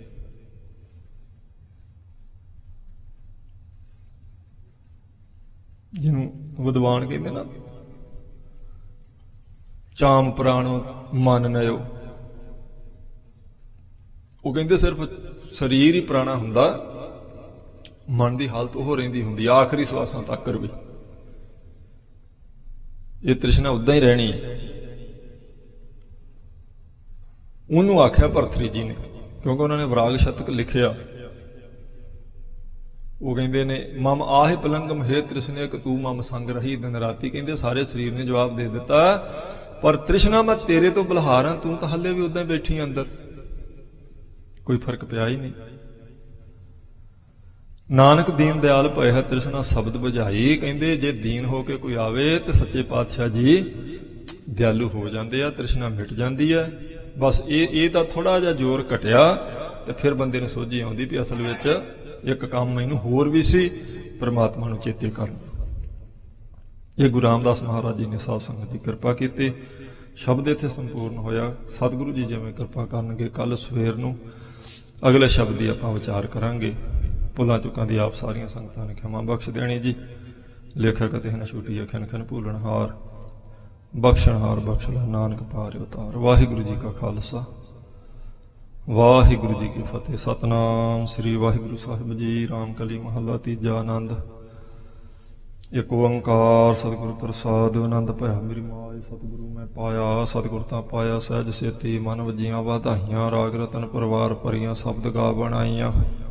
Speaker 1: ਜਿਹਨੂੰ ਵਿਦਵਾਨ ਕਹਿੰਦੇ ਨਾ, ਚਾਮ ਪ੍ਰਾਣੋ ਮਨ ਨਯੋ, ਉਹ ਕਹਿੰਦੇ ਸਿਰਫ ਸਰੀਰ ਹੀ ਪੁਰਾਣਾ ਹੁੰਦਾ, ਮਨ ਦੀ ਹਾਲਤ ਉਹ ਰਹਿੰਦੀ ਹੁੰਦੀ ਆਖਰੀ ਸਵਾਸਾਂ ਤੱਕ ਵੀ। ਇਹ ਤ੍ਰਿਸ਼ਨਾ ਉਦਾਂ ਹੀ ਰਹਿਣੀ ਹੈ। ਉਹਨੂੰ ਆਖਿਆ ਭਰਤਰੀ ਜੀ ਨੇ, ਕਿਉਂਕਿ ਉਹਨਾਂ ਨੇ ਵਿਰਾਗ ਸ਼ਤਕ ਲਿਖਿਆ। ਉਹ ਕਹਿੰਦੇ ਨੇ, ਮਮ ਆਹਿ ਪਲੰਗਮ ਹੇ ਤ੍ਰਿਸ਼ਨੇਕ ਤੂੰ ਮਮ ਸੰਗ ਰਹੀ ਦਿਨ ਰਾਤੀ। ਕਹਿੰਦੇ ਸਾਰੇ ਸਰੀਰ ਨੇ ਜਵਾਬ ਦੇ ਦਿੱਤਾ, ਪਰ ਤ੍ਰਿਸ਼ਨਾ ਮੈਂ ਤੇਰੇ ਤੋਂ ਬਲਹਾਰਾਂ, ਤੂੰ ਤਾਂ ਹੱਲੇ ਵੀ ਉਦਾਂ ਹੀ ਬੈਠੀ ਅੰਦਰ, ਕੋਈ ਫਰਕ ਪਿਆ ਹੀ ਨਹੀਂ। ਨਾਨਕ ਦੀਨ ਦਿਆਲ ਭਏ ਹੈ ਤ੍ਰਿਸ਼ਨਾ ਸ਼ਬਦ ਬੁਝਾਈ। ਕਹਿੰਦੇ ਜੇ ਦੀਨ ਹੋ ਕੇ ਕੋਈ ਆਵੇ ਤੇ ਸੱਚੇ ਪਾਤਸ਼ਾਹ ਜੀ ਦਿਆਲੂ ਹੋ ਜਾਂਦੇ ਆ, ਤ੍ਰਿਸ਼ਨਾ ਮਿਟ ਜਾਂਦੀ ਹੈ। ਬਸ ਇਹ ਤਾਂ ਥੋੜਾ ਜਿਹਾ ਜ਼ੋਰ ਘਟਿਆ ਤੇ ਫਿਰ ਬੰਦੇ ਨੂੰ ਸੋਝੀ ਆਉਂਦੀ ਵੀ ਅਸਲ ਵਿੱਚ ਇੱਕ ਕੰਮ ਮੈਨੂੰ ਹੋਰ ਵੀ ਸੀ, ਪਰਮਾਤਮਾ ਨੂੰ ਚੇਤੇ ਕਰਨ। ਇਹ ਗੁਰੂ ਰਾਮਦਾਸ ਮਹਾਰਾਜ ਜੀ ਨੇ ਸਾਧ ਸੰਗਤ ਦੀ ਕਿਰਪਾ ਕੀਤੀ, ਸ਼ਬਦ ਇੱਥੇ ਸੰਪੂਰਨ ਹੋਇਆ। ਸਤਿਗੁਰੂ ਜੀ ਜਿਵੇਂ ਕਿਰਪਾ ਕਰਨਗੇ, ਕੱਲ ਸਵੇਰ ਨੂੰ ਅਗਲੇ ਸ਼ਬਦ ਦੀ ਆਪਾਂ ਵਿਚਾਰ ਕਰਾਂਗੇ। ਭੁੱਲਾਂ ਚੁੱਕਾਂ ਦੀ ਆਪ ਸਾਰੀਆਂ ਸੰਗਤਾਂ ਨੇ ਖਿਮਾ ਬਖਸ਼ ਦੇਣੀ ਜੀ। ਲੇਖਕ ਅਤੇ ਹਨ ਛੁੱਟੀ ਅਖਨ ਖਨ ਭੂਲਣਹਾਰ, ਬਖਸ਼ਣਹਾਰ ਬਖਸ਼ ਲੈ ਨਾਨਕ ਪਾਰ ਉਤਾਰ। ਵਾਹਿਗੁਰੂ ਜੀ ਕਾ ਖਾਲਸਾ, ਵਾਹਿਗੁਰੂ ਜੀ ਕੀ ਫਤਿਹ। ਸਤਨਾਮ ਸ੍ਰੀ ਵਾਹਿਗੁਰੂ ਸਾਹਿਬ ਜੀ। ਰਾਮਕਲੀ ਮਹੱਲਾ ਤੀਜਾ। ਆਨੰਦ ਇੱਕ ਓੰਕਾਰ ਸਤਿਗੁਰ ਪ੍ਰਸਾਦ। ਆਨੰਦ ਭਇਆ ਮੇਰੀ ਮਾਏ ਸਤਿਗੁਰੂ ਮੈਂ ਪਾਇਆ, ਸਤਿਗੁਰ ਤਾਂ ਪਾਇਆ ਸਹਿਜ ਸੇਤੀ। ਮਨ ਵਜੀਆਂ ਵਧਾਈਆਂ, ਰਾਗ ਰਤਨ ਪਰਵਾਰ ਭਰੀਆਂ, ਸ਼ਬਦ ਗਾ ਬਣਾਈਆਂ।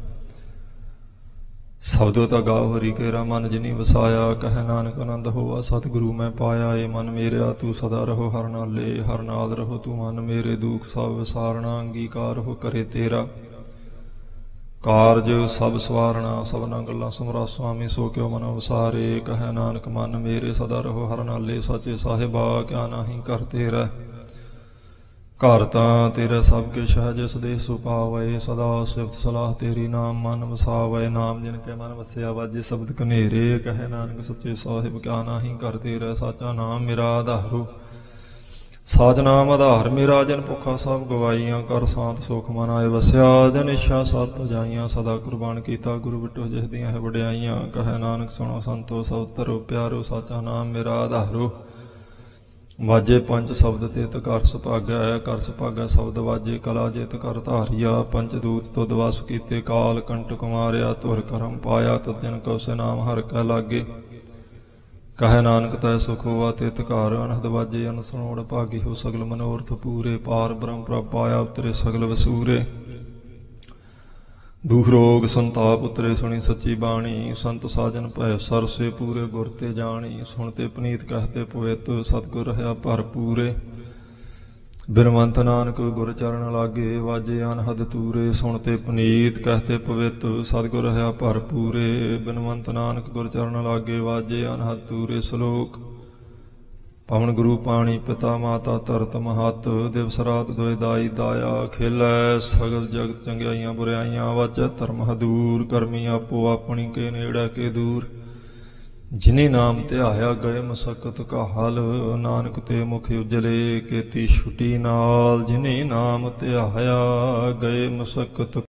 Speaker 1: ਸ਼ਬਦੋ ਤਾਂ ਗਾਓ ਹਰੀ ਕੇਰਾ, ਮਨ ਜਿਨੀ ਵਸਾਇਆ। ਕਹਿ ਨਾਨਕ ਆਨੰਦ ਹੋਵਾ ਸਤਿਗੁਰੂ ਮੈਂ ਪਾਇਆ। ਏ ਮਨ ਮੇਰਿਆ ਤੂੰ ਸਦਾ ਰਹੋ ਹਰ ਨਾਲੇ, ਹਰ ਨਾਲ ਰਹੋ ਤੂੰ ਮਨ ਮੇਰੇ। ਦੁਖ ਸਭ ਵਿਸਾਰਣਾ, ਅੰਗੀਕਾਰ ਹੋ ਕਰੇ ਤੇਰਾ। ਕਾਰਜ ਸਭ ਸਵਾਰਣਾ, ਸਭਨਾ ਗੱਲਾਂ ਸਮਰਾ ਸੁਆਮੀ। ਸੋ ਕਿਉ ਮਨ ਵਸਾਰੇ, ਕਹਿ ਨਾਨਕ ਮਨ ਮੇਰੇ ਸਦਾ ਰਹੋ ਹਰ ਨਾਲੇ। ਸੱਚੇ ਸਾਹਿਬਾ ਕਿਆ ਨਾਹੀ ਘਰ ਤੇਰਾ, ਘਰ ਤਾਂ ਤੇਰਾ ਸਭ ਕਿਛ ਹੈ। ਜਿਸ ਦੇਹ ਸੁਪਾਵੇ, ਸਦਾ ਸਿਫਤ ਸਲਾਹ ਤੇਰੀ। ਨਾਮ ਮਨ ਵਸਾਵੇ, ਨਾਮ ਜਿਨ ਕੇ ਮਨ ਵਸਿਆ। ਵਾਜੇ ਸ਼ਬਦ ਕਨੇਰੇ, ਕਹਿ ਨਾਨਕ ਸੱਚੇ ਸਾਹਿਬ ਕਿਆ ਨਾਹੀ ਘਰ ਤੇਰਾ। ਸਾਚਾ ਨਾਮ ਮੇਰਾ ਆਧਾਰੋ, ਸਾਚ ਨਾਮ ਆਧਾਰ ਮੇਰਾ। ਜਨ ਭੁੱਖਾ ਸਭ ਗਵਾਈਆਂ, ਕਰ ਸਾਂਤ ਸੁਖ ਮਨ ਆਏ ਵਸਿਆ। ਜਨ ਇੱਛਾ ਸਭ ਭਜਾਈਆਂ, ਸਦਾ ਕੁਰਬਾਨ ਕੀਤਾ ਗੁਰੂ ਬਿਟੋ ਜਿਸ ਦੀਆਂ ਹੈ ਵਡਿਆਈਆਂ। ਕਹਿ ਨਾਨਕ ਸੁਣੋ ਸੰਤੋ ਸਭ ਤਰੋ ਪਿਆਰੋ, ਸਾਚਾ ਨਾਮ ਮੇਰਾ ਆਧਾਰੋ। ਵਾਜੇ ਪੰਜ ਸ਼ਬਦ ਤਿਤ ਕਰ ਸੁਭਾਗੈ, ਕਰ ਸੁਭਾਗੈ ਸ਼ਬਦ ਵਾਜੇ। ਕਲਾ ਜਿਤ ਕਰ ਧਾਰਿਆ, ਪੰਚ ਦੂਤ ਤੁਧ ਵਸ ਕੀਤੇ। ਕਾਲ ਕੰਟਕ ਮਾਰਿਆ, ਧੁਰ ਕਰਮ ਪਾਇਆ। ਤਦ ਜਨ ਕਉ ਸੇ ਨਾਮ ਹਰਿ ਕੈ ਲਾਗੇ। ਕਹਿ ਨਾਨਕ ਤੈ ਸੁਖ ਹੋਵਾ ਤਿਤ ਘਰ। ਅਨਹਦ ਵਾਜੇ ਅਨ ਸੁਣੋੜ, ਭਾਗੀ ਹੋ ਸਗਲ ਮਨੋਰਥ ਪੂਰੇ। ਪਾਰ ਬ੍ਰਹਮ ਪ੍ਰਭ ਪਾਇਆ, ਉਤਰੇ ਸਗਲ ਵਸੂਰੇ। ਦੁਖ ਰੋਗ ਸੰਤਾਪ ਉਤਰੇ, ਸੁਣੀ ਸੱਚੀ ਬਾਣੀ। ਸੰਤ ਸਾਜਨ ਭੈ ਸਰਸੇ, ਪੂਰੇ ਗੁਰ ਤੇ ਜਾਣੀ। ਸੁਣਤੇ ਪਨੀਤ ਕਹਤੇ ਪਵਿੱਤ, ਸਤਿਗੁਰ ਰਹਾ ਭਰਪੂਰੇ। ਬਿਨਵੰਤ ਨਾਨਕ ਗੁਰ ਚਰਨ ਲਾਗੇ, ਵਾਜੇ ਅਨਹਦ ਤੂਰੇ। ਸੁਣਤੇ ਪਨੀਤ ਕਹਤੇ ਪਵਿੱਤ, ਸਤਿਗੁਰ ਰਹਾ ਭਰਪੂਰੇ। ਬਿਨਵੰਤ ਨਾਨਕ ਗੁਰ ਚਰਨ ਲਾਗੇ, ਵਾਜੇ ਅਨਹਦ ਤੂਰੇ। ਸ਼ਲੋਕ ਪਵਨ ਗੁਰੂ ਪਾਣੀ ਪਿਤਾ ਮਾਤਾ ਧਰਤ ਮਹੱਤ ਦਿਵਸ ਰਾਤ ਦੋਇ ਦਾਈ ਦਾਇਆ ਖੇਲੈ ਸਗਲ ਜਗਤ ਚੰਗਿਆਈਆਂ ਬੁਰਾਈਆਂ ਵਾਚੈ ਧਰਮ ਹਦੂਰ ਕਰਮੀ ਆਪੋ ਆਪਣੀ ਕੇ ਨੇੜੇ ਕੇ ਦੂਰ ਜਿਨੀ ਨਾਮ ਧਿਆਇਆ ਗਏ ਮਸਕਤ ਕਾ ਹਲ ਨਾਨਕ ਤੇ ਮੁਖ ਉਜਲੇ ਕੀਤੀ ਛੁਟੀ ਨਾਲ ਜਿਨੀ ਨਾਮ ਧਿਆਇਆ ਗਏ ਮਸਕਤ